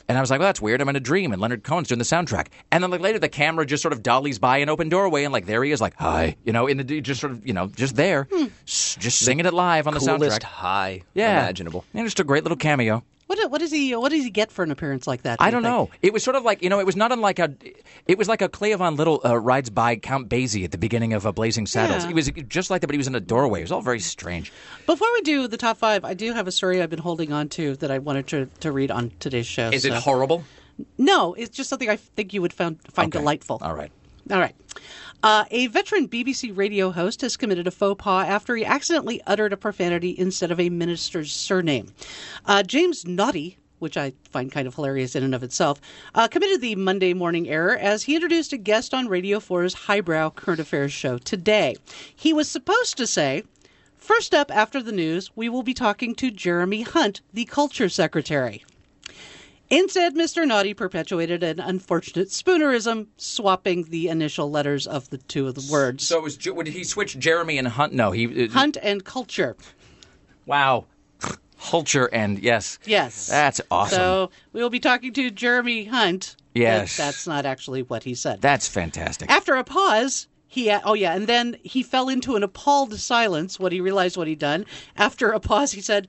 And I was like, well, that's weird. I'm in a dream, and Leonard Cohen's doing the soundtrack. And then like later, the camera just sort of dollies by an open doorway, and like there he is, like hi, you know, in the just sort of you know just there, Hmm. s- just singing it live on the Coolest soundtrack. high Yeah, imaginable. And just a great little cameo. What, what does he? What does he get for an appearance like that? do I you don't think? know. It was sort of like, you know, it was not unlike a, it was like a Clea Von Little uh, rides by Count Basie at the beginning of uh, Blazing Saddles. Yeah. It was just like that, but he was in a doorway. It was all very strange. Before we do the top five, I do have a story I've been holding on to that I wanted to, to read on today's show. Is so- it horrible? No, it's just something I think you would found, find Okay. delightful. All right. All right. Uh, a veteran B B C radio host has committed a faux pas after he accidentally uttered a profanity instead of a minister's surname. Uh, James Naughty, which I find kind of hilarious in and of itself, uh, committed the Monday morning error as he introduced a guest on Radio four's highbrow current affairs show Today. He was supposed to say, first up after the news, we will be talking to Jeremy Hunt, the culture secretary. Instead, Mister Naughty perpetuated an unfortunate spoonerism, swapping the initial letters of the two of the words. So was, did he switch Jeremy and Hunt? No, he... Uh, Hunt and culture. Wow. Culture and, yes. Yes. That's awesome. So we will be talking to Jeremy Hunt. Yes. But that's not actually what he said. That's fantastic. After a pause, he... Oh, yeah, and then he fell into an appalled silence when he realized what he'd done. After a pause, he said,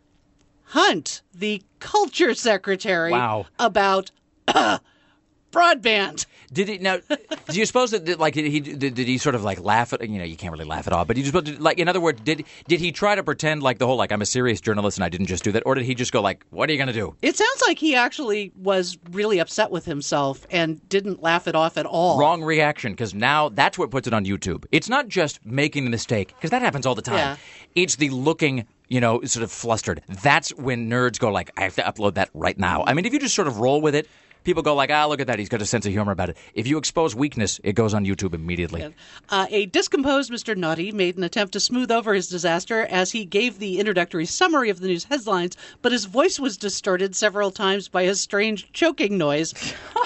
Hunt, the culture secretary, Wow. about uh, broadband. Did he now? Do you suppose that, that like did he did, did he sort of like laugh at you know you can't really laugh at all, but he just like in other words did did he try to pretend like the whole like I'm a serious journalist and I didn't just do that, or did he just go like what are you gonna do? It sounds like he actually was really upset with himself and didn't laugh it off at all. Wrong reaction, because now that's what puts it on YouTube. It's not just making the mistake, because that happens all the time. Yeah. It's the looking, you know, sort of flustered. That's when nerds go like, I have to upload that right now. I mean, if you just sort of roll with it, people go like, ah, look at that. He's got a sense of humor about it. If you expose weakness, it goes on YouTube immediately. Uh, a discomposed Mister Naughty made an attempt to smooth over his disaster as he gave the introductory summary of the news headlines, but his voice was distorted several times by a strange choking noise.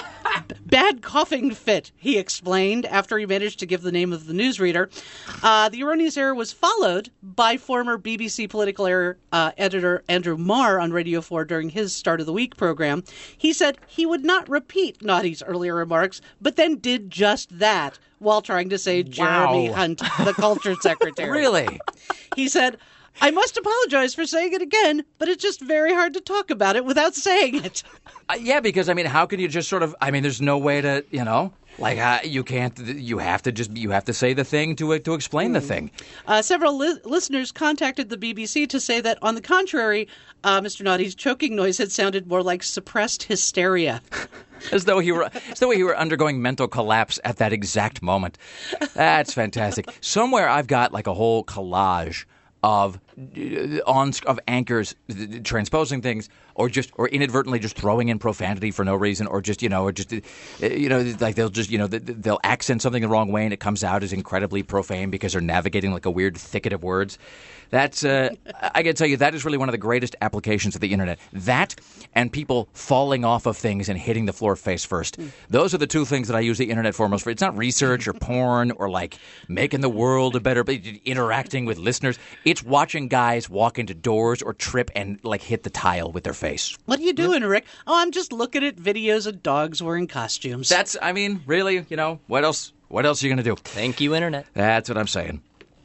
Bad coughing fit, he explained after he managed to give the name of the newsreader. Uh, the erroneous error was followed by former B B C political error, uh, editor Andrew Marr on Radio four during his Start of the Week program. He said he would not repeat Naughty's earlier remarks, but then did just that while trying to say Jeremy Wow. Hunt, the culture secretary. Really? He said, I must apologize for saying it again, but it's just very hard to talk about it without saying it. Uh, yeah, because I mean, how can you just sort of? I mean, there's no way to, you know, like uh, you can't. You have to just. You have to say the thing to to explain the thing. Uh, several li- listeners contacted the B B C to say that, on the contrary, uh, Mister Naughty's choking noise had sounded more like suppressed hysteria. As though he were, as though he were undergoing mental collapse at that exact moment. That's fantastic. Somewhere I've got like a whole collage of uh, on of anchors uh, transposing things, or just or inadvertently just throwing in profanity for no reason, or just you know, or just uh, you know, like they'll just you know they'll accent something the wrong way and it comes out as incredibly profane because they're navigating like a weird thicket of words. That's uh, I got to tell you, that is really one of the greatest applications of the internet. That and people falling off of things and hitting the floor face first. Those are the two things that I use the internet for most. For it's not research or porn or like making the world a better, but interacting with listeners. It's watching guys walk into doors or trip and like hit the tile with their face. What are you doing, Rick? Oh, I'm just looking at videos of dogs wearing costumes. That's, I mean, really, you know, what else? What else are you going to do? Thank you, Internet. That's what I'm saying.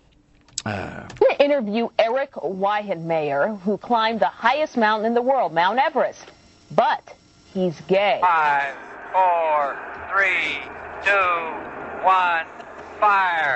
I'm going to interview Eric Weihenmayer, who climbed the highest mountain in the world, Mount Everest. But he's gay. Five, four, three, two, one, fire.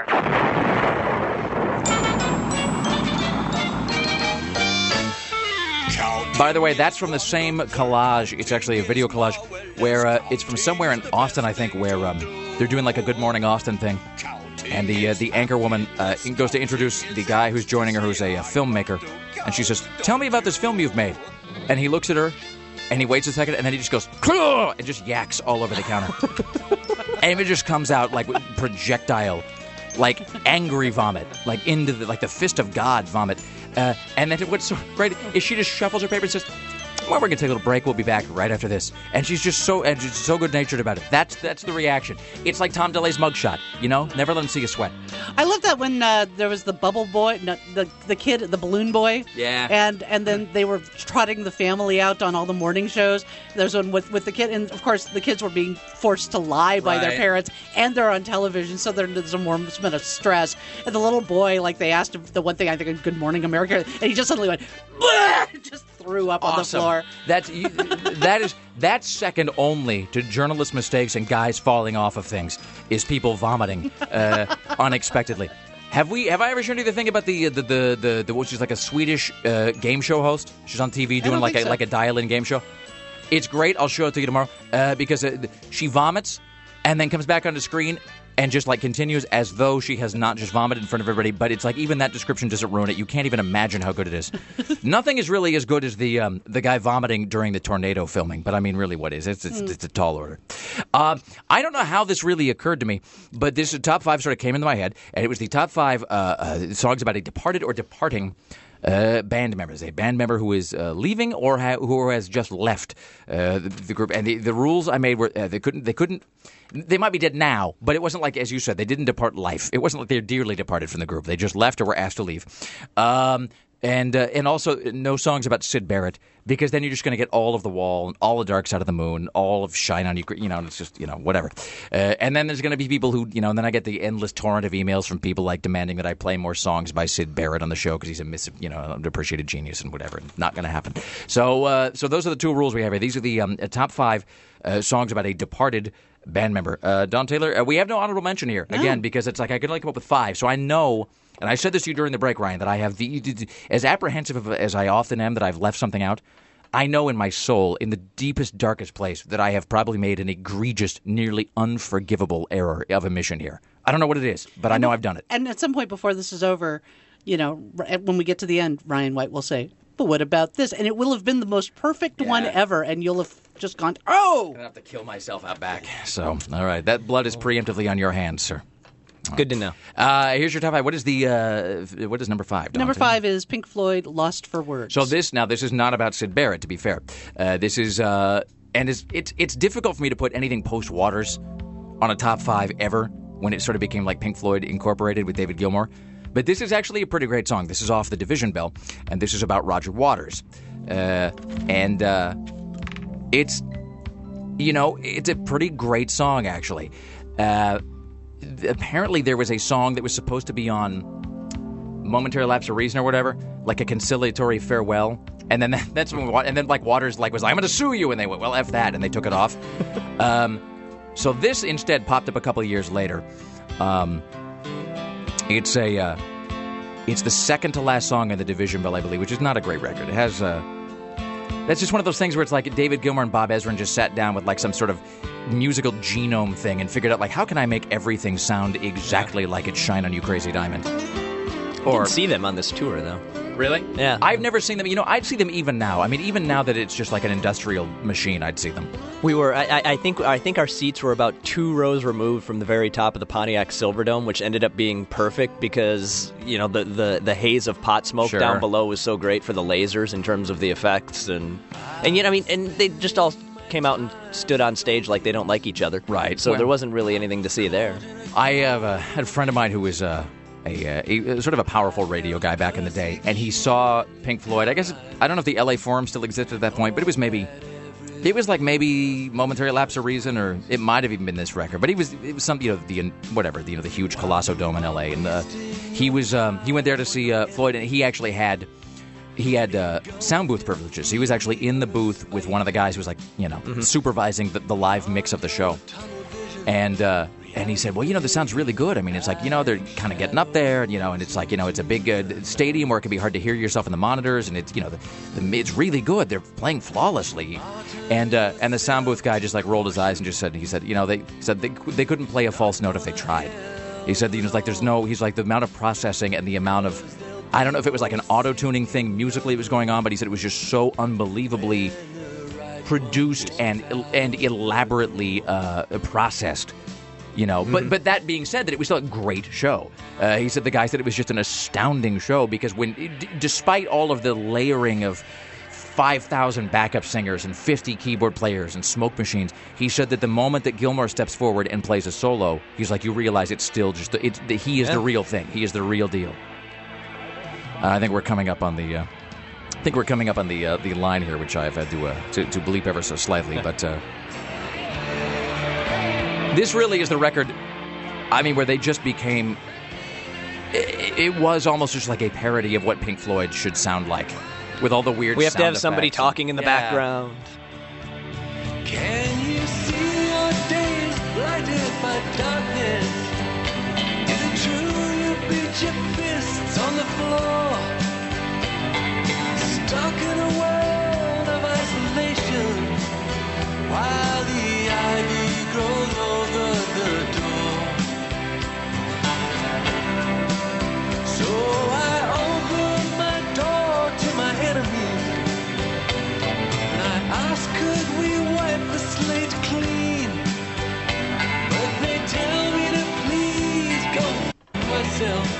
By the way, that's from the same collage. It's actually a video collage where uh, it's from somewhere in Austin, I think, where um, they're doing like a Good Morning Austin thing. And the uh, the anchor woman uh, goes to introduce the guy who's joining her, who's a, a filmmaker. And she says, tell me about this film you've made. And he looks at her, and he waits a second, and then he just goes, "Claw!" and just yaks all over the counter. And it just comes out like projectile, like angry vomit, like into the, like the fist of God vomit. Uh, and then what's so great is she just shuffles her paper and says, Well, we're going to take a little break. We'll be back right after this. And she's just so and she's so good-natured about it. That's that's the reaction. It's like Tom DeLay's mugshot, you know? Never let him see you sweat. I love that when uh, there was the bubble boy, no, the the kid, the balloon boy. Yeah. And and then they were trotting the family out on all the morning shows. There's one with, with the kid. And, of course, the kids were being forced to lie by their Right. parents. And they're on television, so there's a more bit of stress. And the little boy, like, they asked him the one thing, I think, in Good Morning America, and he just suddenly went, just threw up on the Awesome. floor. That's you, that is that's second only to journalist mistakes and guys falling off of things. Is people vomiting uh, unexpectedly? Have we? Have I ever shown you the thing about the the the the, the what, she's like a Swedish uh, game show host? She's on T V doing don't like a think so. like a dial-in game show. It's great. I'll show it to you tomorrow uh, because uh, she vomits and then comes back onto screen and just like continues as though she has not just vomited in front of everybody. But it's like even that description doesn't ruin it. You can't even imagine how good it is. Nothing is really as good as the um, the guy vomiting during the tornado filming. But I mean, really, what is it's it's, Hmm. it's a tall order. Uh, I don't know how this really occurred to me, but this top five sort of came into my head, and it was the top five uh, uh, songs about a departed or departing uh, band members, a band member who is uh, leaving or ha- who has just left uh, the, the group. And the, the rules I made were uh, they couldn't they couldn't. They might be dead now, but it wasn't like, as you said, they didn't depart life. It wasn't like they're dearly departed from the group. They just left or were asked to leave. Um, and uh, and also no songs about Syd Barrett, because then you're just going to get all of The Wall, and all of Dark Side of the Moon, all of Shine On You, you know, and it's just, you know, whatever. Uh, and then there's going to be people who, you know, and then I get the endless torrent of emails from people like demanding that I play more songs by Syd Barrett on the show because he's a mis, you know, underappreciated genius and whatever. Not going to happen. So, uh, so those are the two rules we have here. These are the um, top five uh, songs about a departed band member. Uh, Don Taylor, uh, we have no honorable mention here, again, because it's like I can only come up with five. So I know, and I said this to you during the break, Ryan, that I have the, as apprehensive as I often am that I've left something out, I know in my soul, in the deepest, darkest place, that I have probably made an egregious, nearly unforgivable error of omission here. I don't know what it is, but I know I've done it. And at some point before this is over, you know, r- when we get to the end, Ryan White will say, but what about this? And it will have been the most perfect Yeah. one ever, and you'll have just gone, oh! I'm going to have to kill myself out back. So, all right, that blood is preemptively on your hands, sir. Good to know. Uh, here's your top five. What is the uh, what is number five? Don? Number five is Pink Floyd, Lost for Words. So this now this is not about Syd Barrett, to be fair. Uh, this is uh, and it's, it's it's difficult for me to put anything post Waters on a top five ever when it sort of became like Pink Floyd Incorporated with David Gilmour. But this is actually a pretty great song. This is off the Division Bell, and this is about Roger Waters. Uh, and uh, it's you know it's a pretty great song actually. Uh, apparently there was a song that was supposed to be on Momentary Lapse of Reason or whatever, like a conciliatory farewell, and then that, that's when and then like Waters like was like, I'm going to sue you, and they went, well, F that, and they took it off. um, so this instead popped up a couple of years later. Um, it's a uh, it's the second to last song in the Division Bell, I believe, which is not a great record. It has uh, that's just one of those things where it's like David Gilmour and Bob Ezrin just sat down with like some sort of musical genome thing and figured out like, how can I make everything sound exactly like it's Shine On You Crazy Diamond? Or didn't see them on this tour though. Really? Yeah. I've never seen them. You know, I'd see them even now. I mean, even now that it's just like an industrial machine, I'd see them. We were. I, I I think. I think our seats were about two rows removed from the very top of the Pontiac Silverdome, which ended up being perfect because you know the the, the haze of pot smoke Sure. down below was so great for the lasers in terms of the effects and and you know I mean and they just all came out and stood on stage like they don't like each other. Right. So Well- there wasn't really anything to see there. I have a, had a friend of mine who was uh, a, a, a sort of a powerful radio guy back in the day, and he saw Pink Floyd. I guess I don't know if the L A Forum still existed at that point, but it was maybe it was like maybe Momentary Lapse of Reason, or it might have even been this record. But he was it was some you know the whatever the, you know the huge Colosso Dome in L A, and uh, he was um, he went there to see uh, Floyd, and he actually had. He had uh, sound booth privileges. He was actually in the booth with one of the guys who was like, you know, Mm-hmm. supervising the, the live mix of the show. And uh, and he said, well, you know, this sounds really good. I mean, it's like, you know, they're kind of getting up there, you know, and it's like, you know, it's a big uh, stadium where it can be hard to hear yourself in the monitors, and it's, you know, the, the, it's really good. They're playing flawlessly. And uh, and the sound booth guy just like rolled his eyes and just said, he said, you know, they said they, they couldn't play a false note if they tried. He said, you know, it's like there's no, he's like the amount of processing and the amount of, I don't know if it was like an auto-tuning thing musically it was going on, but he said it was just so unbelievably produced and and elaborately uh, processed, you know. Mm-hmm. But but that being said, that it was still a great show. Uh, he said the guy said it was just an astounding show because when, d- despite all of the layering of five thousand backup singers and fifty keyboard players and smoke machines. He said that the moment that Gilmour steps forward and plays a solo, he's like, you realize it's still just, the, it's, the, he is Yeah. the real thing. He is the real deal. Uh, I think we're coming up on the, uh, I think we're coming up on the uh, the line here, which I've had to, uh, to, to bleep ever so slightly, but uh, this really is the record, I mean, where they just became, it, it was almost just like a parody of what Pink Floyd should sound like, with all the weird We have to sound have somebody effects. talking in the Yeah. background. Can you see your days blighted by darkness? Is it true you beat your fists on the floor? Stuck in a world of isolation while the ivy grows over the door. So I opened my door to my enemies and I asked, could we wipe the slate clean? But they tell me to please go f- myself.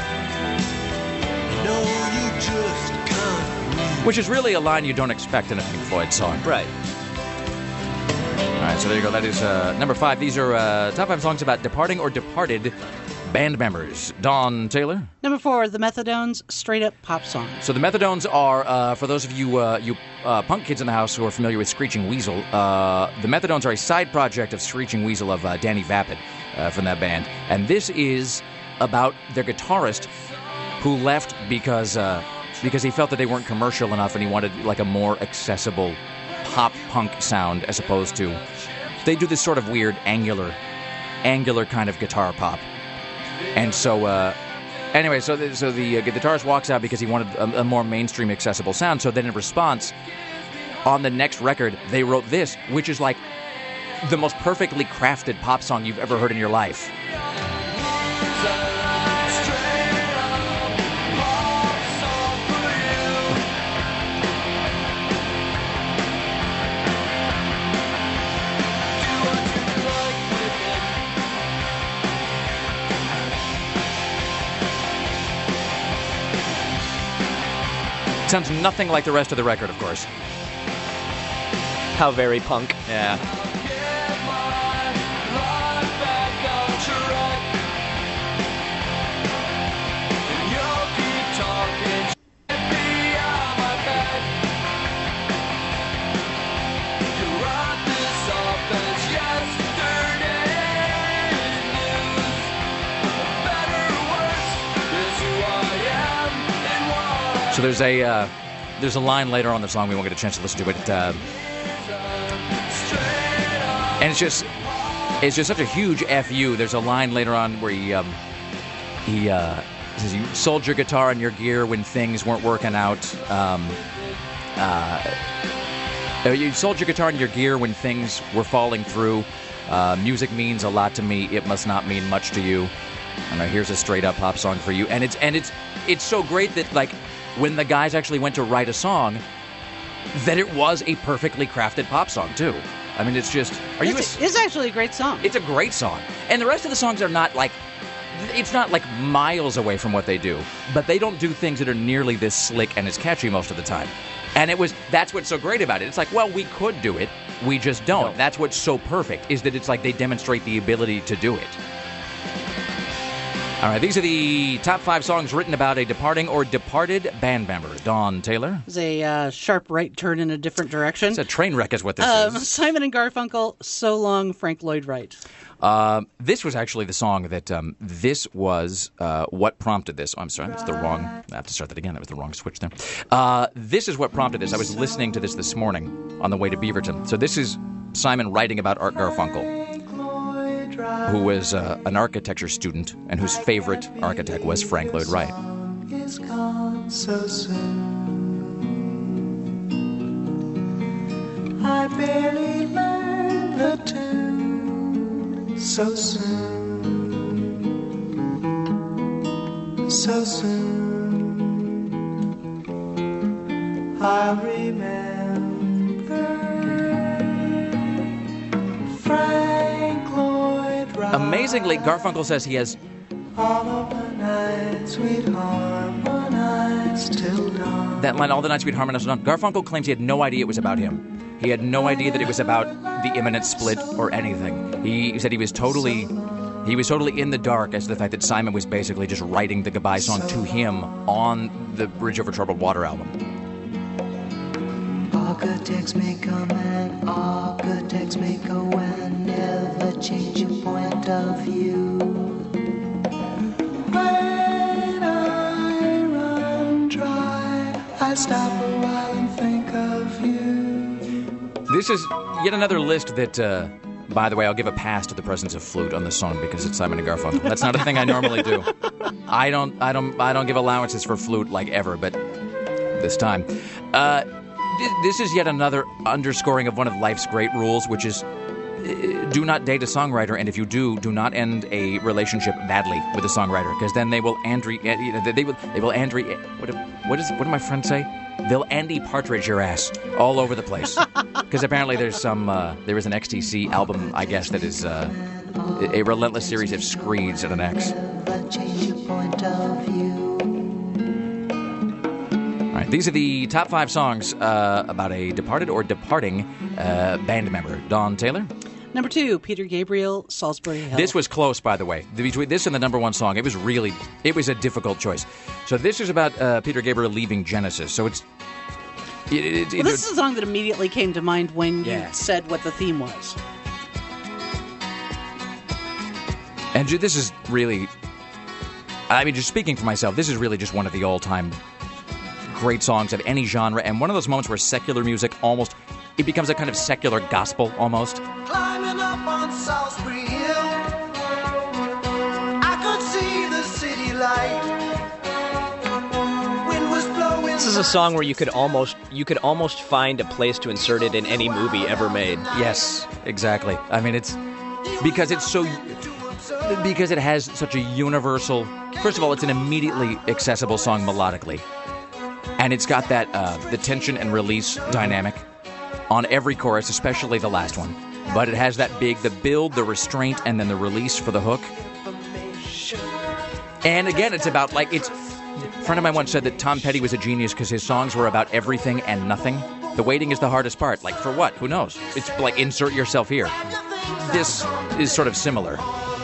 No, you just can't. Which is really a line you don't expect in a Pink Floyd song. Right. All right, so there you go. That is uh, number five. These are uh, top five songs about departing or departed band members. Dawn Taylor. Number four, The Methadones, straight up pop song. So the Methadones are, uh, for those of you uh, you uh, punk kids in the house who are familiar with Screeching Weasel, uh, the Methadones are a side project of Screeching Weasel of uh, Danny Vapid uh, from that band. And this is about their guitarist who left because uh, because he felt that they weren't commercial enough and he wanted like a more accessible pop punk sound as opposed to, they do this sort of weird angular, angular kind of guitar pop. And so, uh, anyway, so the, so the uh, guitarist walks out because he wanted a, a more mainstream accessible sound. So then in response, on the next record, they wrote this, which is like the most perfectly crafted pop song you've ever heard in your life. Sounds nothing like the rest of the record, of course. How very punk. Yeah. So there's a uh, there's a line later on the song we won't get a chance to listen to it, uh, and it's just it's just such a huge F U. There's a line later on where he um, he uh, says you sold your guitar and your gear when things weren't working out. Um, uh, you sold your guitar and your gear when things were falling through. Uh, music means a lot to me. It must not mean much to you. And now here's a straight up pop song for you. And it's and it's it's so great that like, when the guys actually went to write a song, that it was a perfectly crafted pop song, too. I mean, it's just... Are you? It's, a, it's actually a great song. It's a great song. And the rest of the songs are not, like... It's not, like, miles away from what they do. But they don't do things that are nearly this slick and as catchy most of the time. And it was... That's what's so great about it. It's like, well, we could do it. We just don't. No. That's what's so perfect, is that it's like they demonstrate the ability to do it. All right, these are the top five songs written about a departing or departed band member. Dawn Taylor. It's a uh, sharp right turn in a different direction. It's a train wreck is what this um, is. Simon and Garfunkel, So Long, Frank Lloyd Wright. Uh, this was actually the song that, um, this was uh, what prompted this. Oh, I'm sorry, that's the wrong, I have to start that again. That was the wrong switch there. Uh, this is what prompted this. I was listening to this this morning on the way to Beaverton. So this is Simon writing about Art Garfunkel, who was uh, an architecture student and whose favorite architect was Frank Lloyd Wright. Is gone so soon. I barely learned the tune so soon, so soon. I remember Frank Lloyd Wright. Amazingly, Garfunkel says he has all of the nights we'd harmonize us till dawn. That line, all the nights we'd harmonize on. Garfunkel claims he had no idea it was about him. He had no idea that it was about the imminent split or anything. He said he was totally, he was totally in the dark as to the fact that Simon was basically just writing the goodbye song to him on the Bridge Over Troubled Water album. Architects may come and architects may go and never change your point of view. When I run dry, I stop a while and think of you. This is yet another list that, uh, by the way, I'll give a pass to the presence of flute on this song because it's Simon and Garfunkel. That's not a thing I normally do. I don't, I don't, I don't give allowances for flute like ever, but this time. Uh, This is yet another underscoring of one of life's great rules, which is uh, do not date a songwriter, and if you do, do not end a relationship badly with a songwriter, because then they will Andrew, uh, they will, they will Andrew, what, what is, what did my friend say? They'll Andy Partridge your ass all over the place, because apparently there's some, uh, there is an X T C album, I guess, that is uh, a relentless series of screeds at an X. All right, these are the top five songs uh, about a departed or departing uh, band member. Dawn Taylor? Number two, Peter Gabriel, Salisbury Hill. This was close, by the way. Between this and the number one song, it was really, it was a difficult choice. So this is about uh, Peter Gabriel leaving Genesis. So it's... It, it, well, it, this is a song that immediately came to mind when you Yeah. said what the theme was. And this is really... I mean, just speaking for myself, this is really just one of the all-time great songs of any genre, and one of those moments where secular music almost, it becomes a kind of secular gospel almost. Climbing up on Salisbury Hill, I could see the city light. Wind was blowing. This is a song where you could almost you could almost find a place to insert it in any movie ever made. Yes, exactly. I mean, it's because it's so because it has such a universal. First of all, it's an immediately accessible song melodically. And it's got that, uh, the tension and release dynamic on every chorus, especially the last one. But it has that big, the build, the restraint, and then the release for the hook. And again, it's about, like, it's... A friend of mine once said that Tom Petty was a genius because his songs were about everything and nothing. The waiting is the hardest part. Like, for what? Who knows? It's like, insert yourself here. This is sort of similar.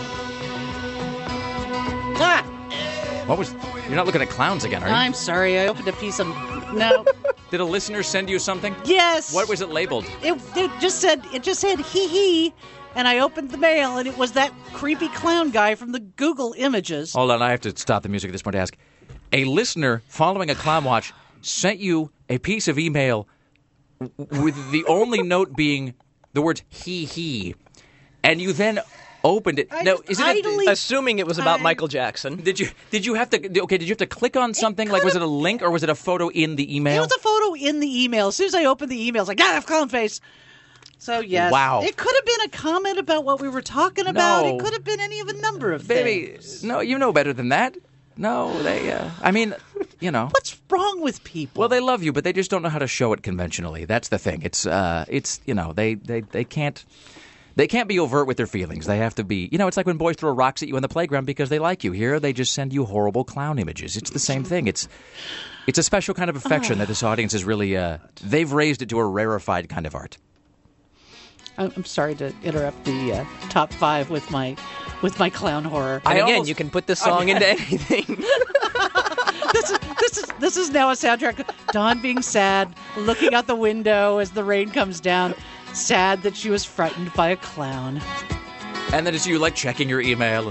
Ah! What was... You're not looking at clowns again, are you? I'm sorry, I opened a piece of... No. Did a listener send you something? Yes. What was it labeled? It, it just said, it just said hee hee, and I opened the mail, and it was that creepy clown guy from the Google images. Hold on, I have to stop the music at this point to ask. A listener following a clown watch sent you a piece of email with the only note being the words hee hee, and you then opened it. I now, just is it idly- a, Assuming it was about I- Michael Jackson. did you did you have to okay? Did you have to click on something? Like, was it a link or was it a photo in the It email? was a photo in the email. As soon as I opened the email, I was like, ah, clown face. So, yes. Wow. It could have been a comment about what we were talking about. No. It could have been any of a number of Baby, things. no, you know better than that. No, they. Uh, I mean, you know. What's wrong with people? Well, they love you, but they just don't know how to show it conventionally. That's the thing. It's, uh, it's you know, they, they, they can't, they can't be overt with their feelings. They have to be, you know, it's like when boys throw rocks at you in the playground because they like you. Here, they just send you horrible clown images. It's the same thing. It's, it's a special kind of affection that this audience is really, uh, they've raised it to a rarefied kind of art. I'm sorry to interrupt the uh, top five with my, with my clown horror. And I again, almost- you can put this song into anything. this is this is this is now a soundtrack. Dawn being sad, looking out the window as the rain comes down, sad that she was frightened by a clown. And then it's you, like, checking your email.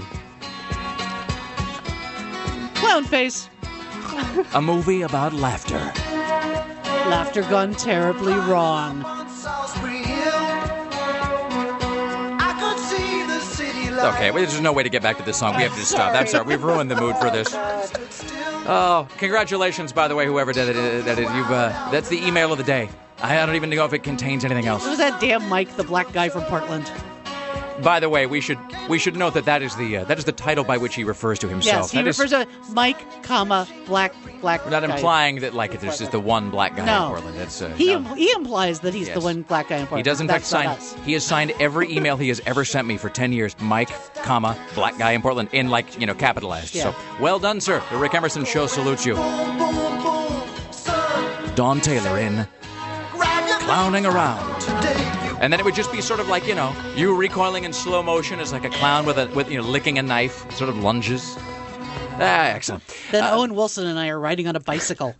Clown face. A movie about laughter. Laughter gone terribly wrong. Okay, well, there's no way to get back to this song. We have to just stop. I'm sorry. We've ruined the mood for this. Oh, congratulations, by the way, whoever did it. That is, you've, uh, that's the email of the day. I don't even know if it contains anything else. It was that damn Mike, the black guy from Portland. By the way, we should we should note that that is the uh, that is the title by which he refers to himself. Yes, he that refers is, to Mike, comma black black. We're not guy. implying that like there's just the one black guy No. in Portland. That's uh, He no. he implies that he's Yes. the one black guy in Portland. He does in fact That's not sign. us. He has signed every email he has ever sent me for ten years. Mike, comma black guy in Portland in like you know capitalized. Yeah. So well done, sir. The Rick Emerson Show salutes you. Dawn Taylor in Clowning Around. And then it would just be sort of like, you know, you recoiling in slow motion as like a clown with a with you know licking a knife, sort of lunges. Ah, excellent. Then Uh, Owen Wilson and I are riding on a bicycle.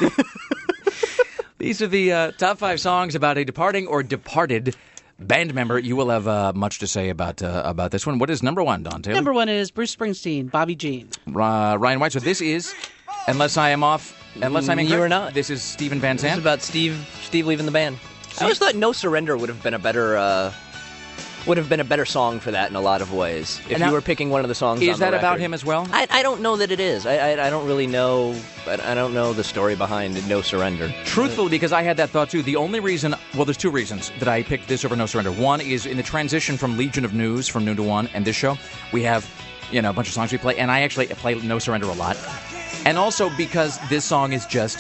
These are the uh, top five songs about a departing or departed band member. You will have uh, much to say about uh, about this one. What is number one, Don Taylor? Number one is Bruce Springsteen, Bobby Jean. Uh, Ryan White. So this is, unless I am off, unless I'm Mm, you incorrect, are not. This is Stephen Van This Zandt. is about Steve Steve leaving the band. I always thought No Surrender would have been a better uh, would have been a better song for that in a lot of ways. If And now- you were picking one of the songs, Is on the that about record. him as well? I, I don't know that it is. I, I I don't really know. I, I don't know the story behind No Surrender. Truthfully, because I had that thought too. The only reason, well, there's two reasons that I picked this over No Surrender. One is in the transition from Legion of News from noon to one and this show, we have, you know, a bunch of songs we play, and I actually play No Surrender a lot. And also because this song is just,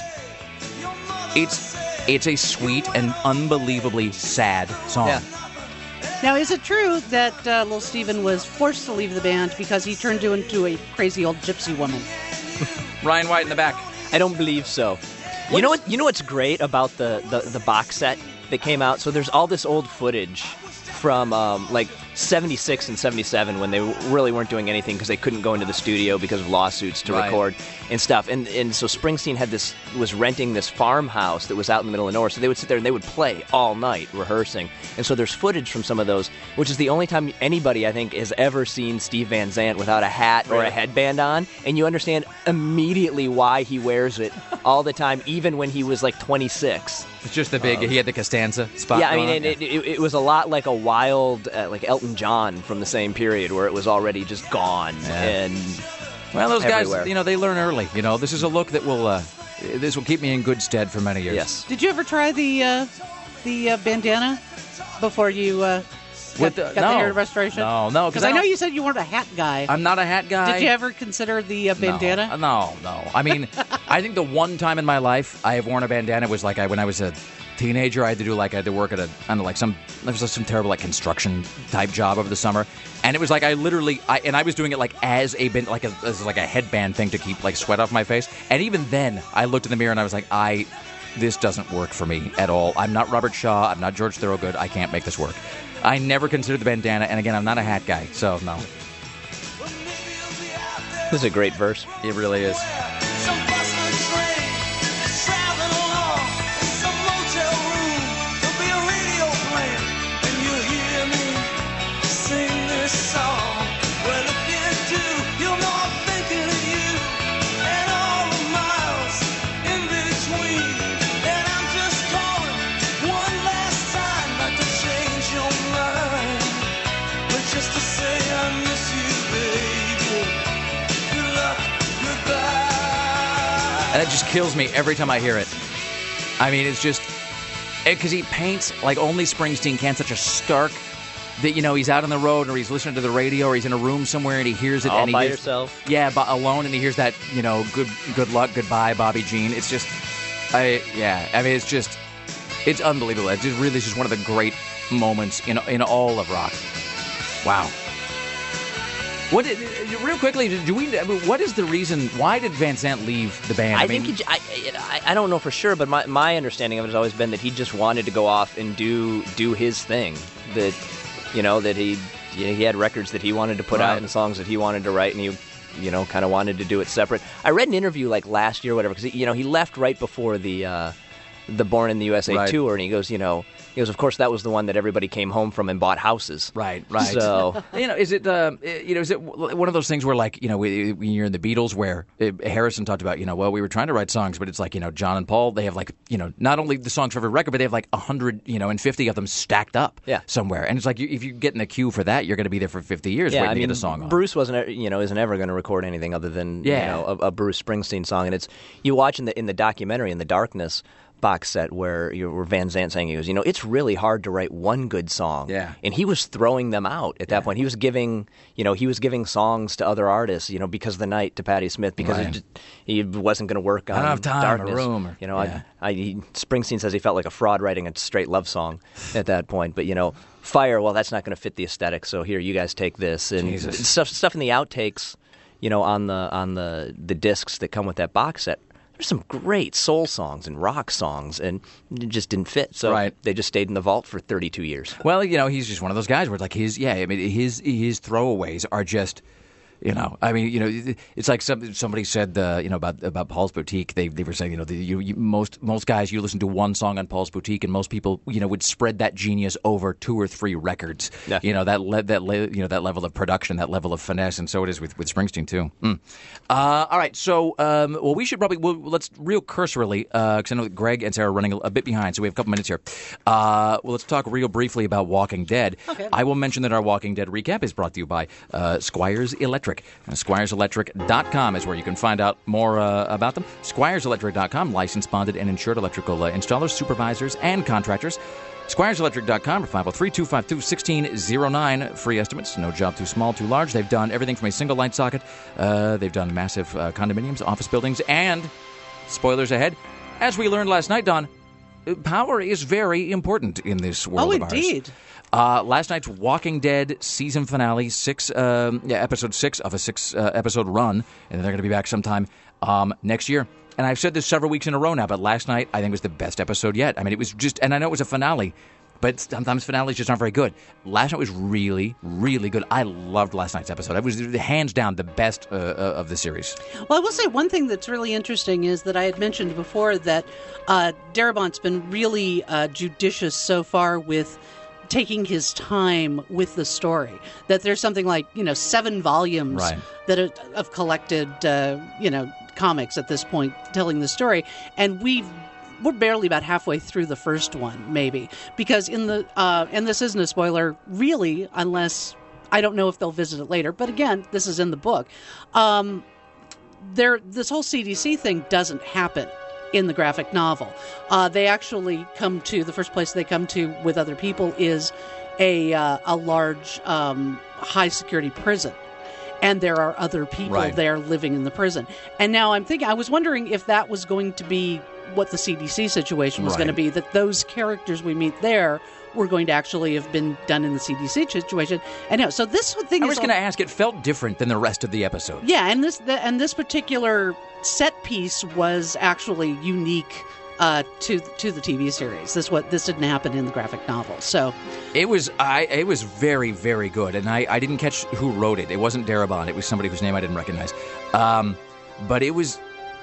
it's it's a sweet and unbelievably sad song. Yeah. Now, is it true that uh, Little Steven was forced to leave the band because he turned into a crazy old gypsy woman? Ryan White in the back. I don't believe so. You know what? You know what's great about the, the, the box set that came out? So there's all this old footage from um, like seventy-six and seventy-seven when they really weren't doing anything because they couldn't go into the studio because of lawsuits to Right. record and stuff. And and so Springsteen had this was renting this farmhouse that was out in the middle of nowhere. So they would sit there and they would play all night rehearsing. And so there's footage from some of those, which is the only time anybody I think has ever seen Steve Van Zandt without a hat or Right. a headband on. And you understand immediately why he wears it all the time, even when he was like twenty-six. It's just the big, he had the Costanza spot. Yeah, I going mean, on. it, it, it was a lot like a wild, uh, like Elton John from the same period, where it was already just gone. Yeah. And Well, those everywhere. guys, you know, they learn early. You know, this is a look that will, uh, this will keep me in good stead for many years. yes, Did you ever try the uh, the uh, bandana before you uh, got, With the- got no. the hair restoration? No, no, Because I I know don't- you said you weren't a hat guy. I'm not a hat guy. Did you ever consider the uh, bandana? No, no, no. I mean, I think the one time in my life I have worn a bandana was like I, when I was a teenager. I had to do like I had to work at a I don't know like some there was some terrible like construction type job over the summer, and it was like I literally I and I was doing it like as a bin- like a as like a headband thing to keep like sweat off my face. And even then, I looked in the mirror and I was like, I this doesn't work for me at all. I'm not Robert Shaw. I'm not George Thorogood. I can't make this work. I never considered the bandana, and again, I'm not a hat guy, so no. this is a great verse. It really is. Just to say I miss you, baby. Good luck, goodbye. And it just kills me every time I hear it. I mean, it's just because he paints like only Springsteen can, such a stark that you know he's out on the road or he's listening to the radio or he's in a room somewhere and he hears it All and he by hears, yourself. yeah, but alone, and he hears that you know good good luck, goodbye, Bobby Jean. It's just, I yeah, I mean, it's just it's unbelievable. It just really is just one of the great moments in in all of rock. Wow. What did, real quickly, do we? I mean, what is the reason? Why did Van Zandt leave the band? I, I, mean, think he, j- I, I I don't know for sure, but my, my understanding of it has always been that he just wanted to go off and do do his thing. That you know that he you know, he had records that he wanted to put Right. out and songs that he wanted to write, and he you know kind of wanted to do it separate. I read an interview like last year, or whatever, because you know he left right before the uh, the Born in the U S A Right. tour, and he goes, you know. He goes, of course, that was the one that everybody came home from and bought houses. Right, right. So, you know, is it uh, you know, is it one of those things where like you know, we- when you're in the Beatles, where uh, Harrison talked about, you know, well, we were trying to write songs, but it's like you know, John and Paul, they have like you know, not only the songs for every record, but they have like a hundred, you know, and fifty of them stacked up, Yeah. somewhere, and it's like you, if you get in the queue for that, you're going to be there for fifty years yeah, waiting I to mean, get a song on. Bruce wasn't, you know, isn't ever going to record anything other than, Yeah. you know, a, a Bruce Springsteen song. And it's you watch in the in the documentary in the darkness. box set where, you know, where Van Zandt saying, he goes, you know, it's really hard to write one good song. Yeah. And he was throwing them out at that yeah. point. He was giving, you know, he was giving songs to other artists, you know, Because of the Night to Patti Smith because right. it just, he wasn't going to work on I don't have time Darkness. Or room. Or, you know, yeah. I, I, he, Springsteen says he felt like a fraud writing a straight love song at that point. But, you know, Fire, well, that's not going to fit the aesthetic, so here, you guys take this. And Jesus. stuff stuff in the outtakes, you know, on the on the, the discs that come with that box set. There's some great soul songs and rock songs, and it just didn't fit. So right. they just stayed in the vault for thirty-two years. Well, you know, he's just one of those guys where it's like his, yeah, I mean, his his throwaways are just, you know, I mean, you know, it's like some, somebody said, uh, you know, about about Paul's Boutique. They they were saying, you know, the, you, you, most most guys, you listen to one song on Paul's Boutique, and most people, you know, would spread that genius over two or three records. Yeah. You know, that le- that le- you know that level of production, that level of finesse, and so it is with, with Springsteen too. Mm. Uh, all right, so um, well, we should probably well, let's real cursorily because uh, I know that Greg and Sarah are running a, a bit behind, so we have a couple minutes here. Uh, well, let's talk real briefly about Walking Dead. Okay. I will mention that our Walking Dead recap is brought to you by uh, Squires Electric. Uh, Squires Electric dot com is where you can find out more uh, about them. Squires Electric dot com, licensed, bonded, and insured electrical uh, installers, supervisors, and contractors. Squires Electric dot com or five oh three, two five two, one six oh nine. Free estimates. No job too small, too large. They've done everything from a single light socket. Uh, they've done massive uh, condominiums, office buildings, and, spoilers ahead, as we learned last night, Don, power is very important in this world oh, of ours. indeed. Uh, last night's Walking Dead season finale, six, um, yeah, episode six of a six uh, episode run, and they're going to be back sometime um, next year. And I've said this several weeks in a row now, but last night I think was the best episode yet. I mean, it was just, and I know it was a finale, but sometimes finales just aren't very good. Last night was really, really good. I loved last night's episode. It was hands down the best uh, of the series. Well, I will say one thing that's really interesting is that I had mentioned before that uh, Darabont's been really uh, judicious so far with taking his time with the story. That there's something like, you know, seven volumes right. that are, of collected, uh, you know, comics at this point telling the story. And we've we're barely about halfway through the first one, maybe. Because in the, uh, and this isn't a spoiler, really, unless, I don't know if they'll visit it later, but again, this is in the book. Um, there, this whole C D C thing doesn't happen in the graphic novel. Uh, they actually come to, the first place they come to with other people is a, uh, a large, um, high-security prison. And there are other people right. there living in the prison. And now I'm thinking, I was wondering if that was going to be what the C D C situation was right. going to be, that those characters we meet there were going to actually have been done in the C D C situation. And no, so this thing I is... was going to ask, it felt different than the rest of the episode. Yeah, and this the, and this particular set piece was actually unique uh, to to the T V series. This what this didn't happen in the graphic novel. So it was I it was very, very good. And I, I didn't catch who wrote it. It wasn't Darabont. It was somebody whose name I didn't recognize. Um, but it was,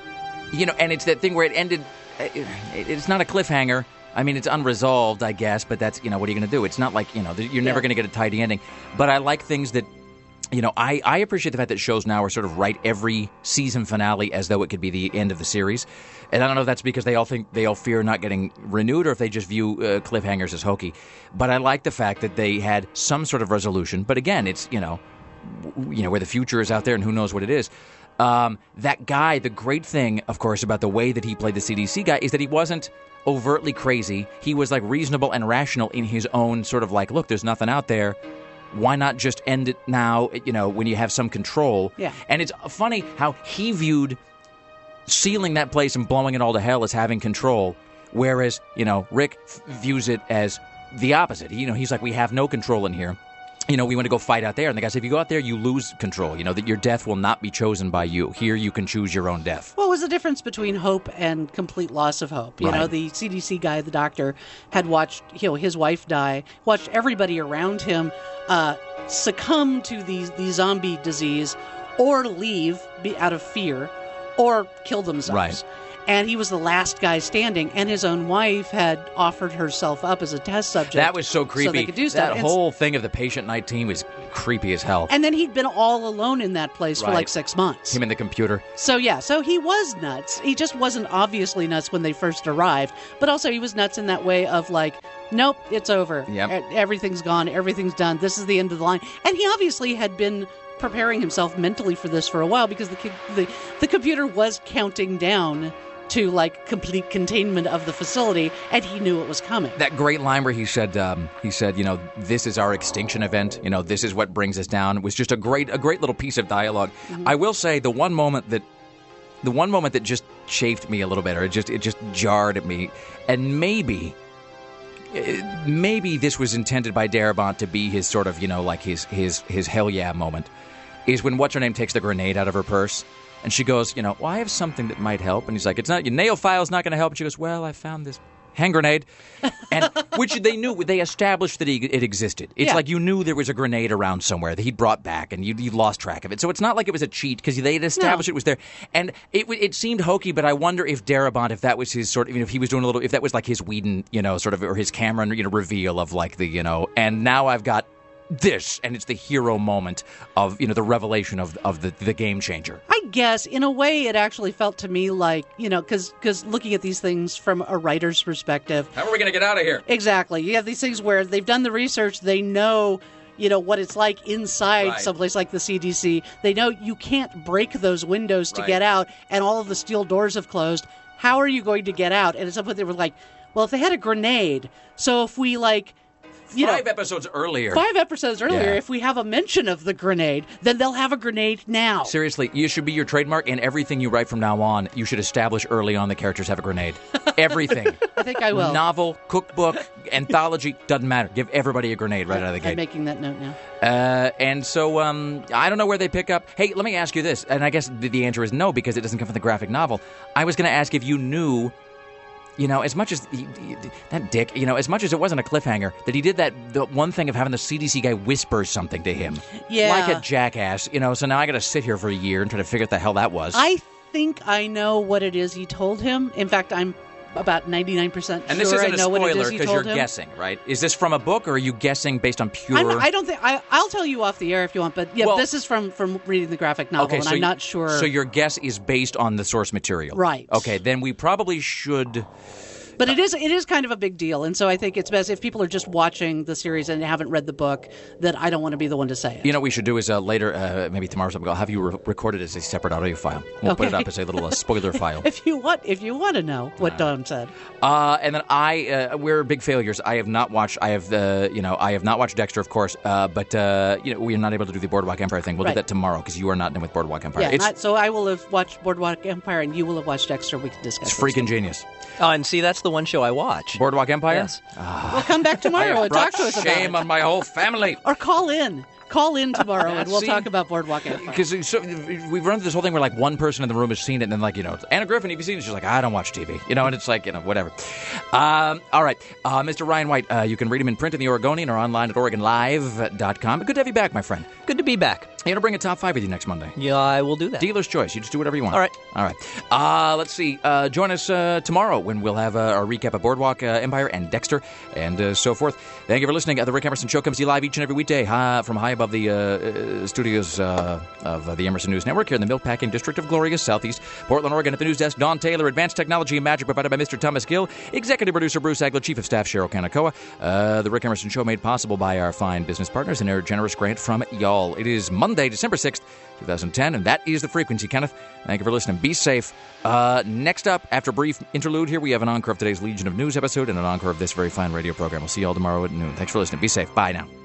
you know, and it's that thing where it ended, it, it's not a cliffhanger. I mean, it's unresolved, I guess, but that's, you know, what are you going to do? It's not like, you know, you're never Yeah. going to get a tidy ending. But I like things that, you know, I, I appreciate the fact that shows now are sort of write every season finale as though it could be the end of the series. And I don't know if that's because they all think, they all fear not getting renewed or if they just view uh, cliffhangers as hokey. But I like the fact that they had some sort of resolution. But again, it's, you know, w- you know, where the future is out there and who knows what it is. Um, that guy, the great thing, of course, about the way that he played the C D C guy is that he wasn't overtly crazy. He was like reasonable and rational in his own sort of like, look, there's nothing out there. Why not just end it now, you know, when you have some control? Yeah. And it's funny how he viewed sealing that place and blowing it all to hell as having control, whereas, you know, Rick f- views it as the opposite. You know, he's like, we have no control in here. You know, we want to go fight out there. And the guy said, if you go out there, you lose control. You know, that your death will not be chosen by you. Here, you can choose your own death. what was the difference between hope and complete loss of hope? You Right. know, the C D C guy, the doctor, had watched, you know, his wife die, watched everybody around him uh, succumb to the, the zombie disease or leave be out of fear or kill themselves. Right. And he was the last guy standing, and his own wife had offered herself up as a test subject. That was so creepy. So they could do stuff. That And- whole thing of the patient night team was creepy as hell. And then he'd been all alone in that place for Right. like six months. Him and the computer. So yeah, so he was nuts. He just wasn't obviously nuts when they first arrived, but also he was nuts in that way of like, nope, it's over. Yep. E- Everything's gone. Everything's done. This is the end of the line. And he obviously had been preparing himself mentally for this for a while because the co- the, the computer was counting down to like complete containment of the facility, and he knew it was coming. That great line where he said, um, he said, you know, this is our extinction event. You know, this is what brings us down. It was just a great, a great little piece of dialogue. Mm-hmm. I will say the one moment that, the one moment that just chafed me a little bit, or it just, it just jarred at me, and maybe, maybe this was intended by Darabont to be his sort of, you know, like his, his, his hell yeah moment, is when what's her name takes the grenade out of her purse. And she goes, you know, well, I have something that might help. And he's like, it's not, your nail file's not going to help. And she goes, well, I found this hand grenade. And which they knew, they established that he, it existed. It's Yeah. like you knew there was a grenade around somewhere that he'd brought back, and you, you lost track of it. So it's not like it was a cheat, because they had established No. it was there. And it it seemed hokey, but I wonder if Darabont, if that was his sort of, you know, if he was doing a little, if that was like his Whedon, you know, sort of, or his Cameron, you know, reveal of like the, you know, and now I've got this, and it's the hero moment of, you know, the revelation of of the the game changer. I guess, in a way, it actually felt to me like, you know, because looking at these things from a writer's perspective. How are we going to get out of here? Exactly. You have these things where they've done the research, they know, you know, what it's like inside Right. someplace like the C D C. They know you can't break those windows to Right. get out, and all of the steel doors have closed. How are you going to get out? And at some point they were like, well, if they had a grenade, so if we, like, you Five know, episodes earlier. five episodes earlier, Yeah. if we have a mention of the grenade, then they'll have a grenade now. Seriously, you should be your trademark in everything you write from now on. You should establish early on the characters have a grenade. Everything. I think I will. Novel, cookbook, anthology, doesn't matter. Give everybody a grenade right out of the I'm gate. making that note now. Uh, and so um, I don't know where they pick up. Hey, let me ask you this, and I guess the, the answer is no, because it doesn't come from the graphic novel. I was going to ask if you knew, you know, as much as he, he, that dick, you know, as much as it wasn't a cliffhanger, that he did that the one thing of having the C D C guy whisper something to him, Yeah. like a jackass, you know. So now I got to sit here for a year and try to figure out the hell that was. I think I know what it is he told him. In fact, I'm about ninety-nine percent and this sure I isn't a know what it spoiler is he because told you're him. guessing, right? Is this from a book, or are you guessing based on pure? I'm, I don't think I, I'll tell you off the air if you want, but yeah, Well- this is from from reading the graphic novel, Okay, and so I'm you- not sure. So your guess is based on the source material, Right. Okay, then we probably should. But it is it is kind of a big deal, and so I think it's best if people are just watching the series and haven't read the book, that I don't want to be the one to say it. You know what we should do is uh, later, uh, maybe tomorrow or something, I'll have you re- record it as a separate audio file. We'll put it Okay. up as a little uh, spoiler file. If you want, if you want to know what Don said, Uh, and then I, uh, we're big failures. I have not watched. I have the, you know, I have not watched Dexter, of course. Uh, but uh, you know, we are not able to do the Boardwalk Empire thing. We'll Right. do that tomorrow because you are not done with Boardwalk Empire. yeah. it's not- so I will have watched Boardwalk Empire, and you will have watched Dexter. We can discuss. it's those freaking genius. Oh, and see, that's the one show I watch. Boardwalk Empire. Yes. We'll come back I tomorrow have and brought talk to us about shame it. on my whole family. Or call in. Call in tomorrow and we'll See? talk about Boardwalk Empire. Because so, we've run through this whole thing where like one person in the room has seen it, and then like, you know, Anna Griffin, have you seen it? She's like, I don't watch T V, you know, and it's like, you know, whatever. Um, all right, uh, Mister Ryan White, uh, you can read him in print in the Oregonian or online at Oregon Live dot com. But good to have you back, my friend. Good to be back. You going to bring a top five with you next Monday? Yeah, I will do that. Dealer's choice. You just do whatever you want. All right. All right. Uh, let's see. Uh, join us uh, tomorrow when we'll have uh, our recap of Boardwalk uh, Empire and Dexter and uh, so forth. Thank you for listening. Uh, the Rick Emerson Show comes to you live each and every weekday high, from high above the uh, uh, studios uh, of uh, the Emerson News Network here in the Milpacking District of glorious Southeast Portland, Oregon. At the news desk, Don Taylor. Advanced technology and magic provided by Mister Thomas Gill. Executive producer Bruce Agler. Chief of Staff Cheryl Kanakoa. Uh, the Rick Emerson Show made possible by our fine business partners and their generous grant from y'all. It is Monday, December sixth, twenty ten, and that is the frequency, Kenneth. Thank you for listening. Be safe. Uh, next up, after a brief interlude here, we have an encore of today's Legion of News episode and an encore of this very fine radio program. We'll see you all tomorrow at noon. Thanks for listening. Be safe. Bye now.